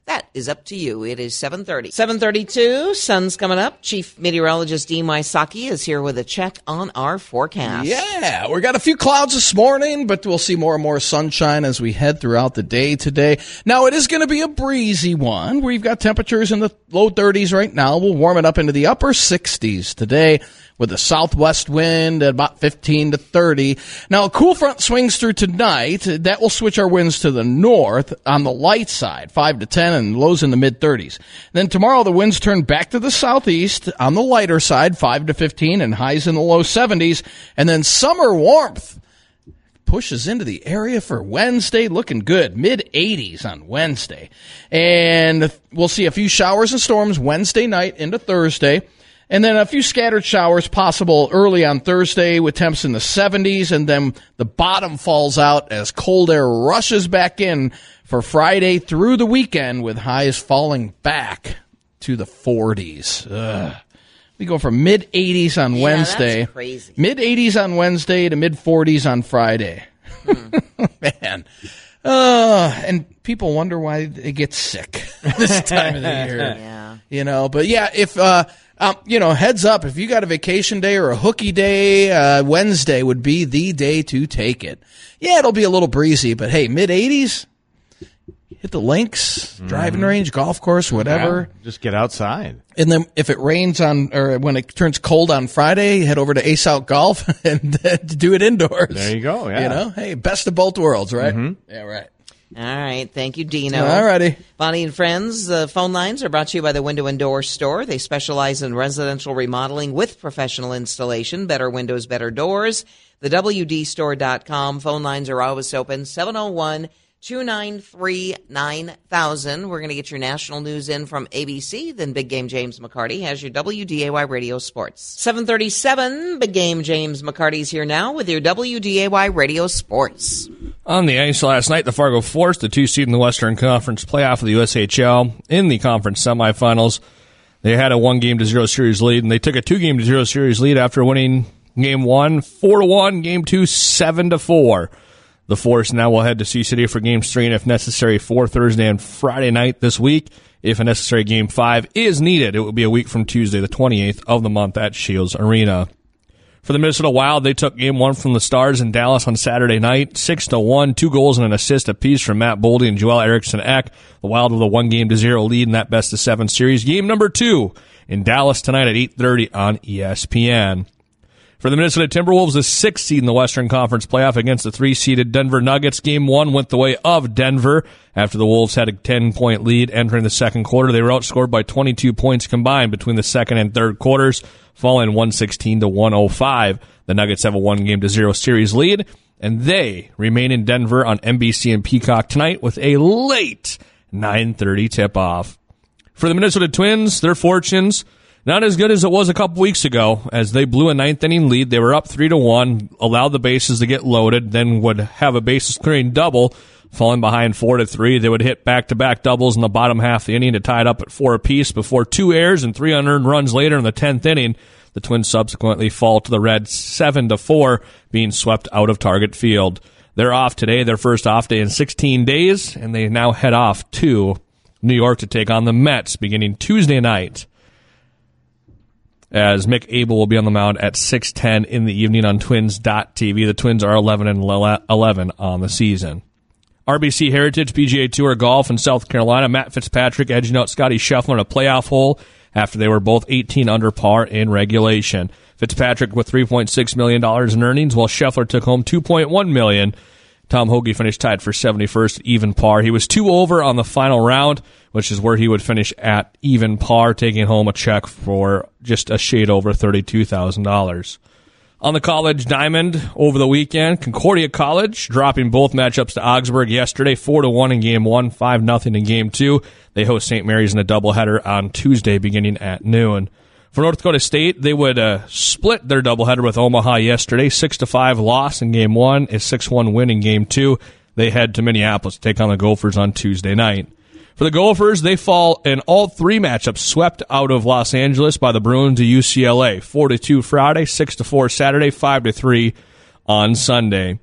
That is up to you. It is seven thirty. seven thirty-two, sun's coming up. Chief Meteorologist Dean Wysocki is here with a check on our forecast. Yeah, we got a few clouds this morning, but we'll see more and more sunshine as we head throughout the day today. Now, it is going to be a breezy one. We've got temperatures in the low thirties right now. We'll warm it up into the upper sixties today, with a southwest wind at about fifteen to thirty. Now, a cool front swings through tonight. That will switch our winds to the north on the light side, five to ten, and lows in the mid-thirties. Then tomorrow, the winds turn back to the southeast on the lighter side, five to fifteen, and highs in the low seventies. And then summer warmth pushes into the area for Wednesday, looking good, mid-eighties on Wednesday. And we'll see a few showers and storms Wednesday night into Thursday. And then a few scattered showers possible early on Thursday with temps in the seventies, and then the bottom falls out as cold air rushes back in for Friday through the weekend with highs falling back to the forties. Ugh. We go from mid-eighties on yeah, Wednesday, that's crazy. mid-eighties on Wednesday to mid-forties on Friday. Hmm. Man. Uh, and people wonder why they get sick this time of the year. Yeah. You know, but yeah, if... uh Um, you know, heads up, if you got a vacation day or a hooky day, uh, Wednesday would be the day to take it. Yeah, it'll be a little breezy, but hey, mid-eighties, hit the links, mm. driving range, golf course, whatever. Yeah, just get outside. And then if it rains on, or when it turns cold on Friday, head over to Ace Out Golf and do it indoors. There you go, yeah. You know, hey, best of both worlds, right? Mm-hmm. Yeah, right. All right. Thank you, Dino. All righty. Bonnie and friends, the phone lines are brought to you by the Window and Door Store. They specialize in residential remodeling with professional installation. Better windows, better doors. The W D store dot com. Phone lines are always open. seven oh one, two nine three, nine thousand. We're going to get your national news in from A B C. Then Big Game James McCarty has your W D A Y Radio Sports. seven thirty-seven, Big Game James McCarty's here now with your W D A Y Radio Sports. On the ice last night, the Fargo Force, the two seed in the Western Conference playoff of the U S H L, in the conference semifinals. They had a one-game to zero series lead, and they took a two-game to zero series lead after winning game one, four to one, game two, seven to four. The Force now will head to Sioux City for games three and, if necessary, four Thursday and Friday night this week. If a necessary game five is needed, it will be a week from Tuesday, the twenty-eighth of the month at Shields Arena. For the Minnesota Wild, they took game one from the Stars in Dallas on Saturday night, six to one, two goals and an assist apiece from Matt Boldy and Joel Eriksson Ek. The Wild with a one game to zero lead in that best of seven series. Game number two in Dallas tonight at eight thirty on E S P N. For the Minnesota Timberwolves, the sixth seed in the Western Conference playoff against the three-seeded Denver Nuggets. Game one went the way of Denver after the Wolves had a ten-point lead entering the second quarter. They were outscored by twenty-two points combined between the second and third quarters, falling one sixteen to one oh five. The Nuggets have a one-game to zero series lead, and they remain in Denver on N B C and Peacock tonight with a late nine thirty tip-off. For the Minnesota Twins, their fortunes not as good as it was a couple weeks ago, as they blew a ninth inning lead. They were up three to one, allowed the bases to get loaded, then would have a bases clearing double, falling behind four to three. They would hit back-to-back doubles in the bottom half of the inning to tie it up at four apiece before two errors and three unearned runs later in the tenth inning. The Twins subsequently fall to the Reds seven to four, being swept out of Target Field. They're off today, their first off day in sixteen days, and they now head off to New York to take on the Mets beginning Tuesday night, as Mick Abel will be on the mound at six ten in the evening on Twins dot T V. The Twins are eleven and eleven on the season. R B C Heritage P G A Tour Golf in South Carolina. Matt Fitzpatrick edging out Scotty Scheffler in a playoff hole after they were both eighteen under par in regulation. Fitzpatrick with three point six million dollars in earnings, while Scheffler took home two point one million dollars. Tom Hoagie finished tied for seventy-first at even par. He was two over on the final round, which is where he would finish at even par, taking home a check for just a shade over thirty-two thousand dollars. On the college diamond over the weekend, Concordia College dropping both matchups to Augsburg yesterday, four to one in game one, five nothing in game two. They host Saint Mary's in a doubleheader on Tuesday beginning at noon. For North Dakota State, they would uh, split their doubleheader with Omaha yesterday. six to five loss in game one, a six one win in game two. They head to Minneapolis to take on the Gophers on Tuesday night. For the Gophers, they fall in all three matchups, swept out of Los Angeles by the Bruins of U C L A. four to two Friday, six to four Saturday, five to three on Sunday.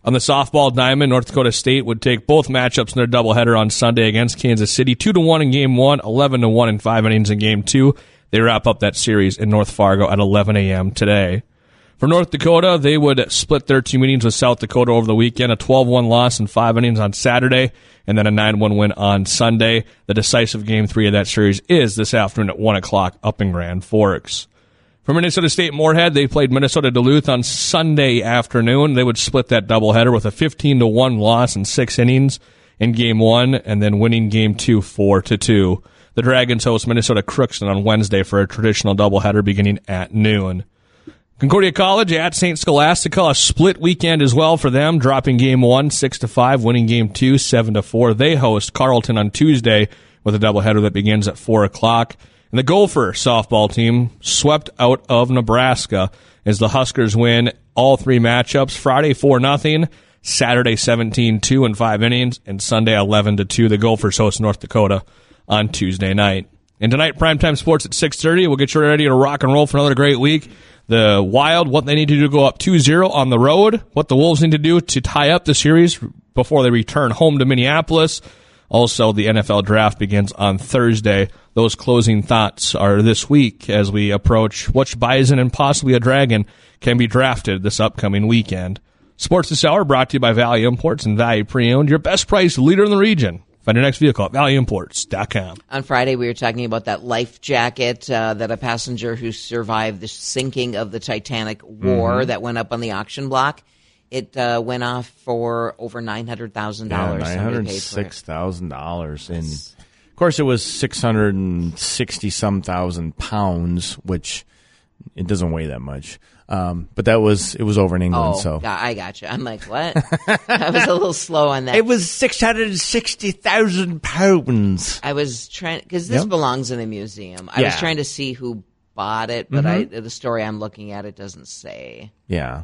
On the softball diamond, North Dakota State would take both matchups in their doubleheader on Sunday against Kansas City, two to one in game one, eleven to one in five innings in game two. They wrap up that series in North Fargo at eleven a.m. today. For North Dakota, they would split their two meetings with South Dakota over the weekend, a twelve one loss in five innings on Saturday, and then a nine one win on Sunday. The decisive game three of that series is this afternoon at one o'clock up in Grand Forks. For Minnesota State Moorhead, they played Minnesota Duluth on Sunday afternoon. They would split that doubleheader with a fifteen to one loss in six innings in game one, and then winning game two four to two. The Dragons host Minnesota Crookston on Wednesday for a traditional doubleheader beginning at noon. Concordia College at Saint Scholastica, a split weekend as well for them, dropping game one six to five, winning game two seven to four. They host Carleton on Tuesday with a doubleheader that begins at four o'clock. And the Gopher softball team swept out of Nebraska as the Huskers win all three matchups. Friday four nothing, Saturday seventeen two in five innings, and Sunday eleven to two. The Gophers host North Dakota on Tuesday night. And tonight, primetime sports at six thirty. We'll get you ready to rock and roll for another great week. The Wild, what they need to do to go up two zero on the road, what the Wolves need to do to tie up the series before they return home to Minneapolis. Also, the N F L draft begins on Thursday. Those closing thoughts are this week as we approach which bison and possibly a dragon can be drafted this upcoming weekend. Sports this hour brought to you by Value Imports and Value Pre-Owned, your best price leader in the region. Find your next vehicle at value imports dot com. On Friday, we were talking about that life jacket uh, that a passenger who survived the sinking of the Titanic wore mm-hmm. that went up on the auction block. It uh, went off for over nine hundred thousand dollars. Yeah, nine hundred six thousand dollars. And, of course, it was six hundred sixty some thousand pounds, which it doesn't weigh that much. Um, but that was, it was over in England, oh, so. I got you. I'm like, what? I was a little slow on that. It was six hundred sixty thousand pounds. I was trying, because this yep. belongs in a museum. I yeah. was trying to see who bought it, but mm-hmm. I, the story I'm looking at, it doesn't say. Yeah.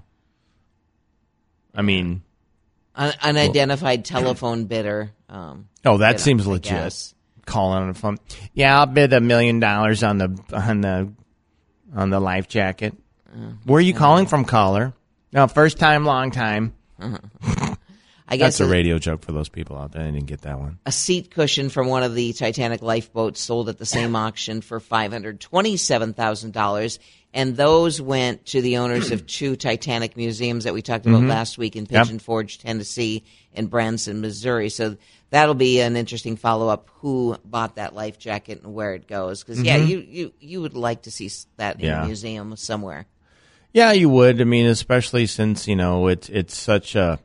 I mean. Un- unidentified well, telephone bidder. Um, oh, that bid, seems I legit. guess. Calling on the phone. Yeah, I'll bid a million dollars on the, on the, on the life jacket. Uh, Where are you calling from, caller? No, first time, long time. Uh-huh. I guess that's a radio joke for those people out there. I didn't get that one. A seat cushion from one of the Titanic lifeboats sold at the same auction for five hundred twenty-seven thousand dollars, and those went to the owners of two Titanic museums that we talked about mm-hmm. last week in Pigeon yep. Forge, Tennessee, and Branson, Missouri. So that'll be an interesting follow-up, who bought that life jacket and where it goes. Because, mm-hmm. yeah, you, you, you would like to see that in yeah. a museum somewhere. Yeah, you would. I mean, especially since, you know, it's it's such a,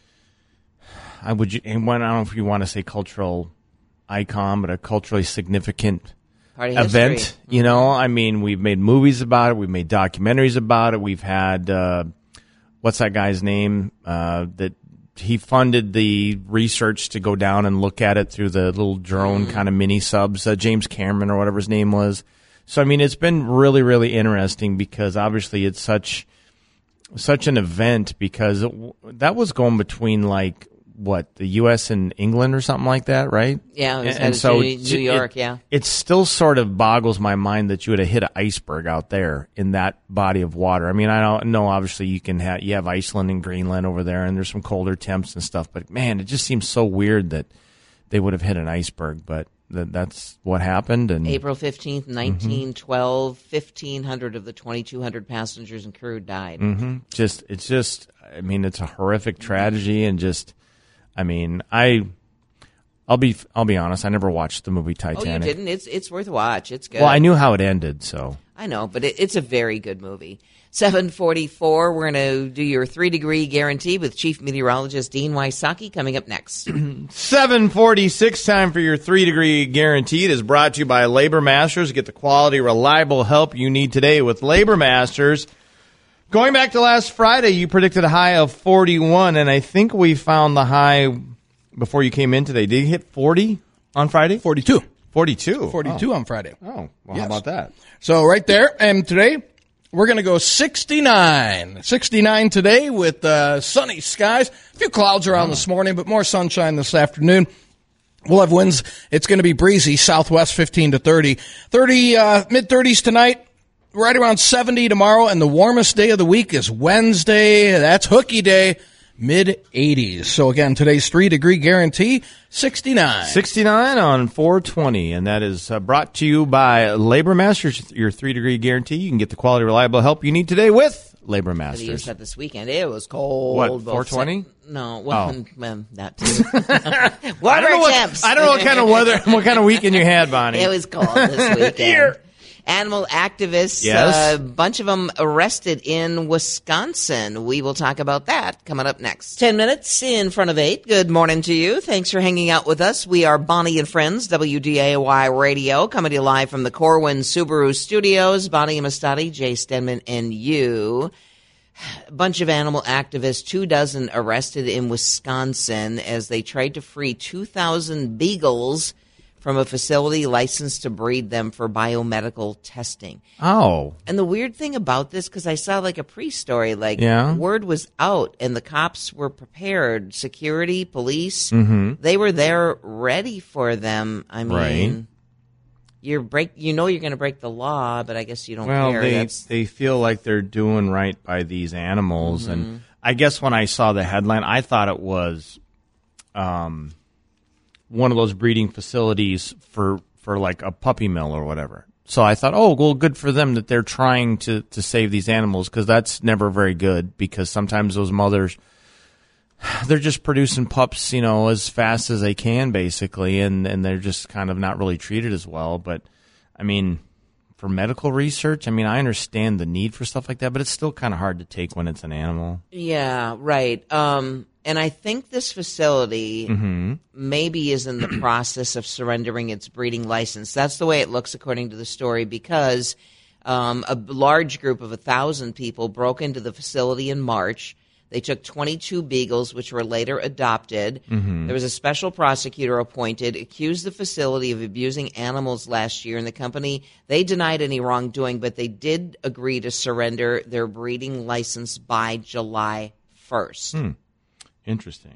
I would, and when, I don't know if you want to say cultural icon, but a culturally significant event. Mm-hmm. You know, I mean, we've made movies about it. We've made documentaries about it. We've had, uh, what's that guy's name? Uh, that he funded the research to go down and look at it through the little drone mm-hmm. kind of mini subs, uh, James Cameron or whatever his name was. So, I mean, it's been really, really interesting because obviously it's such such an event because it, that was going between, like, what, the U S and England or something like that, right? Yeah, it was and, and so New, New York, it, yeah. It still sort of boggles my mind that you would have hit an iceberg out there in that body of water. I mean, I don't know, obviously you can have, you have Iceland and Greenland over there and there's some colder temps and stuff, but man, it just seems so weird that they would have hit an iceberg, but that that's what happened. And April fifteenth, nineteen twelve, mm-hmm. fifteen hundred of the twenty-two hundred passengers and crew died. Mm-hmm. Just, it's just, I mean, it's a horrific tragedy, and just, I mean, I, I'll be, I'll be honest, I never watched the movie Titanic. Oh, you didn't? It's, it's worth a watch. It's good. Well, I knew how it ended, so. I know, but it, it's a very good movie. seven forty-four, we're going to do your three-degree guarantee with Chief Meteorologist Dean Wysocki coming up next. seven forty-six, time for your three-degree guarantee. It is brought to you by Labor Masters. Get the quality, reliable help you need today with Labor Masters. Going back to last Friday, you predicted a high of forty-one, and I think we found the high before you came in today. Did you hit forty on Friday? forty-two. forty-two. forty-two oh. on Friday. Oh, well, yes. How about that? So right there, and today we're going to go sixty-nine. sixty-nine today with uh, sunny skies. A few clouds around oh. this morning, but more sunshine this afternoon. We'll have winds. It's going to be breezy, southwest fifteen to thirty. thirty, uh, mid-thirties tonight, right around seventy tomorrow, and the warmest day of the week is Wednesday. That's Hooky Day. mid eighties. So again, today's three-degree guarantee, sixty-nine. sixty-nine on four twenty, and that is uh, brought to you by Labor Masters, your three-degree guarantee. You can get the quality, reliable help you need today with Labor I Masters. used that this weekend. It was cold. What, both four twenty? se- No, well, Oh. well that too. I don't know what, temps. I don't know what kind of weather, what kind of weekend you had, Bonnie. It was cold this weekend. Here. Animal activists, Yes. a bunch of them arrested in Wisconsin. We will talk about that coming up next. Ten minutes in front of eight. Good morning to you. Thanks for hanging out with us. We are Bonnie and Friends, W D A Y Radio, coming to you live from the Corwin Subaru Studios. Bonnie Amistadi, Jay Stenman, and you. A bunch of animal activists, two dozen arrested in Wisconsin as they tried to free two thousand beagles from a facility licensed to breed them for biomedical testing. Oh. And the weird thing about this, because I saw like a pre-story, like Yeah. word was out and the cops were prepared. Security, police, Mm-hmm. they were there ready for them. I mean, Right. you're break, you know you're going to break the law, but I guess you don't Well, care. they That's, they feel like they're doing right by these animals, Mm-hmm. and I guess when I saw the headline, I thought it was, um, one of those breeding facilities for for like a puppy mill or whatever. So I thought, oh, well, good for them that they're trying to to save these animals, because that's never very good, because sometimes those mothers, they're just producing pups, you know, as fast as they can, basically, and, and they're just kind of not really treated as well. But, I mean, for medical research, I mean, I understand the need for stuff like that, but it's still kind of hard to take when it's an animal. yeah, right. Um, and I think this facility Mm-hmm. maybe is in the process of surrendering its breeding license. That's the way it looks according to the story, because um, a large group of a thousand people broke into the facility in March. They took twenty-two beagles, which were later adopted. Mm-hmm. There was a special prosecutor appointed, accused the facility of abusing animals last year, and the company, they denied any wrongdoing, but they did agree to surrender their breeding license by July first. Hmm. Interesting.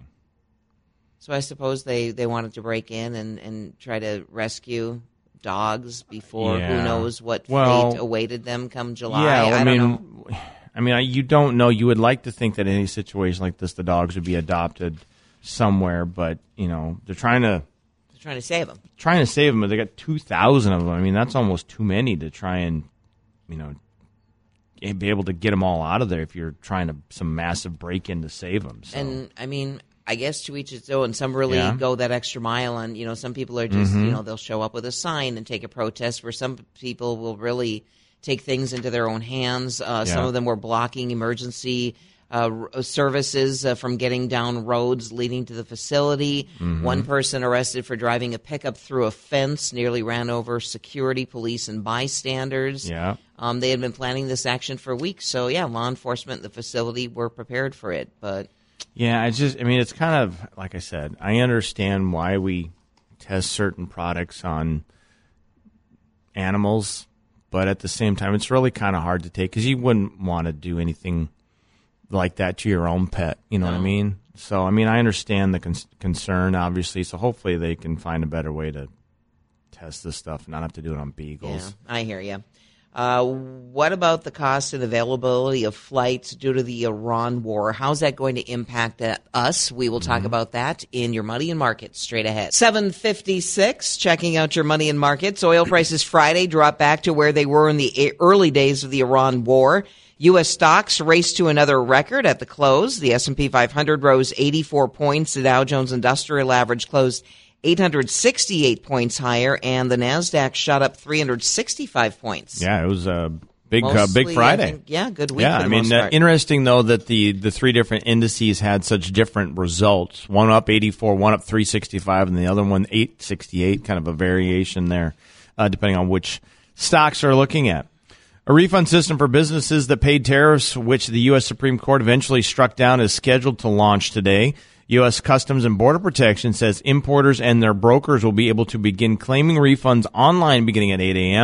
So I suppose they, they wanted to break in and, and try to rescue dogs before Yeah. who knows what Well, fate awaited them come July. Yeah, well, I, I, don't mean, know. I mean, I- you don't know. You would like to think that in any situation like this, the dogs would be adopted somewhere, but you know, they're trying to They're trying to save them. trying to save them, but they got two thousand of them. I mean, that's almost too many to try and, you know, be able to get them all out of there if you're trying to some massive break in to save them. So. And I mean, I guess to each its own. Some really Yeah. go that extra mile, and you know, some people are just Mhm. you know they'll show up with a sign and take a protest. Where some people will really take things into their own hands. Uh, Some Yeah. of them were blocking emergency uh, r- services uh, from getting down roads leading to the facility. Mm-hmm. One person arrested for driving a pickup through a fence nearly ran over security, police, and bystanders. Yeah. Um, they had been planning this action for weeks, so yeah, law enforcement and the facility were prepared for it, but. Yeah, it's just, I mean, it's kind of, like I said, I understand why we test certain products on animals, but at the same time, it's really kind of hard to take, because you wouldn't want to do anything like that to your own pet, you know what I No. mean? So, I mean, I understand the con- concern, obviously, so hopefully they can find a better way to test this stuff and not have to do it on beagles. Yeah, I hear you. Uh, what about the cost and availability of flights due to the Iran war? How's that going to impact uh, us? We will talk about that in your Money and Markets straight ahead. seven fifty-six, checking out your Money and Markets. Oil prices Friday dropped back to where they were in the early days of the Iran war. U S stocks raced to another record at the close. The S and P five hundred rose eighty-four points. The Dow Jones Industrial Average closed eight hundred sixty-eight points higher, and the NASDAQ shot up three hundred sixty-five points. Yeah, it was a big, uh, Mostly, big I Friday. think, yeah, good week. Yeah, for the I mean, most uh, part. interesting though that the the three different indices had such different results. One up eighty-four, one up three sixty-five, and the other one eight sixty-eight. Kind of a variation there, uh, depending on which stocks are looking at. A refund system for businesses that paid tariffs, which the U S Supreme Court eventually struck down, is scheduled to launch today. U S Customs and Border Protection says importers and their brokers will be able to begin claiming refunds online beginning at eight a.m.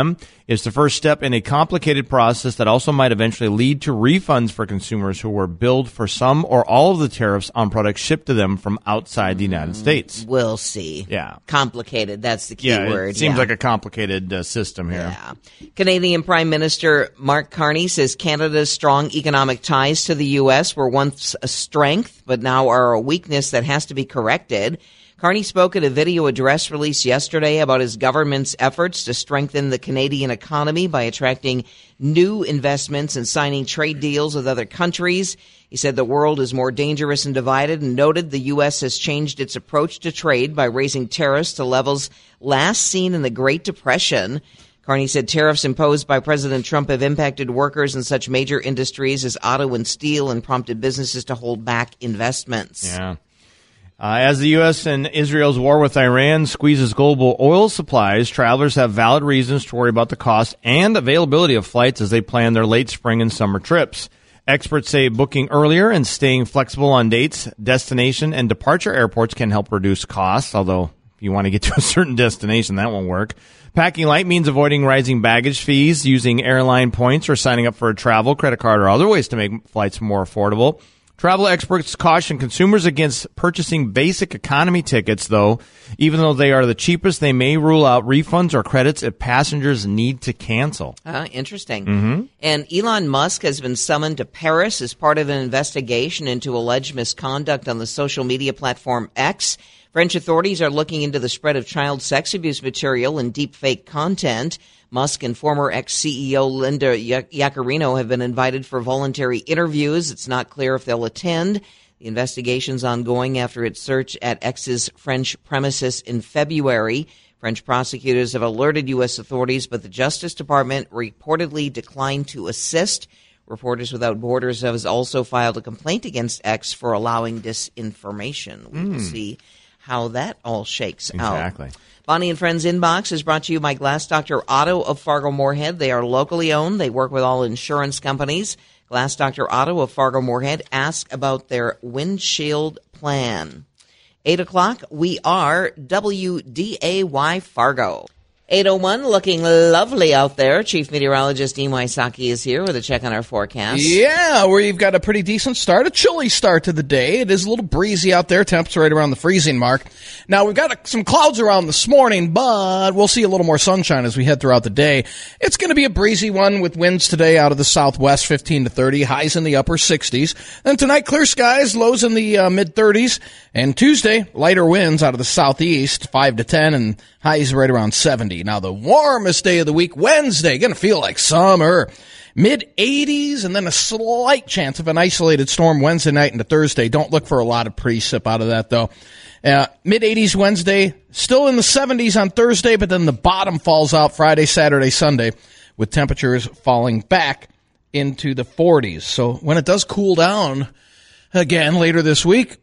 It's the first step in a complicated process that also might eventually lead to refunds for consumers who were billed for some or all of the tariffs on products shipped to them from outside the United States. We'll see. Yeah. Complicated, that's the key Yeah, word. it seems yeah. like a complicated uh, system here. Yeah. Canadian Prime Minister Mark Carney says Canada's strong economic ties to the U S were once a strength, but now are a weakness that has to be corrected. Carney spoke at a video address released yesterday about his government's efforts to strengthen the Canadian economy by attracting new investments and signing trade deals with other countries. He said the world is more dangerous and divided and noted the U S has changed its approach to trade by raising tariffs to levels last seen in the Great Depression. Carney said tariffs imposed by President Trump have impacted workers in such major industries as auto and steel and prompted businesses to hold back investments. Yeah. Uh, as the U S and Israel's war with Iran squeezes global oil supplies, travelers have valid reasons to worry about the cost and availability of flights as they plan their late spring and summer trips. Experts say booking earlier and staying flexible on dates, destination, and departure airports can help reduce costs, although if you want to get to a certain destination, that won't work. Packing light means avoiding rising baggage fees, using airline points, or signing up for a travel credit card or other ways to make flights more affordable. Travel experts caution consumers against purchasing basic economy tickets, though. Even though they are the cheapest, they may rule out refunds or credits if passengers need to cancel. Uh, interesting. Mm-hmm. And Elon Musk has been summoned to Paris as part of an investigation into alleged misconduct on the social media platform X. French authorities are looking into the spread of child sex abuse material and deepfake content. Musk and former ex-C E O Linda Yaccarino have been invited for voluntary interviews. It's not clear if they'll attend. The investigation's ongoing after its search at X's French premises in February. French prosecutors have alerted U S authorities, but the Justice Department reportedly declined to assist. Reporters Without Borders has also filed a complaint against X for allowing disinformation. We'll mm. see how that all shakes exactly. out. Exactly. Bonnie and Friends Inbox is brought to you by Glass Doctor Auto of Fargo-Moorhead. They are locally owned. They work with all insurance companies. Glass Doctor Auto of Fargo-Moorhead. Ask about their windshield plan. Eight o'clock, we are W D A Y Fargo. eight oh one, looking lovely out there. Chief Meteorologist Dean Wysocki is here with a check on our forecast. Yeah, where you've got a pretty decent start, a chilly start to the day. It is a little breezy out there, temps right around the freezing mark. Now, we've got some clouds around this morning, but we'll see a little more sunshine as we head throughout the day. It's going to be a breezy one with winds today out of the southwest, fifteen to thirty, highs in the upper sixties. Then tonight, clear skies, lows in the uh, mid-thirties. And Tuesday, lighter winds out of the southeast, five to ten, and highs right around seventy. Now, the warmest day of the week, Wednesday, going to feel like summer. mid-eighties, and then a slight chance of an isolated storm Wednesday night into Thursday. Don't look for a lot of precip out of that, though. Uh, mid-eighties Wednesday, still in the seventies on Thursday, but then the bottom falls out Friday, Saturday, Sunday, with temperatures falling back into the forties. So when it does cool down again later this week,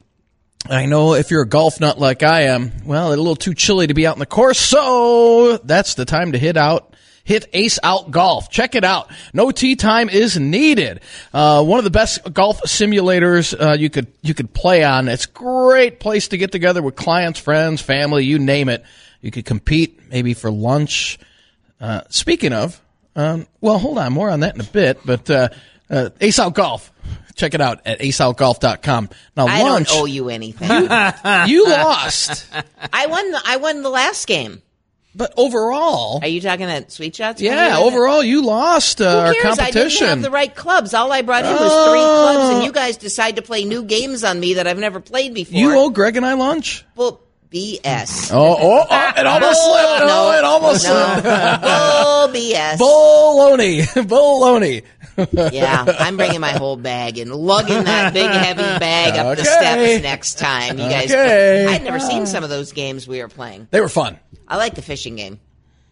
I know if you're a golf nut like I am, well, it's a little too chilly to be out in the course, so that's the time to hit out. Hit Ace Out Golf. Check it out. No tee time is needed. Uh, one of the best golf simulators uh, you could you could play on. It's a great place to get together with clients, friends, family, you name it. You could compete maybe for lunch. Uh, speaking of, um, well, hold on, more on that in a bit. But uh, uh, Ace Out Golf. Check it out at ace out golf dot com. Now, I lunch, don't owe you anything. you lost. I won. The, I won the last game. But overall, are you talking at Sweet Shots? Yeah, overall you lost uh, our competition. I didn't have the right clubs. All I brought in was oh. three clubs, and you guys decide to play new games on me that I've never played before. You owe Greg and I lunch. Well, B S. Oh, oh, oh it almost Bull, slipped. No, no, it almost no. slipped. Bull B S. Baloney. Baloney. Yeah, I'm bringing my whole bag and lugging that big heavy bag up okay. the steps next time. You guys, okay. I'd never seen some of those games we were playing. They were fun. I like the fishing game.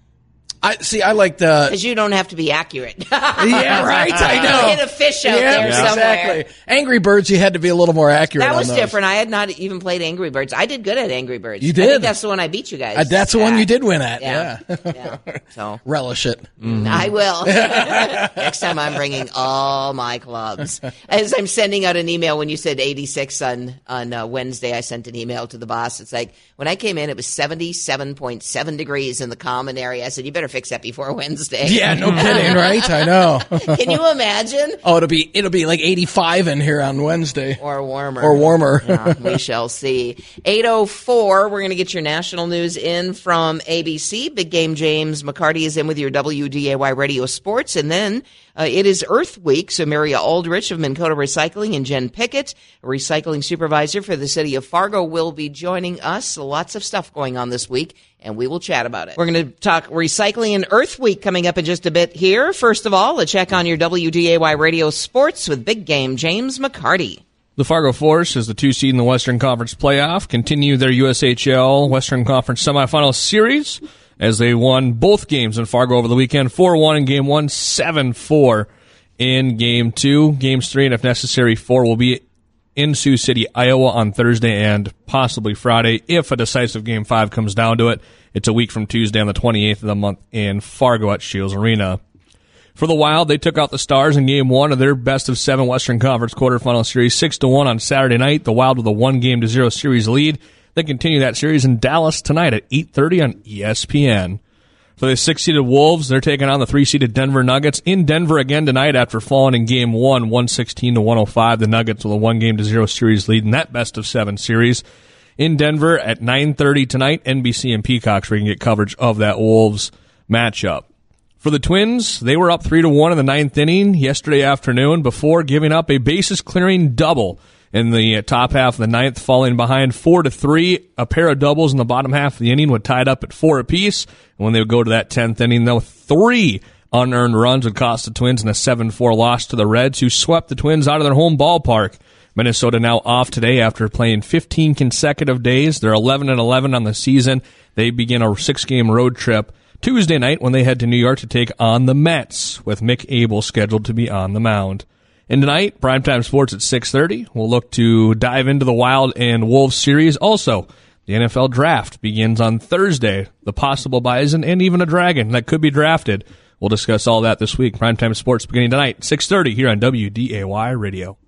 I see. I like the because you don't have to be accurate. Yeah, right. I know. Hit a fish out yeah, there yeah. somewhere. Exactly. Angry Birds, you had to be a little more accurate. That was on different. I had not even played Angry Birds. I did good at Angry Birds. You did. I think that's the one I beat you guys. Uh, that's the at. one you did win at. Yeah. Yeah. yeah. So relish it. Mm-hmm. I will. Next time I'm bringing all my clubs. As I'm sending out an email when you said eighty-six on on uh, Wednesday, I sent an email to the boss. It's like when I came in, it was seventy-seven point seven degrees in the common area. I said, "You better fix that before Wednesday. Yeah, no kidding, right? I know. Can you imagine? Oh, it'll be it'll be like eighty-five in here on Wednesday. Or warmer. Or warmer. Yeah, we shall see. eight oh four, we're going to get your national news in from A B C. Big Game James McCarty is in with your W D A Y Radio Sports. And then uh, it is Earth Week, so Maria Aldrich of Minn Kota Recycling and Jen Pickett, a recycling supervisor for the city of Fargo, will be joining us. Lots of stuff going on this week, and we will chat about it. We're going to talk Recycling and Earth Week coming up in just a bit here. First of all, a check on your W D A Y Radio Sports with Big Game James McCarty. The Fargo Force, as the two seed in the Western Conference playoff, continue their U S H L Western Conference semifinal series as they won both games in Fargo over the weekend, four one in game one, seven four in game two. Games three, and if necessary, four will be in Sioux City, Iowa on Thursday and possibly Friday if a decisive game five comes down to it. It's a week from Tuesday on the twenty-eighth of the month in Fargo at Shields Arena. For the Wild, they took out the Stars in game one of their best of seven Western Conference quarterfinal series, six to one on Saturday night. The Wild with a one game to zero series lead. They continue that series in Dallas tonight at eight thirty on E S P N. For the six-seeded Wolves, they're taking on the three-seeded Denver Nuggets in Denver again tonight after falling in game one, one sixteen to one oh five. The Nuggets with a one game to zero series lead in that best of seven series. In Denver at nine thirty tonight, N B C and Peacocks, where you can get coverage of that Wolves matchup. For the Twins, they were up three to one in the ninth inning yesterday afternoon before giving up a bases-clearing double in the top half of the ninth, falling behind four to three. A pair of doubles in the bottom half of the inning would tie it up at four apiece. And when they would go to that tenth inning, though, three unearned runs would cost the Twins in a seven four loss to the Reds, who swept the Twins out of their home ballpark. Minnesota now off today after playing fifteen consecutive days. They're eleven and eleven on the season. They begin a six-game road trip Tuesday night when they head to New York to take on the Mets, with Mick Abel scheduled to be on the mound. And tonight, Primetime Sports at six thirty. We'll look to dive into the Wild and Wolves series. Also, the N F L Draft begins on Thursday. The possible Bison and even a Dragon that could be drafted. We'll discuss all that this week. Primetime Sports beginning tonight, six thirty here on W D A Y Radio.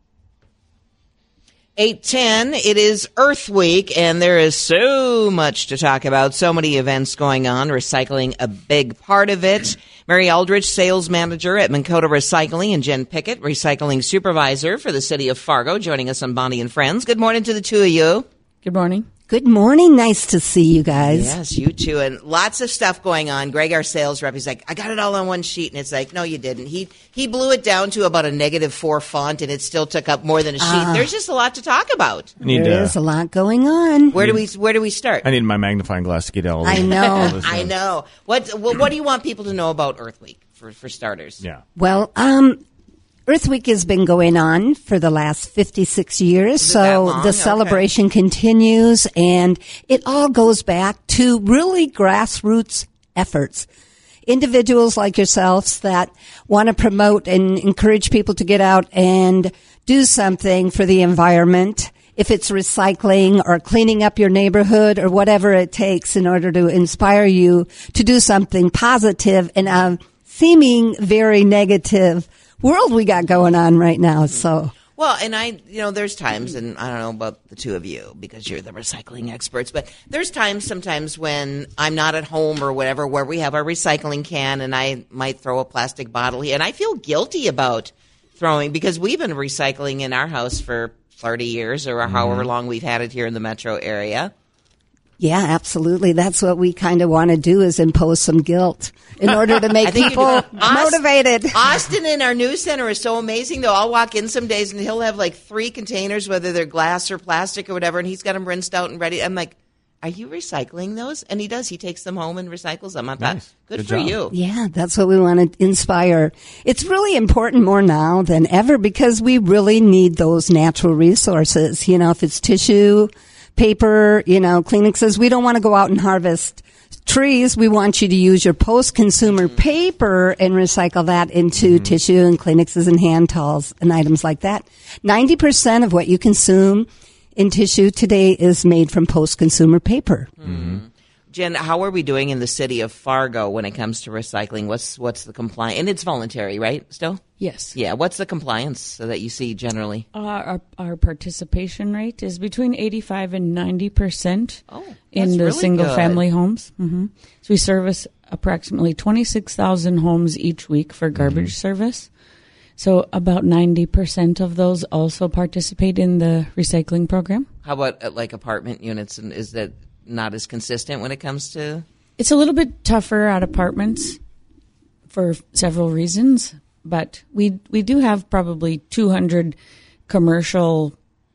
eight ten, it is Earth Week, and there is so much to talk about, so many events going on, recycling a big part of it. Mary Aldrich, sales manager at Minn Kota Recycling, and Jen Pickett, recycling supervisor for the city of Fargo, joining us on Bonnie and Friends. Good morning to the two of you. Good morning. Good morning. Nice to see you guys. Yes, you too. And lots of stuff going on. Greg, our sales rep, he's like, I got it all on one sheet. And it's like, no, you didn't. He he blew it down to about a negative four font, and it still took up more than a sheet. Uh, There's just a lot to talk about. There to, is a lot going on. Where do we Where do we start? I need my magnifying glass to get all I know. I know. What, what What do you want people to know about Earth Week, for, for starters? Yeah. Well, um... Earth Week has been going on for the last fifty-six years, so the celebration okay. continues, and it all goes back to really grassroots efforts. Individuals like yourselves that want to promote and encourage people to get out and do something for the environment, if it's recycling or cleaning up your neighborhood or whatever it takes in order to inspire you to do something positive in a seeming very negative world we got going on right now. So, well, and I, you know, there's times, and I don't know about the two of you because you're the recycling experts, but there's times sometimes when I'm not at home or whatever, where we have our recycling can, and I might throw a plastic bottle here, and I feel guilty about throwing, because we've been recycling in our house for thirty years or mm-hmm. however long we've had it here in the metro area. Yeah, absolutely. That's what we kind of want to do, is impose some guilt in order to make people motivated. Austin in our news center is so amazing, though. I'll walk in some days and he'll have like three containers, whether they're glass or plastic or whatever, and he's got them rinsed out and ready. I'm like, are you recycling those? And he does. He takes them home and recycles them. I thought, nice. good, good for job. you. Yeah, that's what we want to inspire. It's really important more now than ever because we really need those natural resources. You know, if it's tissue, paper, you know, Kleenexes. We don't want to go out and harvest trees. We want you to use your post-consumer mm-hmm. paper and recycle that into mm-hmm. tissue and Kleenexes and hand towels and items like that. ninety percent of what you consume in tissue today is made from post-consumer paper. Mm-hmm. Jen, how are we doing in the city of Fargo when it comes to recycling? What's what's the compliance? And it's voluntary, right, still? Yes. Yeah. What's the compliance that you see generally? Uh, our, our participation rate is between eighty-five and ninety percent oh, in the really single-family good. homes. Mm-hmm. So we service approximately twenty-six thousand homes each week for garbage mm-hmm. service. So about ninety percent of those also participate in the recycling program. How about uh, like apartment units? And is that not as consistent when it comes to? It's a little bit tougher at apartments for several reasons. But we we do have probably two hundred commercial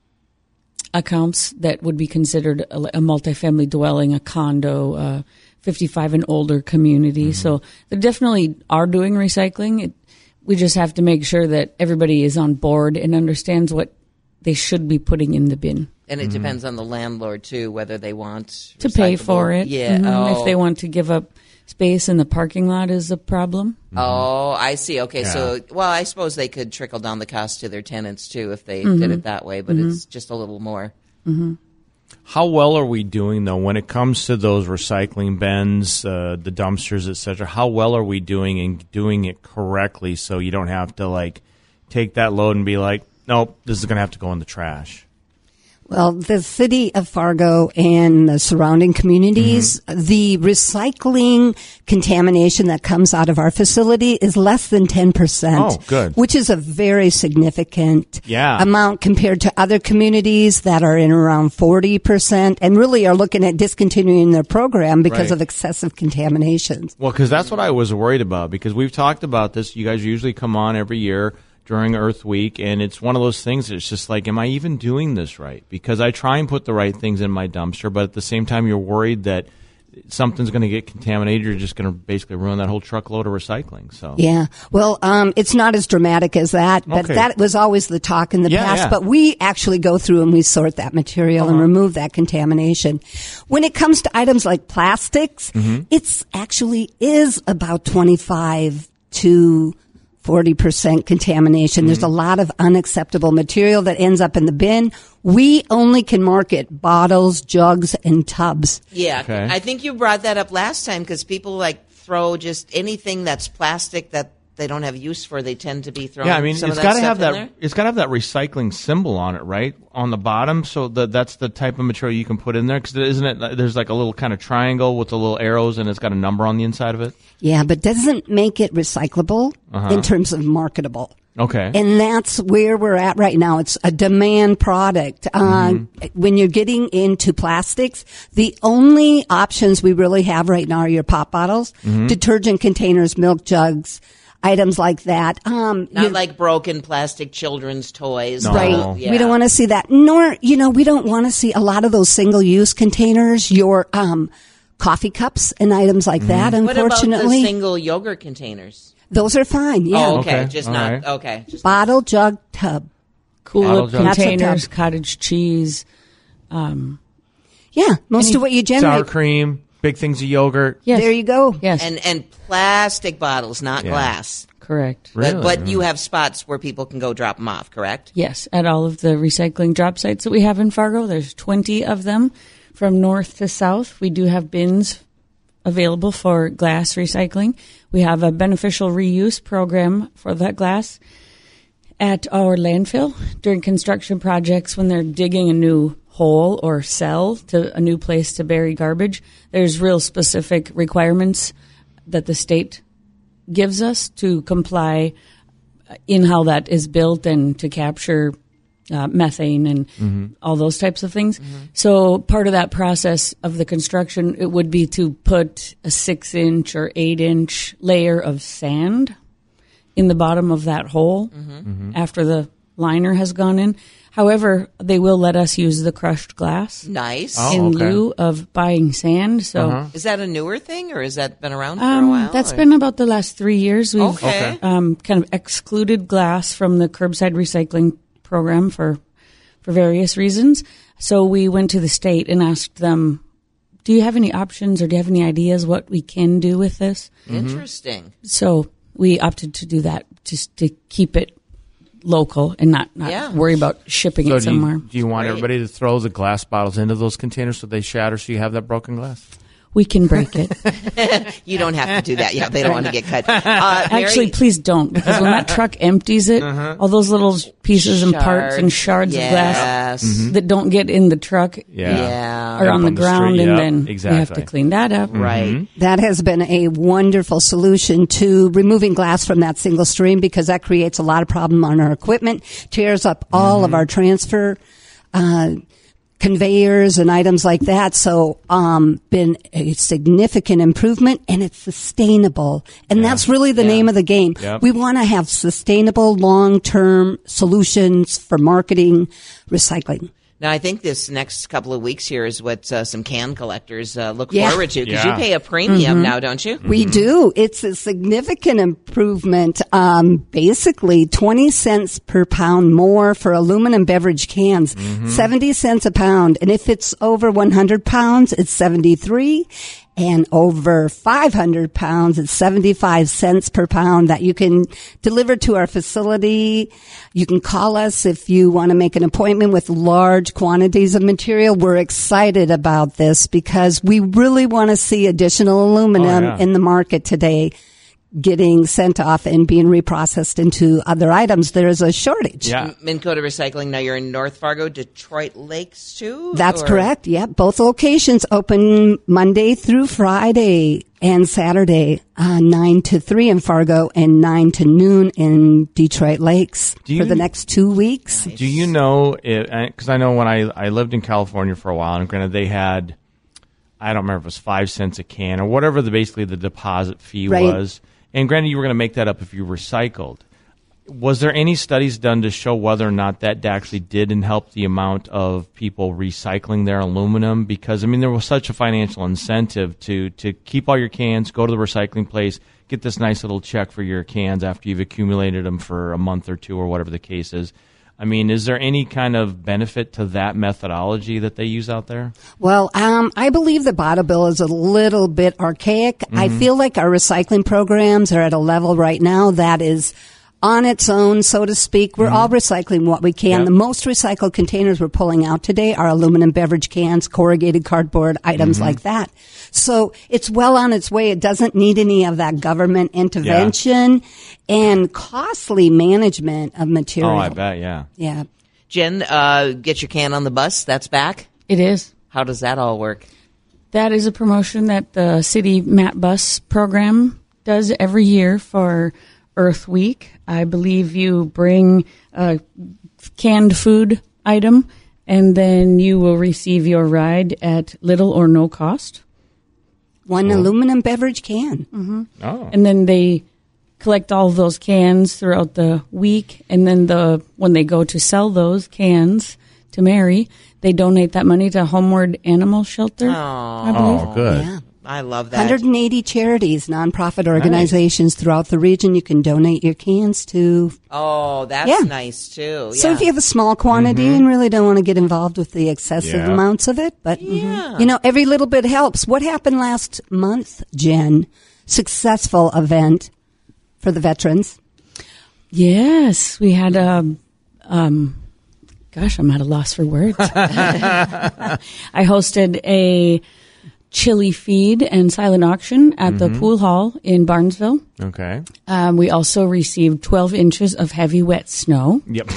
accounts that would be considered a, a multifamily dwelling, a condo, uh, fifty-five and older community. Mm-hmm. So they definitely are doing recycling. It, we just have to make sure that everybody is on board and understands what they should be putting in the bin. And it Mm-hmm. depends on the landlord, too, whether they want to pay recyclable- for it. Yeah. Mm-hmm. Oh. If they want to give up space in the parking lot is a problem. Mm-hmm. Oh, I see. Okay, Yeah. so, well, I suppose they could trickle down the cost to their tenants, too, if they Mm-hmm. did it that way, but it's just a little more. Mm-hmm. How well are we doing, though, when it comes to those recycling bins, uh, the dumpsters, et cetera? How well are we doing in doing it correctly so you don't have to, like, take that load and be like, nope, this is going to have to go in the trash? Well, the city of Fargo and the surrounding communities, mm-hmm. the recycling contamination that comes out of our facility is less than ten percent. Oh, good. Which is a very significant yeah. amount compared to other communities that are in around forty percent and really are looking at discontinuing their program because right. of excessive contaminations. Well, because that's what I was worried about, because we've talked about this. You guys usually come on every year during Earth Week, and it's one of those things that's just like, am I even doing this right? Because I try and put the right things in my dumpster, but at the same time, you're worried that something's going to get contaminated. You're just going to basically ruin that whole truckload of recycling. So yeah, well, um, it's not as dramatic as that, but okay. that was always the talk in the yeah, past. Yeah. But we actually go through and we sort that material uh-huh. and remove that contamination. When it comes to items like plastics, mm-hmm. it's actually is about twenty-five to forty percent contamination. Mm-hmm. There's a lot of unacceptable material that ends up in the bin. We only can market bottles, jugs, and tubs. Yeah, okay. I think you brought that up last time because people like throw just anything that's plastic that they don't have use for. They tend to be throwing. Yeah, I mean, some it's got to have that. There. It's got to have that recycling symbol on it, right, on the bottom. So that that's the type of material you can put in there. Because isn't it? There's like a little kind of triangle with the little arrows, and it's got a number on the inside of it. Yeah, but doesn't make it recyclable uh-huh. in terms of marketable. Okay. And that's where we're at right now. It's a demand product. Mm-hmm. Uh, when you're getting into plastics, the only options we really have right now are your pop bottles, mm-hmm. detergent containers, milk jugs, items like that. Um, Not like broken plastic children's toys. No. Right. Yeah. We don't want to see that. Nor, you know, we don't want to see a lot of those single-use containers, your um, coffee cups and items like mm-hmm. that, unfortunately. What about the single yogurt containers? Those are fine, yeah. Oh, okay. Okay. Just All not, right. okay. Just Bottle, jug, tub. Cool Bottle, containers, jug. cottage cheese. Um, Yeah, most Any of what you Sour generate. cream, big things of yogurt. yes. There you go. Yes. And, and plastic bottles, not Yeah. glass. Correct. Really? But, but you have spots where people can go drop them off, correct? Yes, at all of the recycling drop sites that we have in Fargo, there's twenty of them from north to south. We do have bins available for glass recycling. We have a beneficial reuse program for that glass at our landfill during construction projects when they're digging a new hole or cell to a new place to bury garbage. There's real specific requirements that the state gives us to comply in how that is built and to capture uh, methane and mm-hmm. all those types of things. Mm-hmm. So part of that process of the construction, it would be to put a six inch or eight inch layer of sand in the bottom of that hole mm-hmm. Mm-hmm. after the liner has gone in. However, they will let us use the crushed glass Nice. Oh, in okay. lieu of buying sand. So Uh-huh. Is that a newer thing, or has that been around for um, a while? that's or? been about the last three years. We've Okay. Okay. Um, kind of excluded glass from the curbside recycling program for for various reasons. So we went to the state and asked them, do you have any options or do you have any ideas what we can do with this? Interesting. So we opted to do that just to keep it local and not, not Yeah. worry about shipping So it do somewhere. you, do you want Great. everybody to throw the glass bottles into those containers so they shatter so you have that broken glass? We can break it. You don't have to do that. Yeah, they don't want to get cut. Uh, Actually, Mary? please don't, because when that truck empties it, Uh-huh. all those little pieces and parts Shards. and shards Yes. of glass Mhm. that don't get in the truck Yeah. Yeah. are Up on the on the ground, street, and yep, then we have exactly. to clean that up. Right. That has been a wonderful solution to removing glass from that single stream, because that creates a lot of problem on our equipment, tears up all Mm-hmm. of our transfer uh, conveyors and items like that. So, um, been a significant improvement, and it's sustainable. And that's really the Yeah. name of the game. Yep. We want to have sustainable long-term solutions for marketing recycling. Now, I think this next couple of weeks here is what uh, some can collectors uh, look Yeah. forward to, because Yeah. you pay a premium now, don't you? We do. It's a significant improvement. Um, basically, twenty cents per pound more for aluminum beverage cans, seventy cents a pound. And if it's over one hundred pounds, it's seventy-three. And over five hundred pounds, it's seventy-five cents per pound that you can deliver to our facility. You can call us if you want to make an appointment with large quantities of material. We're excited about this because we really want to see additional aluminum Oh, yeah. in the market today getting sent off and being reprocessed into other items. There is a shortage. Yeah. Minn Kota Recycling, now you're in North Fargo, Detroit Lakes too? That's Or- correct. Yeah. Both locations open Monday through Friday and Saturday, uh, nine to three in Fargo and nine to noon in Detroit Lakes Do you- for the next two weeks. Do you know, because I know when I, I lived in California for a while, and granted they had, I don't remember if it was five cents a can or whatever the basically the deposit fee Right. was. And granted, you were going to make that up if you recycled. Was there any studies done to show whether or not that actually did and help the amount of people recycling their aluminum? Because, I mean, there was such a financial incentive to, to keep all your cans, go to the recycling place, get this nice little check for your cans after you've accumulated them for a month or two or whatever the case is. I mean, is there any kind of benefit to that methodology that they use out there? Well, um, I believe the bottle bill is a little bit archaic. I feel like our recycling programs are at a level right now that is on its own, so to speak. We're all recycling what we can. Yep. The most recycled containers we're pulling out today are aluminum beverage cans, corrugated cardboard, items like that. So it's well on its way. It doesn't need any of that government intervention and costly management of material. Oh, I bet, yeah. Yeah. Jen, uh, get your can on the bus. That's back. It is. How does that all work? That is a promotion that the City Mat Bus program does every year for Earth Week. I believe you bring a canned food item, and then you will receive your ride at little or no cost. One aluminum beverage can. Oh. And then they collect all of those cans throughout the week, and then the when they go to sell those cans to Mary, they donate that money to Homeward Animal Shelter. I believe. Oh, good. Yeah. I love that. one hundred eighty charities, nonprofit organizations throughout the region you can donate your cans to. Oh, that's Yeah. nice too. So Yeah. if you have a small quantity and really don't want to get involved with the excessive Yeah. amounts of it, but Yeah. you know, every little bit helps. What happened last month, Jen? Successful event for the veterans. Yes, we had a. Um, gosh, I'm at a loss for words. I hosted a chili feed and silent auction at the pool hall in Barnesville. Okay. Um, we also received twelve inches of heavy wet snow. Yep.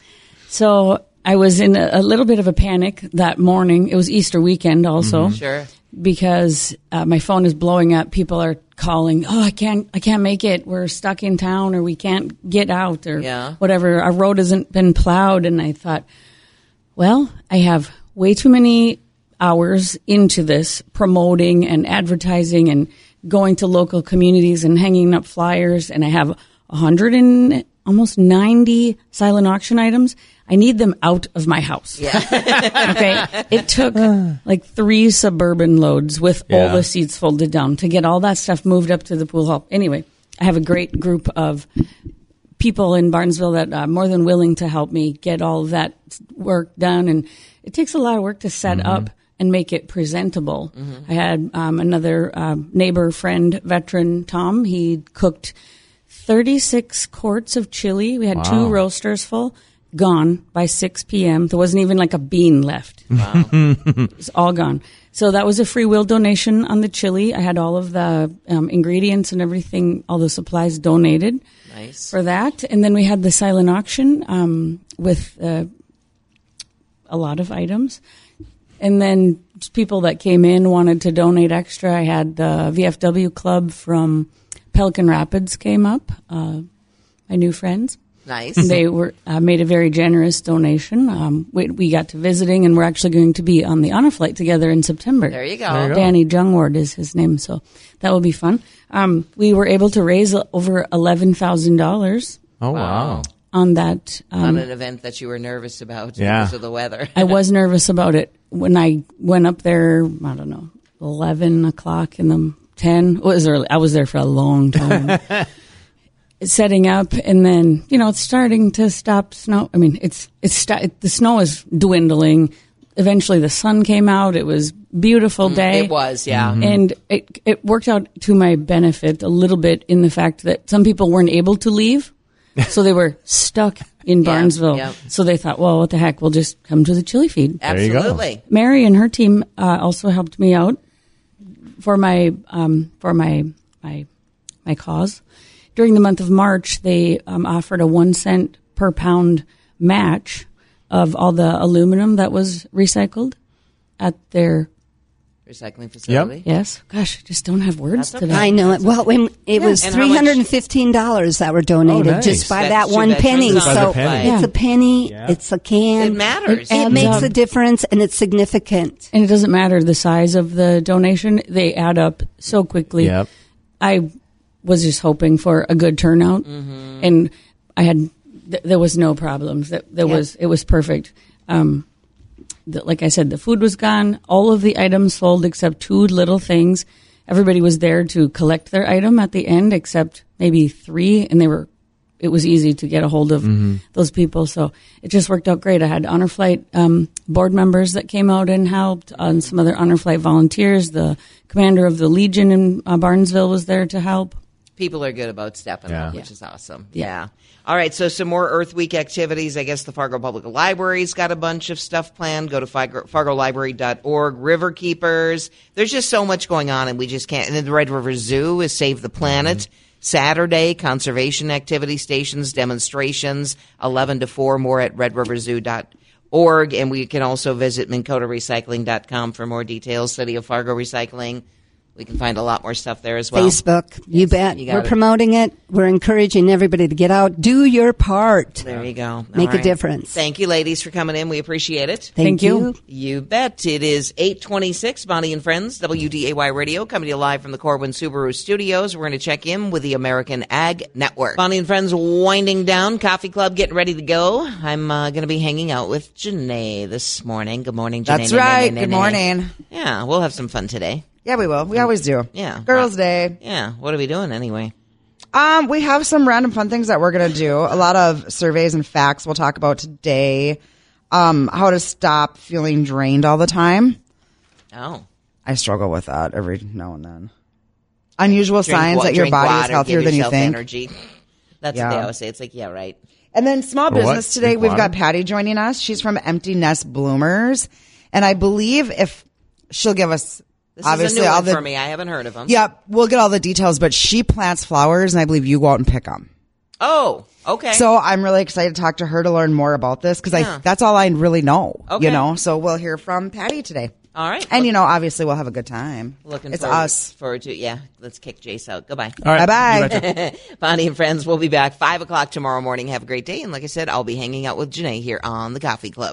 So I was in a, a little bit of a panic that morning. It was Easter weekend also. Sure. Because uh, my phone is blowing up. People are calling, oh, I can't, I can't make it. We're stuck in town, or we can't get out, or Yeah. whatever. Our road hasn't been plowed. And I thought, well, I have way too many hours into this, promoting and advertising and going to local communities and hanging up flyers. And I have a hundred and almost ninety silent auction items. I need them out of my house. Yeah. Okay. It took like three suburban loads with all Yeah. the seats folded down to get all that stuff moved up to the pool hall. Anyway, I have a great group of people in Barnesville that are more than willing to help me get all of that work done. And it takes a lot of work to set up and make it presentable. I had um, another uh, neighbor, friend, veteran, Tom. He cooked thirty-six quarts of chili. We had two roasters full. gone by six p.m. There wasn't even like a bean left. Wow. It's all gone. So that was a free will donation on the chili. I had all of the um, ingredients and everything, all the supplies donated. Nice. For that. And then we had the silent auction um, with uh, a lot of items. And then just people that came in wanted to donate extra. I had the V F W Club from Pelican Rapids came up, uh, my new friends. Nice. They were uh, made a very generous donation. Um, we, we got to visiting, and we're actually going to be on the honor flight together in September. There you go. There you go. Danny Jungward is his name, so that will be fun. Um, we were able to raise over eleven thousand dollars Oh, wow. on that. Um, On an event that you were nervous about Yeah. because of the weather. I was nervous about it when I went up there. I don't know, eleven o'clock in the ten. It was early. I was there for a long time, setting up, and then you know it's starting to stop snow. I mean, it's it's st- the snow is dwindling. Eventually, the sun came out. It was a beautiful day. It was, yeah. And it it worked out to my benefit a little bit in the fact that some people weren't able to leave, so they were stuck in Barnesville. yeah. So they thought, well, what the heck? We'll just come to the chili feed. There you go. Absolutely. Mary and her team uh, also helped me out for my um, for my my my cause. During the month of March, they um, offered a one cent per pound match of all the aluminum that was recycled at their Recycling facility. yes. Gosh, I just don't have words That's okay. today. I know it. Well, when it was And how three much- hundred fifteen dollars that were donated Oh, nice. just by That's that one true. That penny. turns out So By the penny. it's Yeah. a penny. Yeah. It's a can. It matters. It, adds makes up. a difference, and it's significant. And it doesn't matter the size of the donation; they add up so quickly. Yep. I was just hoping for a good turnout, Mm-hmm. and I had th- there was no problems. That there Yeah. was it was perfect. Um, the, like I said, the food was gone. All of the items sold except two little things. Everybody was there to collect their item at the end, except maybe three, and they were. It was easy to get a hold of those people, so it just worked out great. I had Honor Flight um, board members that came out and helped, and some other Honor Flight volunteers. The commander of the Legion in uh, Barnesville was there to help. People are good about stepping Yeah. up, which is awesome. Yeah. All right, so some more Earth Week activities. I guess the Fargo Public Library's got a bunch of stuff planned. Go to fargo, fargo library dot org. River Keepers. There's just so much going on, and we just can't. And then the Red River Zoo is Save the Planet. Mm-hmm. Saturday, conservation activity stations, demonstrations, eleven to four, more at red river zoo dot org. And we can also visit minn kota recycling dot com for more details. City of Fargo Recycling. We can find a lot more stuff there as well. Facebook, you bet. you got We're it. promoting it. We're encouraging everybody to get out. Do your part. There you go. Make All a right. difference. Thank you, ladies, for coming in. We appreciate it. Thank, Thank you. You bet. It is eight twenty-six, Bonnie and Friends, W D A Y Radio, coming to you live from the Corwin Subaru Studios. We're going to check in with the American Ag Network. Bonnie and Friends winding down, Coffee Club getting ready to go. I'm uh, going to be hanging out with Janae this morning. Good morning, Janae. That's Nay, nay, right. nay, Good nay, nay. morning. Yeah, we'll have some fun today. Yeah, we will. We always do. Yeah. Girls' Day. Yeah, what are we doing anyway? Um, we have some random fun things that we're going to do. A lot of surveys and facts we'll talk about today. Um, how to stop feeling drained all the time. Oh. I struggle with that every now and then. Unusual Drink signs wa- that your drink body is water, healthier give than you yourself think. Energy. That's Yeah. what they always say. It's like, yeah, right. And then small For what? business today, Drink we've water? got Patty joining us. She's from Empty Nest Bloomers. And I believe if she'll give us This obviously is a new all one the for me. I haven't heard of them. Yep, we'll get all the details, but she plants flowers and I believe you go out and pick them. Oh, okay. So I'm really excited to talk to her to learn more about this because Yeah. I that's all I really know. Okay. You know, so we'll hear from Patty today. All right. And you know, obviously we'll have a good time. Looking it's forward, us. forward to yeah. Let's kick Jace out. Goodbye. All right. Bye You betcha. bye. Bonnie and Friends, we'll be back five o'clock tomorrow morning. Have a great day. And like I said, I'll be hanging out with Janae here on the Coffee Club.